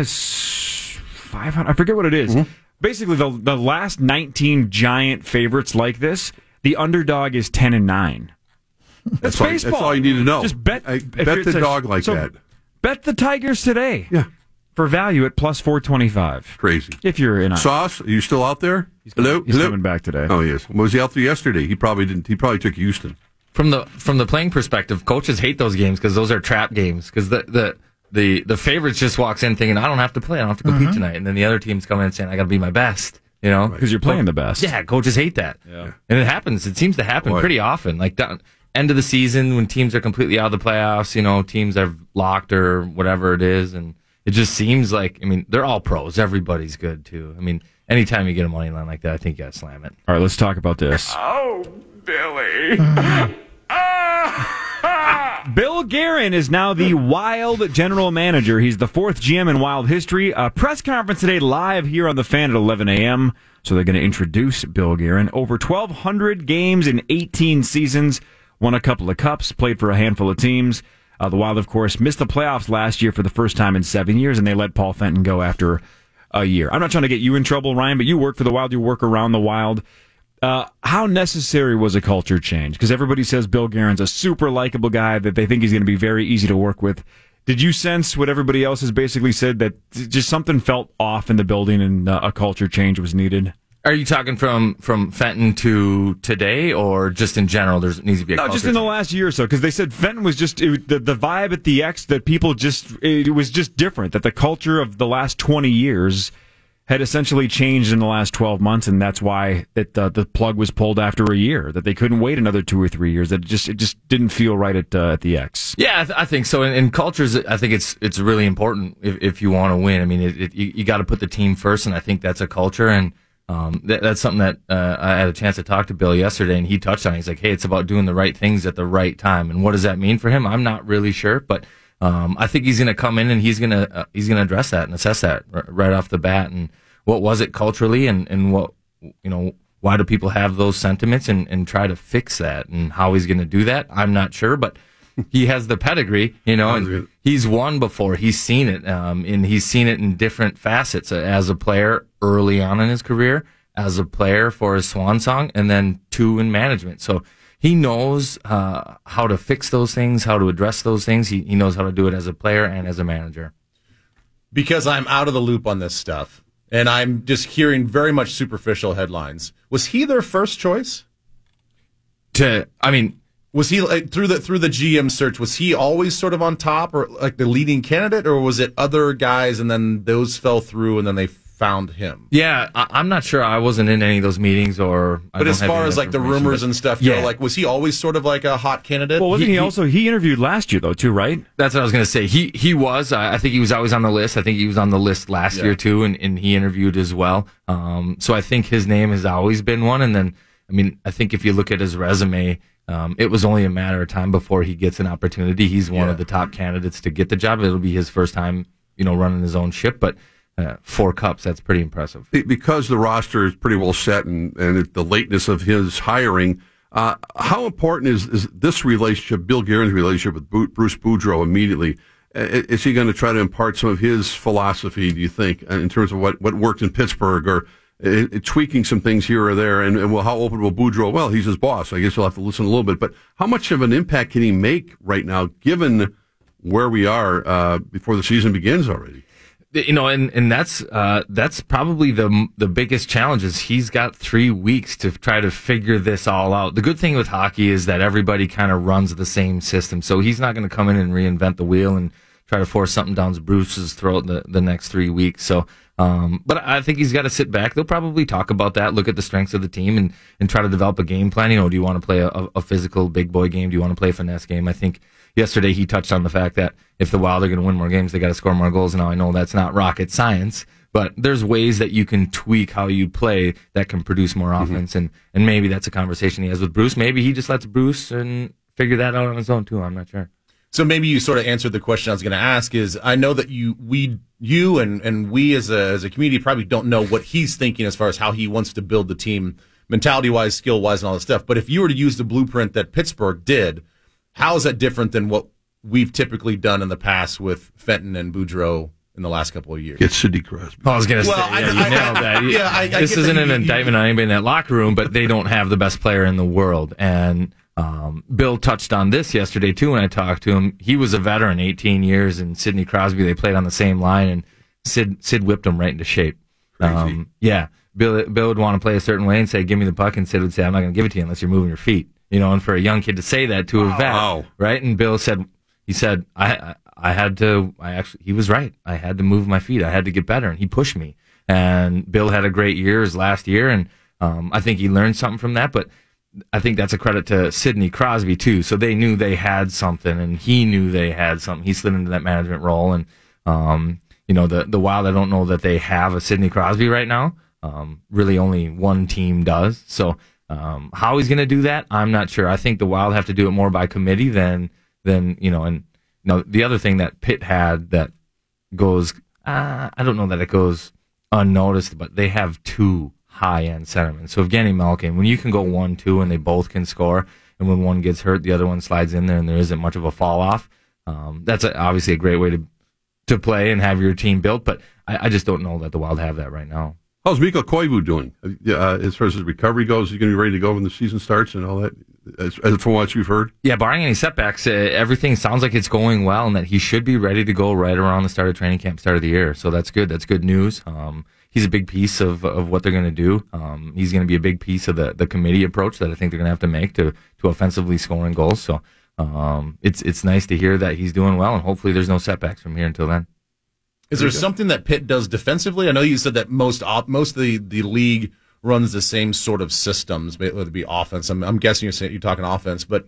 Minus five hundred. I forget what it is. Mm-hmm. Basically, the the last nineteen giant favorites like this, the underdog is ten and nine. That's, That's all, baseball. that's all you need to know. Just bet. I, if bet it's the a- dog like so that. Bet the Tigers today. Yeah, for value at plus four twenty five. Crazy. If you're in on it. Sauce, are you still out there? Hello, He's hello. coming back today. Oh, yes. Was he out there yesterday? He probably didn't. He probably took Houston. From the from the playing perspective, coaches hate those games because those are trap games. Because the, the the the favorites just walks in thinking, I don't have to play, I don't have to compete Mhm. tonight, and then the other team's coming in saying, I got to be my best. You know, because you're playing the best. Yeah, coaches hate that. Yeah. And it happens. It seems to happen Boy. pretty often. Like down, end of the season when teams are completely out of the playoffs, you know, teams are locked or whatever it is. And it just seems like, I mean, they're all pros. Everybody's good, too. I mean, anytime you get a money line like that, I think you got to slam it. All right, let's talk about this. Oh, Billy. Bill Guerin is now the Wild general manager. He's the fourth G M in Wild history. A press conference today live here on the Fan at eleven a.m. So they're going to introduce Bill Guerin. Over twelve hundred games in eighteen seasons. Won a couple of cups. Played for a handful of teams. Uh, the Wild, of course, missed the playoffs last year for the first time in seven years, and they let Paul Fenton go after a year. I'm not trying to get you in trouble, Ryan, but you work for the Wild. You work around the Wild. Uh, how necessary was a culture change? Because everybody says Bill Guerin's a super likable guy, that they think he's going to be very easy to work with. Did you sense what everybody else has basically said, that just something felt off in the building and uh, a culture change was needed? Are you talking from, from Fenton to today, or just in general? There needs to be a no, culture just in the change? last year or so, because they said Fenton was just it, the the vibe at the X, that people just it was just different. That the culture of the last twenty years had essentially changed in the last twelve months, and that's why it, uh, the plug was pulled after a year. That they couldn't wait another two or three years. That it just it just didn't feel right at uh, at the X. Yeah, I, th- I think so. In, in cultures, I think it's it's really important if, if you want to win. I mean, it, it, you, you got to put the team first, and I think that's a culture. And um, that, that's something that uh, I had a chance to talk to Bill yesterday, and he touched on it. He's like, hey, it's about doing the right things at the right time. And what does that mean for him? I'm not really sure, but um, I think he's going to come in and he's going to uh, he's going to address that and assess that r- right off the bat. And what was it culturally, and, and what, you know, why do people have those sentiments, and, and try to fix that, and how he's going to do that? I'm not sure, but he has the pedigree, you know, and he's won before. He's seen it, um, and he's seen it in different facets as a player early on in his career, as a player for his swan song, and then two in management. So he knows uh, how to fix those things, how to address those things. He, he knows how to do it as a player and as a manager. Because I'm out of the loop on this stuff, and I'm just hearing very much superficial headlines. Was he their first choice? To, I mean, was he like, through the through the G M search? Was he always sort of on top, or like the leading candidate, or was it other guys and then those fell through and then they found him? Yeah, I, I'm not sure. I wasn't in any of those meetings, or. I But don't as have far any as like the information, rumors but- and stuff yeah. go, like was he always sort of like a hot candidate? Well, wasn't he, also he interviewed last year though too, right? That's what I was going to say. He he was. I I think he was always on the list. I think he was on the list last Yeah. year too, and, and he interviewed as well. Um, so I think his name has always been one. And then, I mean, I think if you look at his resume, um, it was only a matter of time before he gets an opportunity. He's one Yeah. of the top candidates to get the job. It'll be his first time, you know, running his own ship. But uh, four cups, that's pretty impressive. Be- Because the roster is pretty well set, and, and it- the lateness of his hiring, uh, how important is, is this relationship, Bill Guerin's relationship with Bu- Bruce Boudreau immediately? Uh, Is he going to try to impart some of his philosophy, do you think, in terms of what, what worked in Pittsburgh, or uh, tweaking some things here or there? And, and well, how open will Boudreau? Well, he's his boss. I guess he'll have to listen a little bit. But how much of an impact can he make right now, given where we are uh, before the season begins already? You know, and, and that's uh, that's probably the the biggest challenge is he's got three weeks to try to figure this all out. The good thing with hockey is that everybody kind of runs the same system, so he's not going to come in and reinvent the wheel and try to force something down Bruce's throat the, the next three weeks. So, um, but I think he's got to sit back. They'll probably talk about that, look at the strengths of the team, and, and try to develop a game plan. You know, do you want to play a, a physical big boy game? Do you want to play a finesse game? I think yesterday he touched on the fact that if the Wild are going to win more games, they got to score more goals. Now I know that's not rocket science, but there's ways that you can tweak how you play that can produce more offense. And, and maybe that's a conversation he has with Bruce. Maybe he just lets Bruce and figure that out on his own too. I'm not sure. So maybe you sort of answered the question I was going to ask. Is I know that you, we, you, and and we as a as a community probably don't know what he's thinking as far as how he wants to build the team, mentality wise, skill wise, and all this stuff. But if you were to use the blueprint that Pittsburgh did, how is that different than what we've typically done in the past with Fenton and Boudreau in the last couple of years? Get Sidney Crosby. I was going to Well, say, I- yeah, you I- nailed that. yeah, I- I this get isn't that an you- you- indictment on anybody in that locker room, but they don't have the best player in the world. And um, Bill touched on this yesterday, too, when I talked to him. He was a veteran, eighteen years, and Sidney Crosby, they played on the same line, and Sid Sid whipped him right into shape. Um, yeah, Bill, Bill would want to play a certain way and say, give me the puck, and Sid would say, I'm not going to give it to you unless you're moving your feet. You know, and for a young kid to say that to a vet, Wow. right? And Bill said, he said, I, I I had to, I actually, he was right. I had to move my feet. I had to get better, and he pushed me. And Bill had a great year his last year, and um, I think he learned something from that. But I think that's a credit to Sidney Crosby too. So they knew they had something, and he knew they had something. He slid into that management role, and um, you know, the the Wild, I don't know that they have a Sidney Crosby right now. Um, really, only one team does. So um, how he's going to do that, I'm not sure. I think the Wild have to do it more by committee than than you know. And you know, the other thing that Pitt had that goes, uh, I don't know that it goes unnoticed, but they have two high-end centermen. So Evgeny Malkin, when you can go one two and they both can score, and when one gets hurt, the other one slides in there, and there isn't much of a fall-off, um, that's a, obviously a great way to to play and have your team built, but I, I just don't know that the Wild have that right now. How's Mikko Koivu doing? Uh, as far as his recovery goes, he's going to be ready to go when the season starts and all that, as, as from what you've heard? Yeah, barring any setbacks, uh, everything sounds like it's going well, and that he should be ready to go right around the start of training camp, start of the year. So that's good. That's good news. Um, he's a big piece of, of what they're going to do. Um, he's going to be a big piece of the, the committee approach that I think they're going to have to make to, to offensively scoring goals. So um, it's it's nice to hear that he's doing well, and hopefully there's no setbacks from here until then. Is there something that Pitt does defensively? I know you said that most op- most of the, the league runs the same sort of systems, whether it be offense. I'm, I'm guessing you're saying you're talking offense, but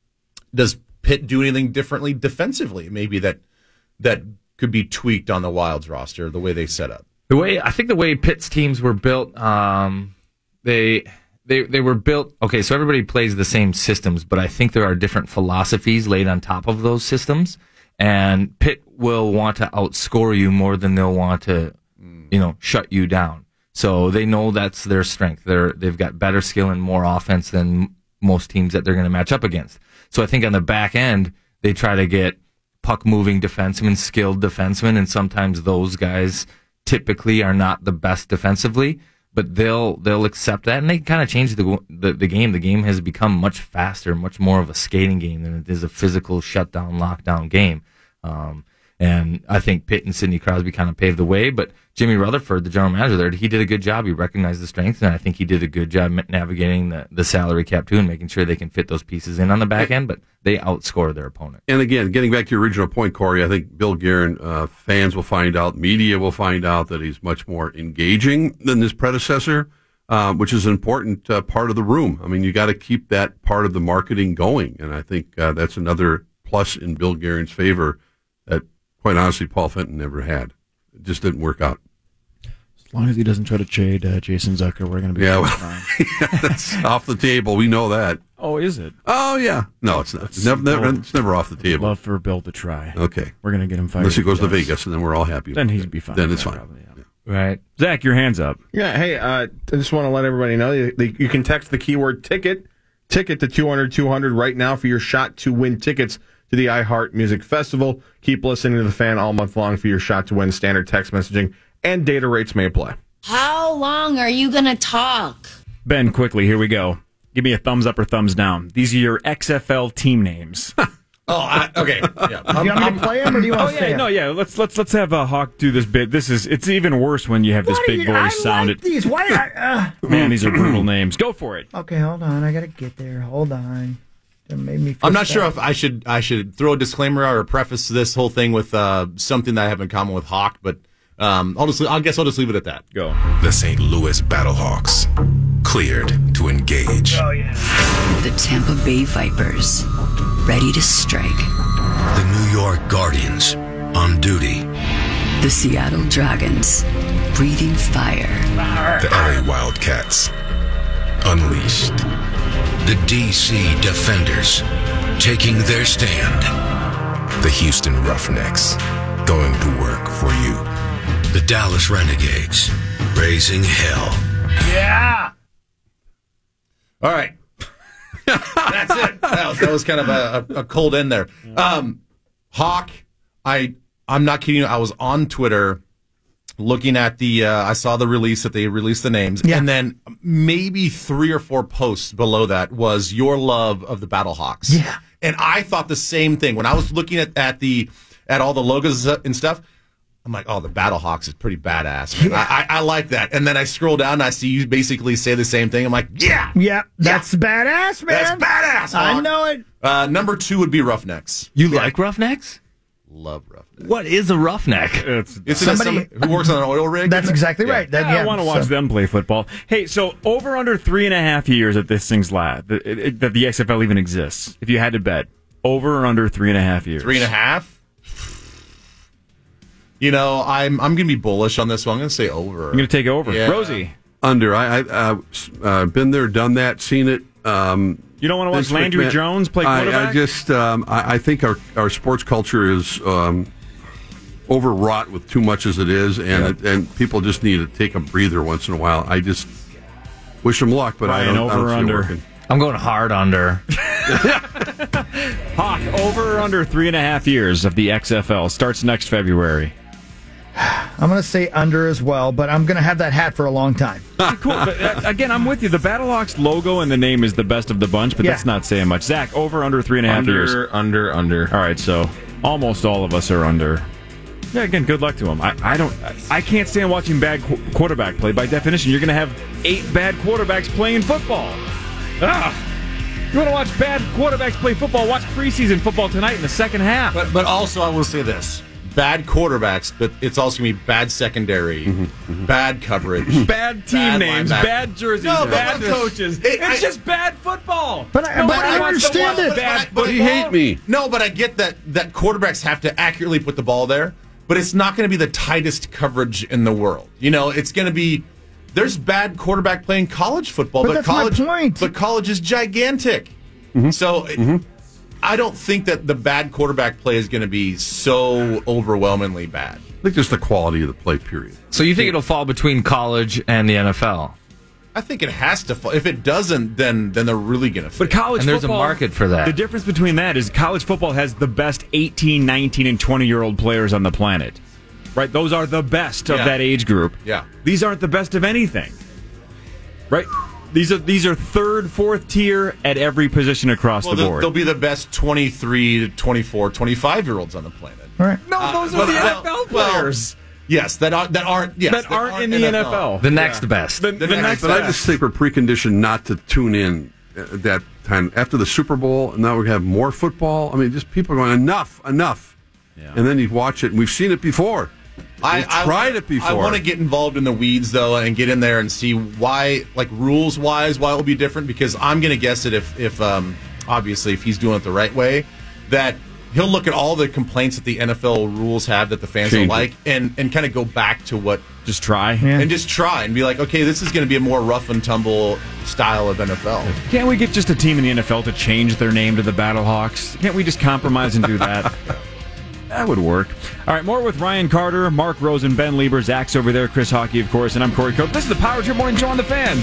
does Pitt do anything differently defensively? Maybe that that could be tweaked on the Wild's roster, the way they set up. The way I think the way Pitt's teams were built, um, they they they were built. Okay, so everybody plays the same systems, but I think there are different philosophies laid on top of those systems. And Pitt will want to outscore you more than they'll want to, you know, shut you down. So they know that's their strength. They're they've got better skill and more offense than most teams that they're going to match up against. So I think on the back end they try to get puck moving defensemen, skilled defensemen, and sometimes those guys typically are not the best defensively, but they'll they'll accept that, and they kind of change the, the the game. The game has become much faster, much more of a skating game than it is a physical shutdown, lockdown game. Um, and I think Pitt and Sidney Crosby kind of paved the way, but Jimmy Rutherford, the general manager there, he did a good job. He recognized the strengths, and I think he did a good job navigating the, the salary cap too and making sure they can fit those pieces in on the back end, but they outscore their opponent. And again, getting back to your original point, Corey, I think Bill Guerin, uh, fans will find out, media will find out that he's much more engaging than his predecessor, uh, which is an important uh, part of the room. I mean, you got to keep that part of the marketing going, and I think uh, that's another plus in Bill Guerin's favor that, quite honestly, Paul Fenton never had. It just didn't work out. As long as he doesn't try to trade uh, Jason Zucker, we're going to be yeah, well, fine. Yeah, that's off the table. We know that. Oh, is it? Oh, yeah. No, it's not. It's never, never, it's never off the table. Love for Bill to try. Okay. We're going to get him fired. Unless he goes to Vegas, and then we're all happy. Then he'd be fine. Then it's fine. Probably, yeah. Right. Zach, your hand's up. Yeah, hey, uh, I just want to let everybody know you, you can text the keyword ticket, ticket to two hundred two hundred right now for your shot to win tickets to the iHeart Music Festival. Keep listening to the Fan all month long for your shot to win. Standard text messaging and data rates may apply. How long are you going to talk? Ben, quickly, here we go. Give me a thumbs up or thumbs down. These are your X F L team names. oh, I, okay. Yeah. Do you want me to play them, or do you want oh, to yeah, stay no, up? yeah. Let's let's let's have uh, Hawk do this bit. This is it's even worse when you have this What big you, voice I sound. like these. Why? I, uh... Man, these are brutal names. Go for it. Okay, hold on. I gotta get there. Hold on. That made me. I'm not sure if I should I should throw a disclaimer or preface this whole thing with uh, something that I have in common with Hawk, but um, I'll just I guess I'll just leave it at that. Go. The Saint Louis Battlehawks cleared to engage. Oh yeah. The Tampa Bay Vipers, ready to strike. The New York Guardians, on duty. The Seattle Dragons, breathing fire. The L A Wildcats, unleashed. The D C Defenders, taking their stand. The Houston Roughnecks, going to work for you. The Dallas Renegades, raising hell. Yeah. All right. That's it. That was, that was kind of a, a, a cold end there. Um, Hawk, I I'm not kidding you. I was on Twitter looking at the. Uh, I saw the release that they released the names, Yeah. and then maybe three or four posts below that was your love of the Battlehawks. Yeah. And I thought the same thing when I was looking at at the at all the logos and stuff. I'm like, oh, the Battlehawks is pretty badass, man. Yeah. I, I, I like that. And then I scroll down and I see you basically say the same thing. I'm like, yeah. Yeah, that's badass, man. That's badass, I Hawk. know it. Uh, number two would be Roughnecks. You like Roughnecks? love Roughneck. What is a roughneck? It's, Isn't it somebody who works on an oil rig? That's exactly right. Then, Yeah, yeah, I want to watch so- them play football. Hey, so over under three and a half years that this thing's last, that, it- that the X F L even exists. If you had to bet, over or under three and a half years. Three and a half? You know, I'm I'm going to be bullish on this one. I'm going to say over. I'm going to take over. Yeah. Rosie. Under. I, I, uh, uh, been there, done that, seen it. Um, You don't want to watch Vince Landry McMahon- Jones play I- quarterback? I, just, um, I, I think our, our sports culture is um, overwrought with too much as it is, and it, and people just need to take a breather once in a while. I just wish them luck, but I Ryan, don't, I over don't or see it under? working. I'm going hard under. Hawk, over or under three and a half years of the X F L. Starts next February. I'm going to say under as well, but I'm going to have that hat for a long time. Cool. But uh, again, I'm with you. The Battlehawks logo and the name is the best of the bunch, but Yeah. that's not saying much. Zach, over under three and a half Under, years. under, under. All right, so almost all of us are under. Yeah, again, good luck to him. I, I don't. I can't stand watching bad qu- quarterback play. By definition, you're going to have eight bad quarterbacks playing football. Ah, you want to watch bad quarterbacks play football? Watch preseason football tonight in the second half. But but also, I will say this. Bad quarterbacks, but it's also going to be bad secondary, bad coverage, bad team bad names, linebacker. bad jerseys, No, but bad that's- coaches. it- it's I- just bad football. But I, but Nobody I wants to understand watch it. bad But- You football. hate me. No, but I get that that quarterbacks have to accurately put the ball there, but it's not going to be the tightest coverage in the world. You know, it's going to be. There's bad quarterback playing college football, But but, that's my college, point. but college is gigantic. So. I don't think that the bad quarterback play is going to be so overwhelmingly bad. I think just the quality of the play, period. So you think it'll fall between college and the N F L? I think it has to. Fall. If it doesn't, then then they're really going to. But college And there's a football, market for that. The difference between that is college football has the best eighteen, nineteen, and twenty-year-old players on the planet. Right? Those are the best of Yeah. that age group. Yeah. These aren't the best of anything. Right? These are these are third, fourth tier at every position across Well, the they'll, board. they'll be the best twenty-three to twenty-four, twenty-five year olds on the planet. All right. no, Uh, those are but- the well, N F L well, players Yes, that aren't that aren't yes, that aren't in the N F L. The next best. The, the The next next But I best. just think we're preconditioned not to tune in at that time. After the Super Bowl, and now we have more football. I mean, just people are going, enough, enough. Yeah. And then you watch it, and we've seen it before. I, We've I tried it before. I want to get involved in the weeds though, and get in there and see why, like rules wise, why it will be different. Because I'm going to guess that if, if um, obviously, if he's doing it the right way, that he'll look at all the complaints that the N F L rules have that the fans Change don't it. like, and and kind of go back to what Just try. and just try and be like, okay, this is going to be a more rough and tumble style of N F L. Can't we get just a team in the N F L to change their name to the Battlehawks? Can't we just compromise and do that? That would work. All right, more with Ryan Carter, Mark Rosen, Ben Lieber, Zach's over there, Chris Hockey, of course, and I'm Corey Cope. This is the Power Trip Morning Show on the Fan.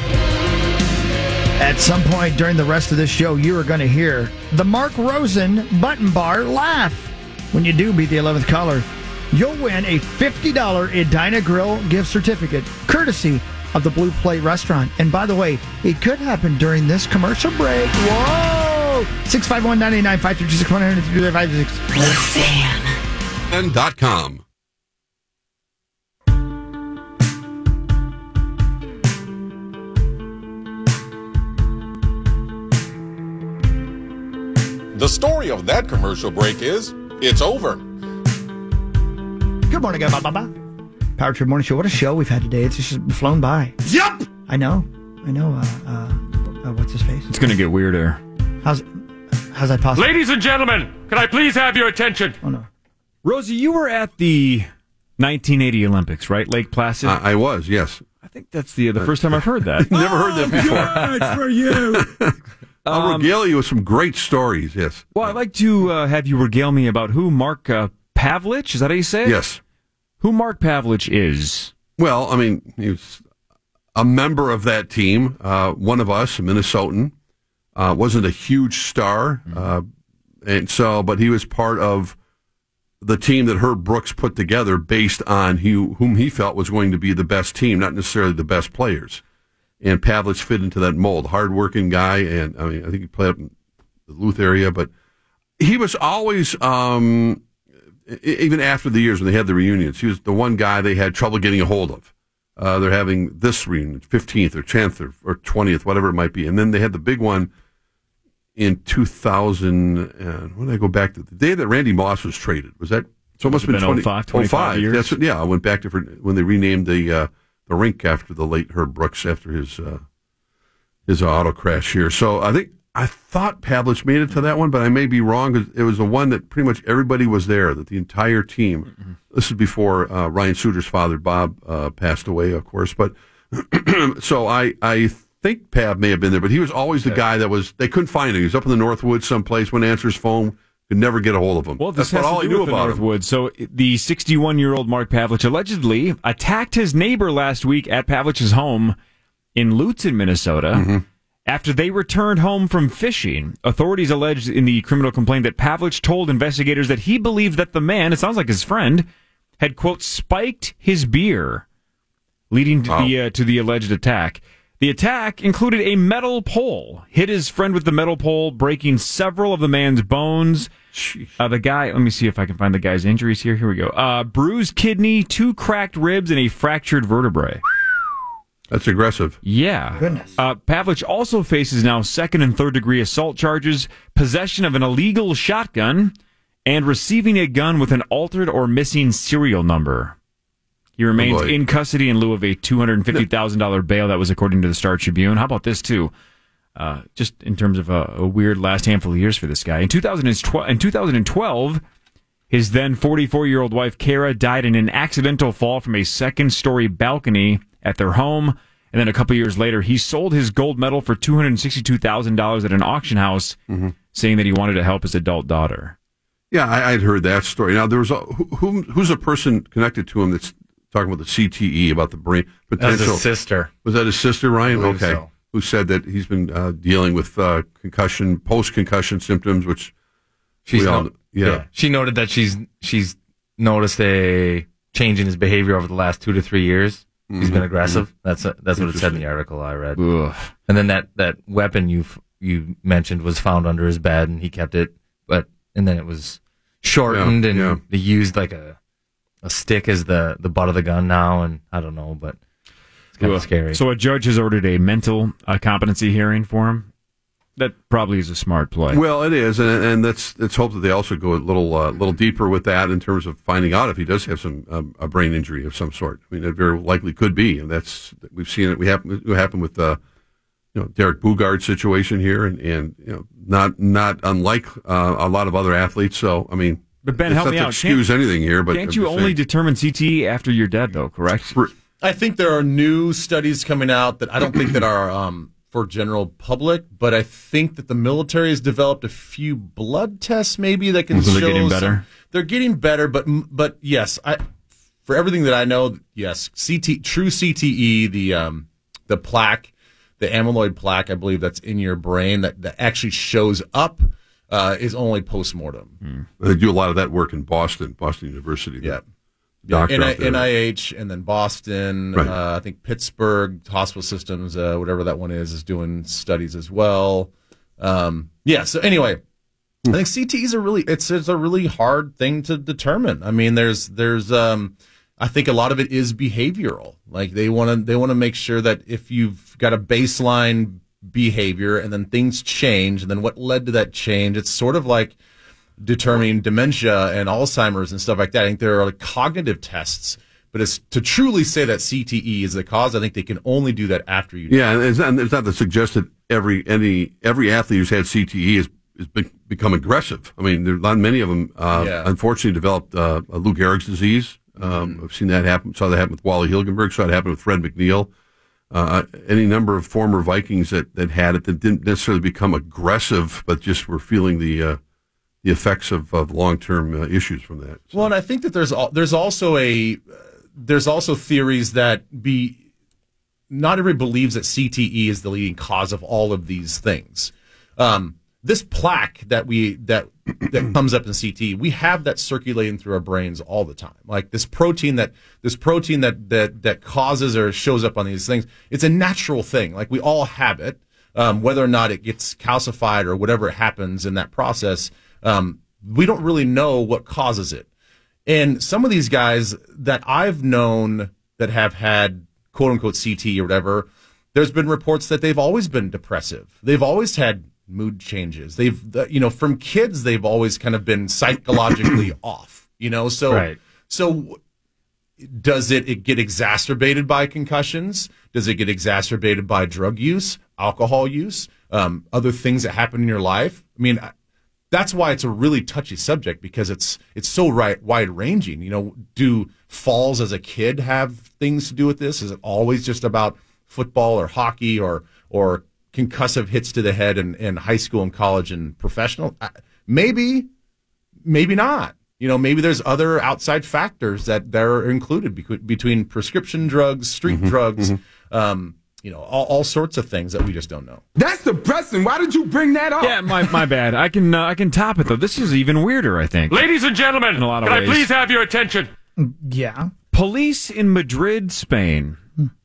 At some point during the rest of this show, you are going to hear the Mark Rosen button bar laugh. When you do beat the eleventh caller, you'll win a fifty dollars Edina Grill gift certificate, courtesy of the Blue Plate Restaurant. And by the way, it could happen during this commercial break. Whoa! six five one, nine eight nine, five three two six, one zero zero, five six. And dot com. The story of that commercial break is it's over. Good morning, guys. Power Trip Morning Show. What a show we've had today. It's just flown by. Yup! I know. I know. Uh, uh, uh, what's his face? It's going to get weirder. How's how's that possible? Ladies and gentlemen, can I please have your attention? Oh, no. Rosie, you were at the nineteen eighty Olympics, right? Lake Placid? I, I was, yes. I think that's the the first time I've heard that. Never heard that before. Good for you. I'll Um, regale you with some great stories, yes. Well, I'd like to uh, have you regale me about who Mark uh, Pavlich, is that how you say it? Yes. Who Mark Pavlich is. Well, I mean, he was a member of that team, uh, one of us, a Minnesotan. Uh, wasn't a huge star, uh, and so, but he was part of the team that Herb Brooks put together based on who, whom he felt was going to be the best team, not necessarily the best players. And Pavlich fit into that mold. Hard-working guy, and I mean, I think he played up in the Duluth area, but he was always, um, even after the years when they had the reunions, he was the one guy they had trouble getting a hold of. Uh, they're having this reunion, fifteenth or tenth or, or twentieth, whatever it might be. And then they had the big one in two thousand. And when did I go back to the day that Randy Moss was traded? Was that so? It must have been, been twenty, oh five, twenty-five years. That's, yeah, I went back to when they renamed the uh, the rink after the late Herb Brooks after his uh, his auto crash here. So I think I thought Pavlich made it to that one, but I may be wrong because it was the one that pretty much everybody was there. That the entire team. Mm-hmm. This is before uh, Ryan Suter's father Bob uh, passed away, of course. But so I I think Pav may have been there, but he was always the guy that was. They couldn't find him. He was up in the Northwoods someplace. Wouldn't answer his phone. Could never get a hold of him. Well, this That's has what all to I do knew with the about him. Northwoods. So the sixty-one-year-old Mark Pavlich allegedly attacked his neighbor last week at Pavlich's home in Lutzen, Minnesota. Mm-hmm. After they returned home from fishing, authorities alleged in the criminal complaint that Pavlich told investigators that he believed that the man, it sounds like his friend, had, quote, spiked his beer, leading to, wow. the, uh, to the alleged attack. The attack included a metal pole, hit his friend with the metal pole, breaking several of the man's bones. Uh, the guy, let me see if I can find the guy's injuries here. Here we go. Uh, bruised kidney, two cracked ribs, and a fractured vertebrae. That's aggressive. Yeah. Goodness. Uh, Pavlich also faces now second and third degree assault charges, possession of an illegal shotgun, and receiving a gun with an altered or missing serial number. He remains oh in custody in lieu of a two hundred fifty thousand dollars bail. That was according to the Star Tribune. How about this, too? Uh, just in terms of a, a weird last handful of years for this guy. In, two thousand twelve, in two thousand twelve, his then forty-four-year-old wife, Kara, died in an accidental fall from a second-story balcony at their home. And then a couple years later, he sold his gold medal for two hundred sixty-two thousand dollars at an auction house, mm-hmm. saying that he wanted to help his adult daughter. Yeah, I, I'd heard that story. Now, there was a, who, who's a person connected to him that's talking about the C T E, about the brain potential. That's his sister. Was that his sister, Ryan? I believe Okay. so. Who said that he's been uh, dealing with uh, concussion, post-concussion symptoms, which she's we all, no, yeah. yeah. She noted that she's she's noticed a change in his behavior over the last two to three years. He's Mm-hmm. been aggressive. Mm-hmm. That's a, that's what it said in the article I read. Ugh. And then that, that weapon you you mentioned was found under his bed, and he kept it. But and then it was shortened, yeah, and yeah. they used like a a stick as the, the butt of the gun now, and I don't know, but it's kind of scary. So a judge has ordered a mental uh, competency hearing for him. That probably is a smart play. Well, it is, and and that's let's hope that they also go a little uh, little deeper with that in terms of finding out if he does have some um, a brain injury of some sort. I mean, it very likely could be, and that's we've seen it. We happen it happened with uh, you know Derek Bugard's situation here, and, and you know not not unlike uh, a lot of other athletes. So I mean, but Ben, it's help not me to out. excuse Can't- anything here, but Can't I'm you just only saying. determine C T E after you're dead, though? Correct. I think there are new studies coming out that I don't think that are um, for general public, but I think that the military has developed a few blood tests maybe that can So show they're getting some- better? they're getting better, but but yes, I for everything that I know, yes, C T true C T E, the um, the plaque, the amyloid plaque, I believe that's in your brain that, that actually shows up uh, is only postmortem. They do a lot of that work in Boston, Boston University. Yeah. Doctor N- out there. N I H and then Boston, Right. uh, I think Pittsburgh Hospital Systems, uh, whatever that one is, is doing studies as well. Um, yeah. So anyway, I think C T Es are really it's it's a really hard thing to determine. I mean, there's there's um, I think a lot of it is behavioral. Like they want to they want to make sure that if you've got a baseline behavior and then things change, and then what led to that change, it's sort of like determining dementia and Alzheimer's and stuff like that. I think there are like cognitive tests, but it's to truly say that C T E is the cause. I think they can only do that after you. Yeah, and it's not, it's not to suggest that every any every athlete who's had C T E has, has be, become aggressive. I mean, there are not many of them. Uh, Yeah. Unfortunately, developed uh, a Lou Gehrig's disease. Um, Mm-hmm. I've seen that happen. Saw that happen with Wally Hilgenberg. Saw it happen with Fred McNeil. Uh, any number of former Vikings that, that had it that didn't necessarily become aggressive, but just were feeling the uh, the effects of, of long term uh, issues from that. Well, and I think that there's al- there's also a uh, there's also theories that be not everybody believes that C T E is the leading cause of all of these things. Um, this plaque that we that that comes up in C T E, we have that circulating through our brains all the time. Like this protein that this protein that that that causes or shows up on these things. It's a natural thing. Like we all have it. Um, whether or not it gets calcified or whatever happens in that process, um, we don't really know what causes it. And some of these guys that I've known that have had quote unquote C T or whatever, there's been reports that they've always been depressive. They've always had mood changes. They've, the, you know, from kids, they've always kind of been psychologically off, you know? So, Right. so does it, it get exacerbated by concussions? Does it get exacerbated by drug use, alcohol use, um, other things that happen in your life? I mean, I- that's why it's a really touchy subject, because it's it's so right, wide ranging. You know, do falls as a kid have things to do with this? Is it always just about football or hockey or or concussive hits to the head in, in high school and college and professional? Uh, Maybe, maybe not. You know, maybe there's other outside factors that, that are included bec- between prescription drugs, street Mm-hmm, drugs, um, you know, all, all sorts of things that we just don't know. That's depressing. Why did you bring that up? Yeah, my my bad. I can uh, I can top it though. This is even weirder, I think. Ladies and gentlemen, In a lot of can ways. I please have your attention? Yeah. Police in Madrid, Spain,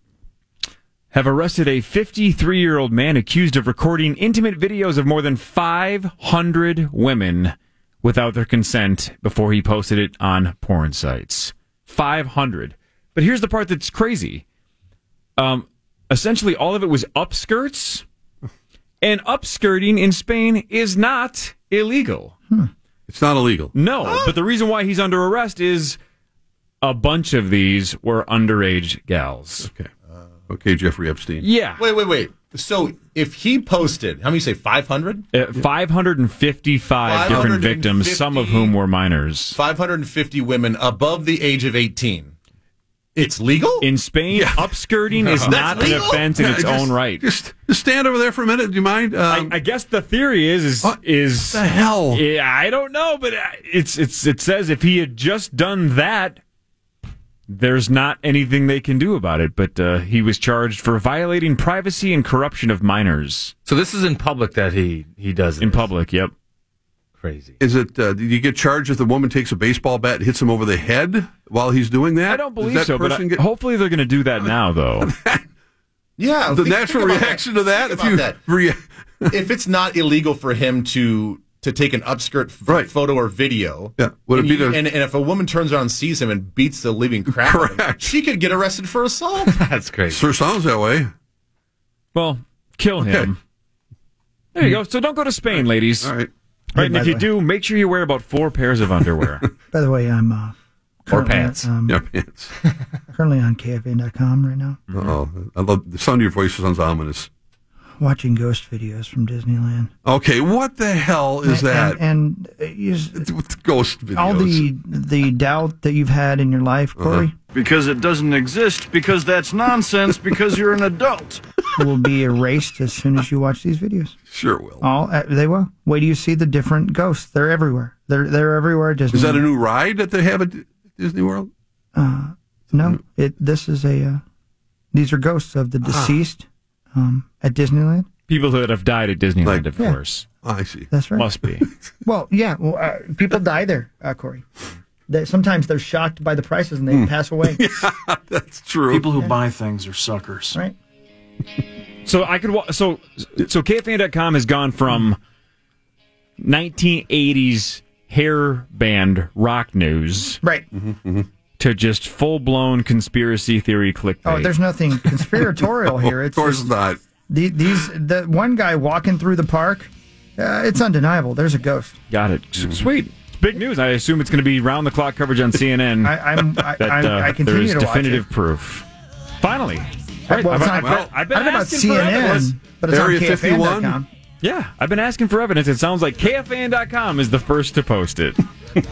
have arrested a fifty-three-year-old man accused of recording intimate videos of more than five hundred women without their consent before he posted it on porn sites. five hundred. But here's the part that's crazy. Um, essentially, all of it was upskirts, and upskirting in Spain is not illegal. It's not illegal. No, but the reason why he's under arrest is a bunch of these were underage gals. Okay. Okay, Jeffrey Epstein. Yeah. Wait, wait, wait. So if he posted, how many say five hundred? Uh, five hundred fifty-five different victims, some of whom were minors. five hundred fifty women above the age of eighteen. It's legal? In Spain, upskirting is That's not an legal? offense in Yeah, its just- own right. Just, just stand over there for a minute. Do you mind? Um, I, I guess the theory is is is the hell? Yeah, I don't know, but it's it's it says if he had just done that, there's not anything they can do about it. But uh, he was charged for violating privacy and corruption of minors. So this is in public that he he does it. In public, yep. Crazy. Is it? Uh, do you get charged if the woman takes a baseball bat and hits him over the head while he's doing that? I don't Does believe that so, but person I, get- hopefully they're going to do that now, though. Yeah. the think- natural think about reaction to that, Think if about you that. rea- if it's not illegal for him to to take an upskirt f- Right. photo or video, Yeah. Would it and, be you- the- and, and if a woman turns around and sees him and beats the living crap out of him, Correct. she could get arrested for assault. That's crazy. Sure sounds that way. Well, kill him. There you go. So don't go to Spain, ladies. All right. Right, and by if the you way. do, make sure you wear about four pairs of underwear. By the way, I'm uh, Or currently, pants. Um, Yeah, pants. currently on K F A N dot com right now, Oh, I love the sound of your voice sounds ominous. watching ghost videos from Disneyland. Okay, what the hell is that? And, and uh, you just, Ghost videos. all the the doubt that you've had in your life, Corey, Because it doesn't exist, because that's nonsense, because you're an adult. will be erased as soon as you watch these videos. Sure will. All uh, they will. Wait till you see the different ghosts. They're everywhere. They're they're everywhere. at Disneyland. Is that a new ride that they have at Disney World? Uh, no, it. This is a. Uh, these are ghosts of the deceased um, at Disneyland. People that have died at Disneyland, Like- of Yeah. course. Oh, I see. That's right. Must be. Well, yeah. Well, uh, people die there, uh, Corey. They, sometimes they're shocked by the prices and they pass away. That's true. People who buy things are suckers. Right. So I could wa- so so K F A N dot com has gone from nineteen eighties hair band rock news Right. to just full blown conspiracy theory clickbait. Oh, there's nothing conspiratorial here. It's of course just not. the, these the one guy walking through the park. Uh, it's undeniable. There's a ghost. Got it. S- Sweet. It's big news. I assume it's going to be round the clock coverage on C N N. I, I'm. I, that I'm, uh, I continue there's to watch definitive it. proof. Finally. Right. Well, it's I've, not, I've, I've been I don't know about asking C for N evidence. N, but it's Area on K F A N dot com. fifty-one? Yeah, I've been asking for evidence. It sounds like K F A N dot com is the first to post it.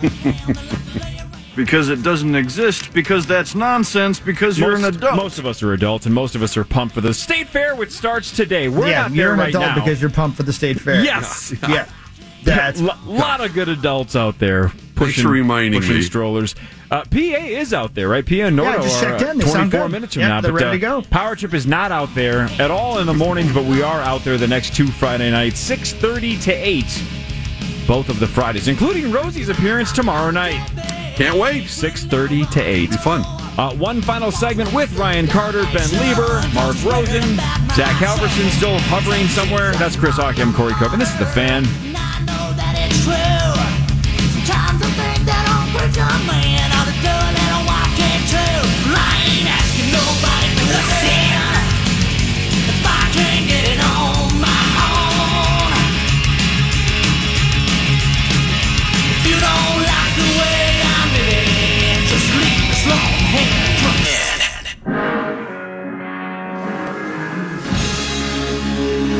Because it doesn't exist, because that's nonsense, because you're most, an adult. most of us are adults, and most of us are pumped for the State Fair, which starts today. We're yeah, not you're there an right adult now. because you're pumped for the state fair. Yes. Yeah. That's a lot of good adults out there pushing, for reminding pushing me. strollers. Uh, P A is out there, right? P A and Nordo Yeah, I just are checked uh, in. They sound twenty-four good. minutes from Yep, now. they're but, ready to uh, go. Power Trip is not out there at all in the mornings, but we are out there the next two Friday nights, six thirty to eight. Both of the Fridays, including Rosie's appearance tomorrow night. Can't wait. six thirty to eight. Be fun. Uh, one final segment with Ryan Carter, Ben Lieber, Mark Rosen, Zach Halverson still hovering somewhere. That's Chris Hawk, I'm Corey Cope, and this is The Fan. Sometimes I think that Uncle John man ought to do a little walking through. I ain't asking nobody for nothing if I can't get it on my own.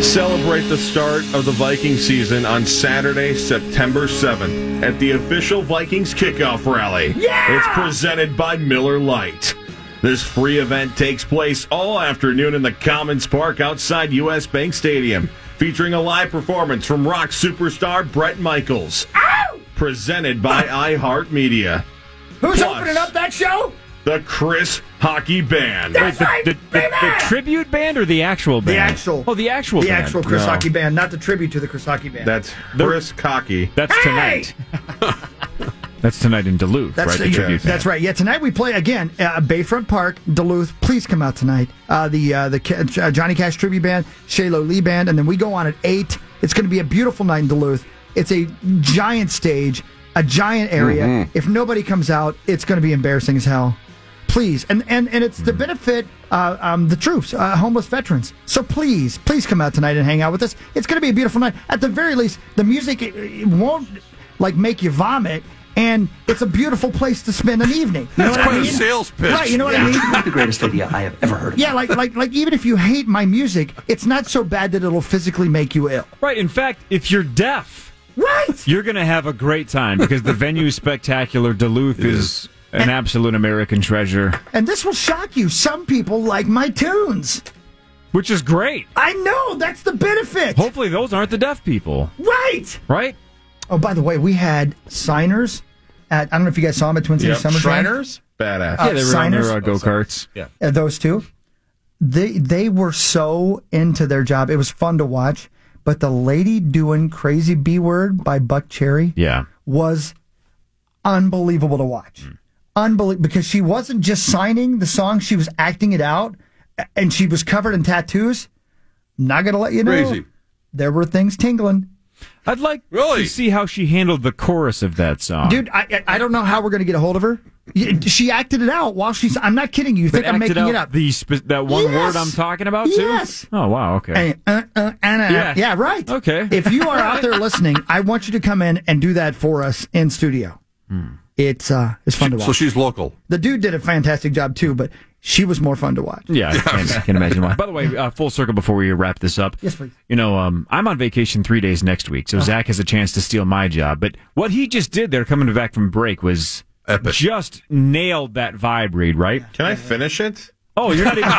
Celebrate the start of the Viking season on Saturday, September seventh at the official Vikings kickoff rally. Yeah! It's presented by Miller Lite. This free event takes place all afternoon in the Commons Park outside U S Bank Stadium, featuring a live performance from rock superstar Bret Michaels. Ow! Presented by iHeartMedia. Who's Plus, opening up that show? The Chris Hockey Band. That's right, The, the, baby! the tribute band or the actual band? The actual. Oh, the actual The band. actual Chris No. Hockey Band, not the tribute to the Chris Hockey Band. That's Chris Cocky. That's Hey! tonight. That's tonight in Duluth, That's right? The yeah, tribute band. That's right. Yeah, tonight we play again. Uh, Bayfront Park, Duluth. Please come out tonight. Uh, the uh, the Ca- uh, Johnny Cash Tribute Band, Shaylo Lee Band, and then we go on at eight. It's going to be a beautiful night in Duluth. It's a giant stage, a giant area. Mm-hmm. If nobody comes out, it's going to be embarrassing as hell. Please, and and and it's to benefit uh, um, the troops, uh, homeless veterans. So please, please come out tonight and hang out with us. It's going to be a beautiful night. At the very least, the music it, it won't like make you vomit. And it's a beautiful place to spend an evening. You know That's what I quite a mean? sales pitch. Right, you know what I mean? Not the greatest idea I have ever heard of. Yeah, like like like even if you hate my music, it's not so bad that it'll physically make you ill. Right. In fact, if you're deaf, right, you're going to have a great time because the venue spectacular. Duluth is an absolute American treasure, And this will shock you. Some people like my tunes. which is great. I know, that's the benefit. Hopefully, those aren't the deaf people, Right. right? Oh, by the way, we had signers at, I don't know if you guys saw them at Twin Cities Yep. Summer Jam. Shriners? Badass. Uh, yeah, they were on signers. their uh, go karts. Yeah. Uh, those two. They they were so into their job. It was fun to watch. But the lady doing Crazy B Word by Buck Cherry Yeah. was unbelievable to watch. Mm. Unbelievable, because she wasn't just signing the song, she was acting it out, and she was covered in tattoos. Not going to let you know. Crazy. There were things tingling. I'd like Really? to see how she handled the chorus of that song. Dude, I I I don't know how we're going to get a hold of her. Y- She acted it out while she's. I'm not kidding you. You But think I'm acted making out it up? The spe- that one Yes. word I'm talking about, too? Yes. Oh, wow, okay. Hey, uh, uh, Anna. Yeah. Yeah. right. Okay. If you are out there listening, I want you to come in and do that for us in studio. It's uh, it's fun to watch. So she's local. The dude did a fantastic job too, but she was more fun to watch. Yeah, I can, I can imagine why. By the way, uh, full circle before we wrap this up. Yes, please. You know, um, I'm on vacation three days next week, so Zach has a chance to steal my job. But what he just did there, coming back from break, was Epic. just nailed that vibe, Reed, right? Can I finish it? Oh, you're not even.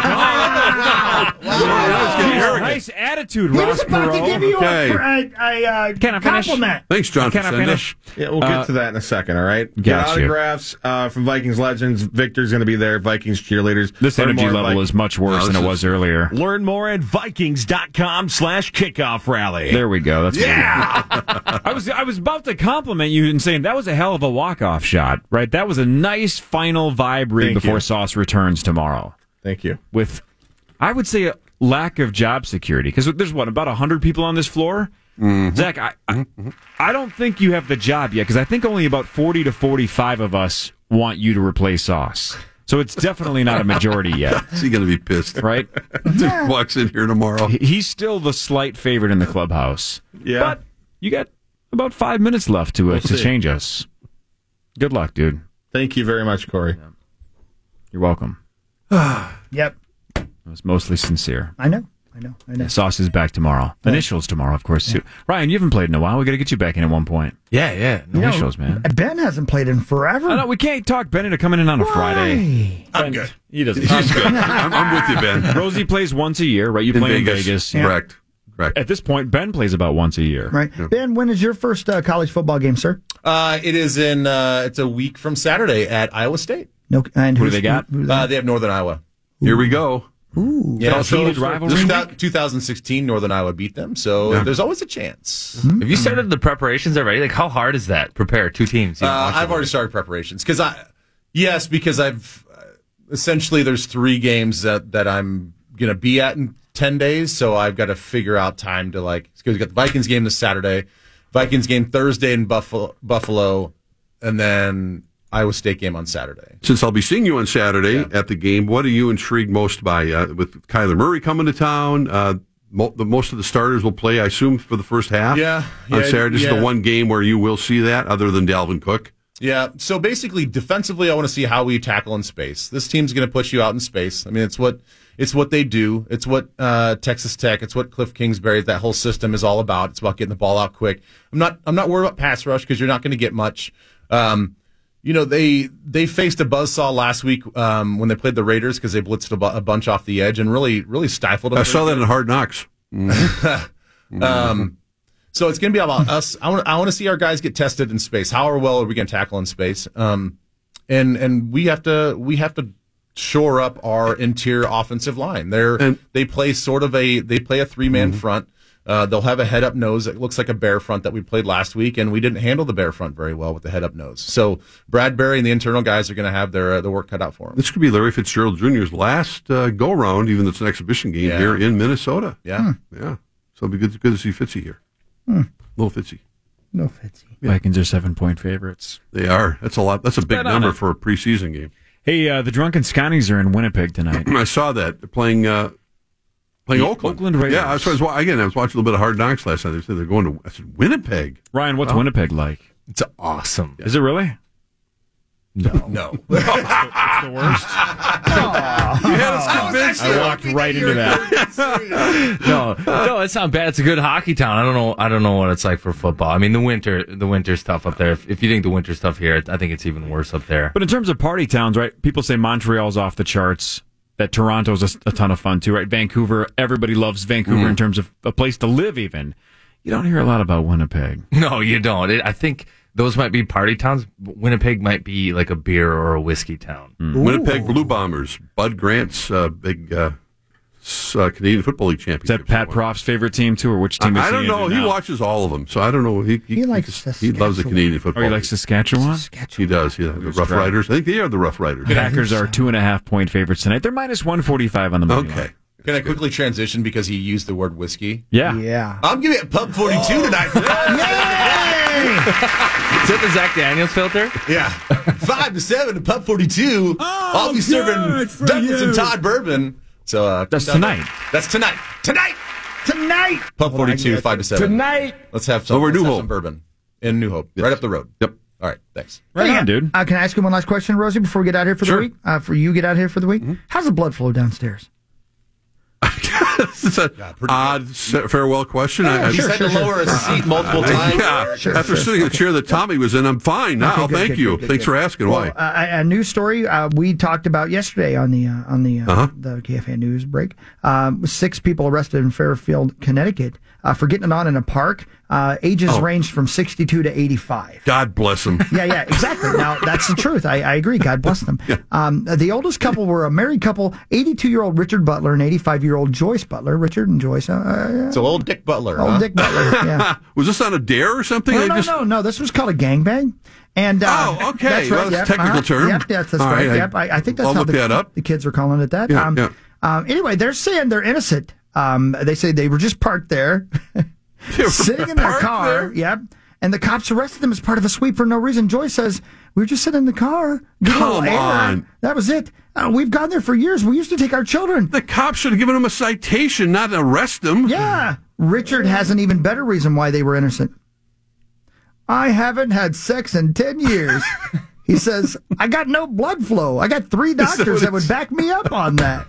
Wow, that's getting arrogant. Nice attitude, He Ross was about to Perot. give you Okay. a, a, a, uh Can I finish? compliment. Thanks, John. Can I Facenda. finish? Yeah, we'll get Uh, to that in a second, all right? Get got you. autographs uh, from Vikings legends. Victor's going to be there. Vikings cheerleaders. This Learn energy more at level Vi- is much worse No, than this it is- was earlier. Learn more at Vikings.com slash kickoff rally. There we go. That's yeah. I was I was about to compliment you and saying that was a hell of a walk off shot, right? That was a nice final vibe read Thank before you. Sauce returns tomorrow. Thank you. With, I would say, a lack of job security because there's what about hundred people on this floor. Mm-hmm. Zach, I, I I don't think you have the job yet because I think only about forty to forty-five of us want you to replace Sauce. So it's definitely not a majority yet. Is he going to be pissed? Right? He walks in here tomorrow. He- He's still the slight favorite in the clubhouse. Yeah. But you got about five minutes left to uh, We'll to see. change us. Good luck, dude. Thank you very much, Corey. You're welcome. Yep. It was mostly sincere. I know. I know. I know. Sauce is back tomorrow. Initials tomorrow, of course, too. Ryan, you haven't played in a while. We got to get you back in at one point. Yeah, yeah. You know, Initials, man. Ben hasn't played in forever. I know we can't talk Ben into coming in on a Why? Friday. I'm good. He doesn't. He's good. I'm, I'm with you, Ben. Rosie plays once a year, right? You In play Vegas. in Vegas. Yeah. Correct. Correct. At this point, Ben plays about once a year. Right. Ben, when is your first uh, college football game, sir? Uh, it is in. Uh, it's a week from Saturday at Iowa State. No. And Who do who's- they got? who- who do they Uh, got? they have Northern Iowa. Here we go. Ooh. Yeah, so heated rivalry two thousand sixteen Northern Iowa beat them, so Yeah. there's always a chance. Have you started the preparations already? Like, how hard is that? Prepare two teams. You know, Uh, watch I've it. already started preparations because I, yes, because I've uh, essentially there's three games that that I'm gonna be at in ten days, so I've got to figure out time to like because we got the Vikings game this Saturday, Vikings game Thursday in Buffalo, Buffalo, and then Iowa State game on Saturday. Since I'll be seeing you on Saturday at the game, what are you intrigued most by? Uh, with Kyler Murray coming to town, uh, mo- the most of the starters will play, I assume, for the first half. Yeah, on yeah, Saturday. This is yeah. the one game where you will see that, other than Dalvin Cook. Yeah, so basically, defensively, I want to see how we tackle in space. This team's going to push you out in space. I mean, it's what it's what they do. It's what uh, Texas Tech. It's what Cliff Kingsbury. That whole system is all about. It's about getting the ball out quick. I'm not. I'm not worried about pass rush because you're not going to get much. Um, you know, they they faced a buzzsaw last week um, when they played the Raiders because they blitzed a, bu- a bunch off the edge and really really stifled them. I saw that in Hard Knocks. Mm. um, So it's going to be about us. I want. I want to see our guys get tested in space. How well are we going to tackle in space? Um, and and we have to we have to shore up our interior offensive line. They're and, they play sort of a they play a three man mm-hmm. front. Uh, they'll have a head up nose that looks like a bear front that we played last week, and we didn't handle the bear front very well with the head up nose. So Bradbury and the internal guys are going to have their uh, the work cut out for them. This could be Larry Fitzgerald Junior's last uh, go round, even though it's an exhibition game yeah. here in Minnesota. Yeah, hmm. yeah. So it'll be good good to see Fitzy here. Hmm. Little Fitzy. No Fitzy. Yeah. Vikings are seven point favorites. They are. That's a lot. That's a big number for a preseason game. Hey, uh, the Drunken Scotties are in Winnipeg tonight. I saw that. They're playing uh, playing the Oakland. Oakland Raiders. Yeah, I was, I was, again, I was watching a little bit of Hard Knocks last night. They said they're going to. I said Winnipeg. Ryan, what's wow. Winnipeg like? It's awesome. Is it really? No. No. It's the worst. You had us convinced. I walked right into that. no, no, it's not bad. It's a good hockey town. I don't know. I don't know what it's like for football. I mean, the winter, the winter stuff up there. If, if you think the winter stuff here, I think it's even worse up there. But in terms of party towns, right? People say Montreal's off the charts. That Toronto's a, a ton of fun too, right? Vancouver, everybody loves Vancouver Mm. in terms of a place to live. Even you don't hear a lot about Winnipeg. No, you don't. It, I think. Those might be party towns. Winnipeg might be like a beer or a whiskey town. Mm. Winnipeg Blue Bombers, Bud Grant's uh, big uh, uh, Canadian Football League Is championship. that Pat Proff's favorite team too, or which team? I, is I don't he know. into He now? watches all of them, so I don't know. He he, He likes he loves the Canadian Football. Oh, he League. likes Saskatchewan. He does. Yeah, the Rough Riders. I think they are the Rough Riders. Packers are two and a half point favorites tonight. They're minus one forty five on the money Okay. line. Can I quickly transition because he used the word whiskey? Yeah. Yeah. I'm giving it Pub forty-two tonight. Is that the Zach Daniels filter? Yeah. Five to seven to Pub forty-two. Oh, I'll be serving Douglas and Todd bourbon. So uh, That's tonight. That's tonight. Tonight. Tonight. Pub forty-two, five to seven. Tonight. Let's have some, Over let's New have Hope. some bourbon in New Hope, Yes. right up the road. Yep. All right. Thanks. Right Hey, on, dude. Uh, can I ask you one last question, Rosie, before we get out here for Sure. the week? Uh, for you get out here for the week? Mm-hmm. How's the blood flow downstairs? It's an odd se- farewell question. I, I, He's had to lower his seat multiple times. yeah, Sure, after sure, sitting in the chair that Tommy was in, I'm fine now. Okay, good, Thank good, you. good, good, Thanks good. for asking. Well, Why? uh, a news story uh, we talked about yesterday on the uh, on the uh, Uh-huh. the K F A news break. Um, six people arrested in Fairfield, Connecticut, uh, for getting it on in a park. Uh, ages Oh. ranged from sixty-two to eighty-five. God bless him. Yeah, yeah, exactly. Now, that's the truth. I, I agree. God bless them. Um, the oldest couple were a married couple, eighty-two-year-old Richard Butler and eighty-five-year-old Joyce Butler. Richard and Joyce. Uh, So old Dick Butler. old huh? Dick Butler, yeah. Was this on a dare or something? No, I no, just, no, no. This was called a gangbang. And, uh, Oh, okay. That's right. Well, that's a yep, technical uh-huh. term. Yep, yes, that's All right. right, I- Yep, I, I think that's I'll how look the, that up. the kids are calling it that. Yeah, um, yeah. Um, anyway, they're saying they're innocent. Um, they say they were just parked there, They were sitting in their parked car. there? Yep. And the cops arrested them as part of a sweep for no reason. Joyce says, we were just sitting in the car. get a little Come air. on. That was it. Uh, we've gone there for years. We used to take our children. The cops should have given him a citation, not arrest him. Yeah. Richard has an even better reason why they were innocent. I haven't had sex in ten years. He says, I got no blood flow. I got three doctors that would back me up on that.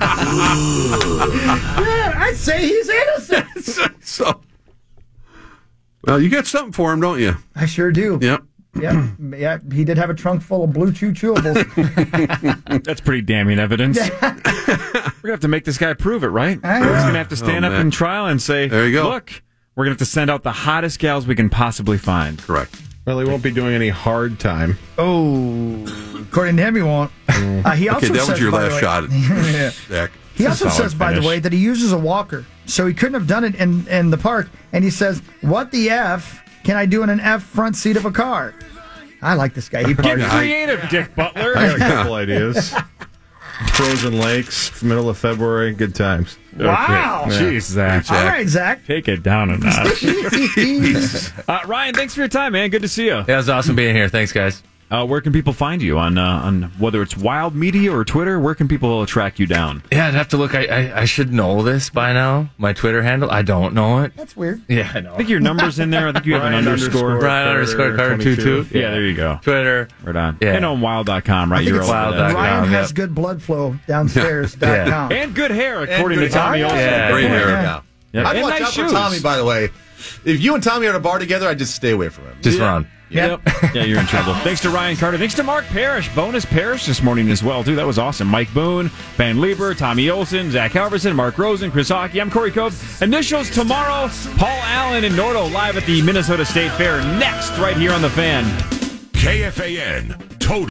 Yeah, I say he's innocent. so, well, you got something for him, don't you? I sure do. Yep. Yeah, yeah. He did have a trunk full of Blue Chew chewables. That's pretty damning evidence. We're gonna have to make this guy prove it, right? I He's know. gonna have to stand Oh, up man. in trial and say, There you go. Look, we're gonna have to send out the hottest gals we can possibly find." Correct. Well, he won't be doing any hard time. Oh, according to him, he won't. Uh, he also Okay, that says, was your by the last way- shot, Yeah. Zach. He It's a also solid says, by the finish. way, that he uses a walker, so he couldn't have done it in, in the park. And he says, "What the f can I do in an F front seat of a car?" I like this guy. He Get parties. creative, Dick Butler. I got a couple ideas. Frozen lakes, middle of February, good times. Wow. Okay. Jeez, Zach. All right, Zach. Take it down a notch. uh, Ryan, thanks for your time, man. Good to see you. Yeah, it was awesome being here. Thanks, guys. Uh, where can people find you on uh, on whether it's Wild Media or Twitter? Where can people track you down? Yeah, I'd have to look. I, I I should know this by now. My Twitter handle. I don't know it. That's weird. Yeah, I know. I think your number's in there. I think you have an Brian underscore. underscore Brian underscore Carter two two. Yeah, there you go. Twitter. Right on. Yeah. And on wild dot com, right? I think You're it's over wild that. dot com. Ryan has yep. good blood flow downstairs. dot com. And good hair, according good to Tommy hair. Olsen. Yeah. Great hair. Yeah. Yeah. I'd And watch nice out shoes. for Tommy, by the way. If you and Tommy are at a bar together, I'd just stay away from him. Just run. Yep. Yeah, you're in trouble. Thanks to Ryan Carter. Thanks to Mark Parrish. Bonus Parrish this morning as well, too. That was awesome. Mike Boone, Van Lieber, Tommy Olsen, Zach Halverson, Mark Rosen, Chris Hockey. I'm Corey Cove. Initials tomorrow. Paul Allen and Nordo live at the Minnesota State Fair next right here on The Fan. K F A N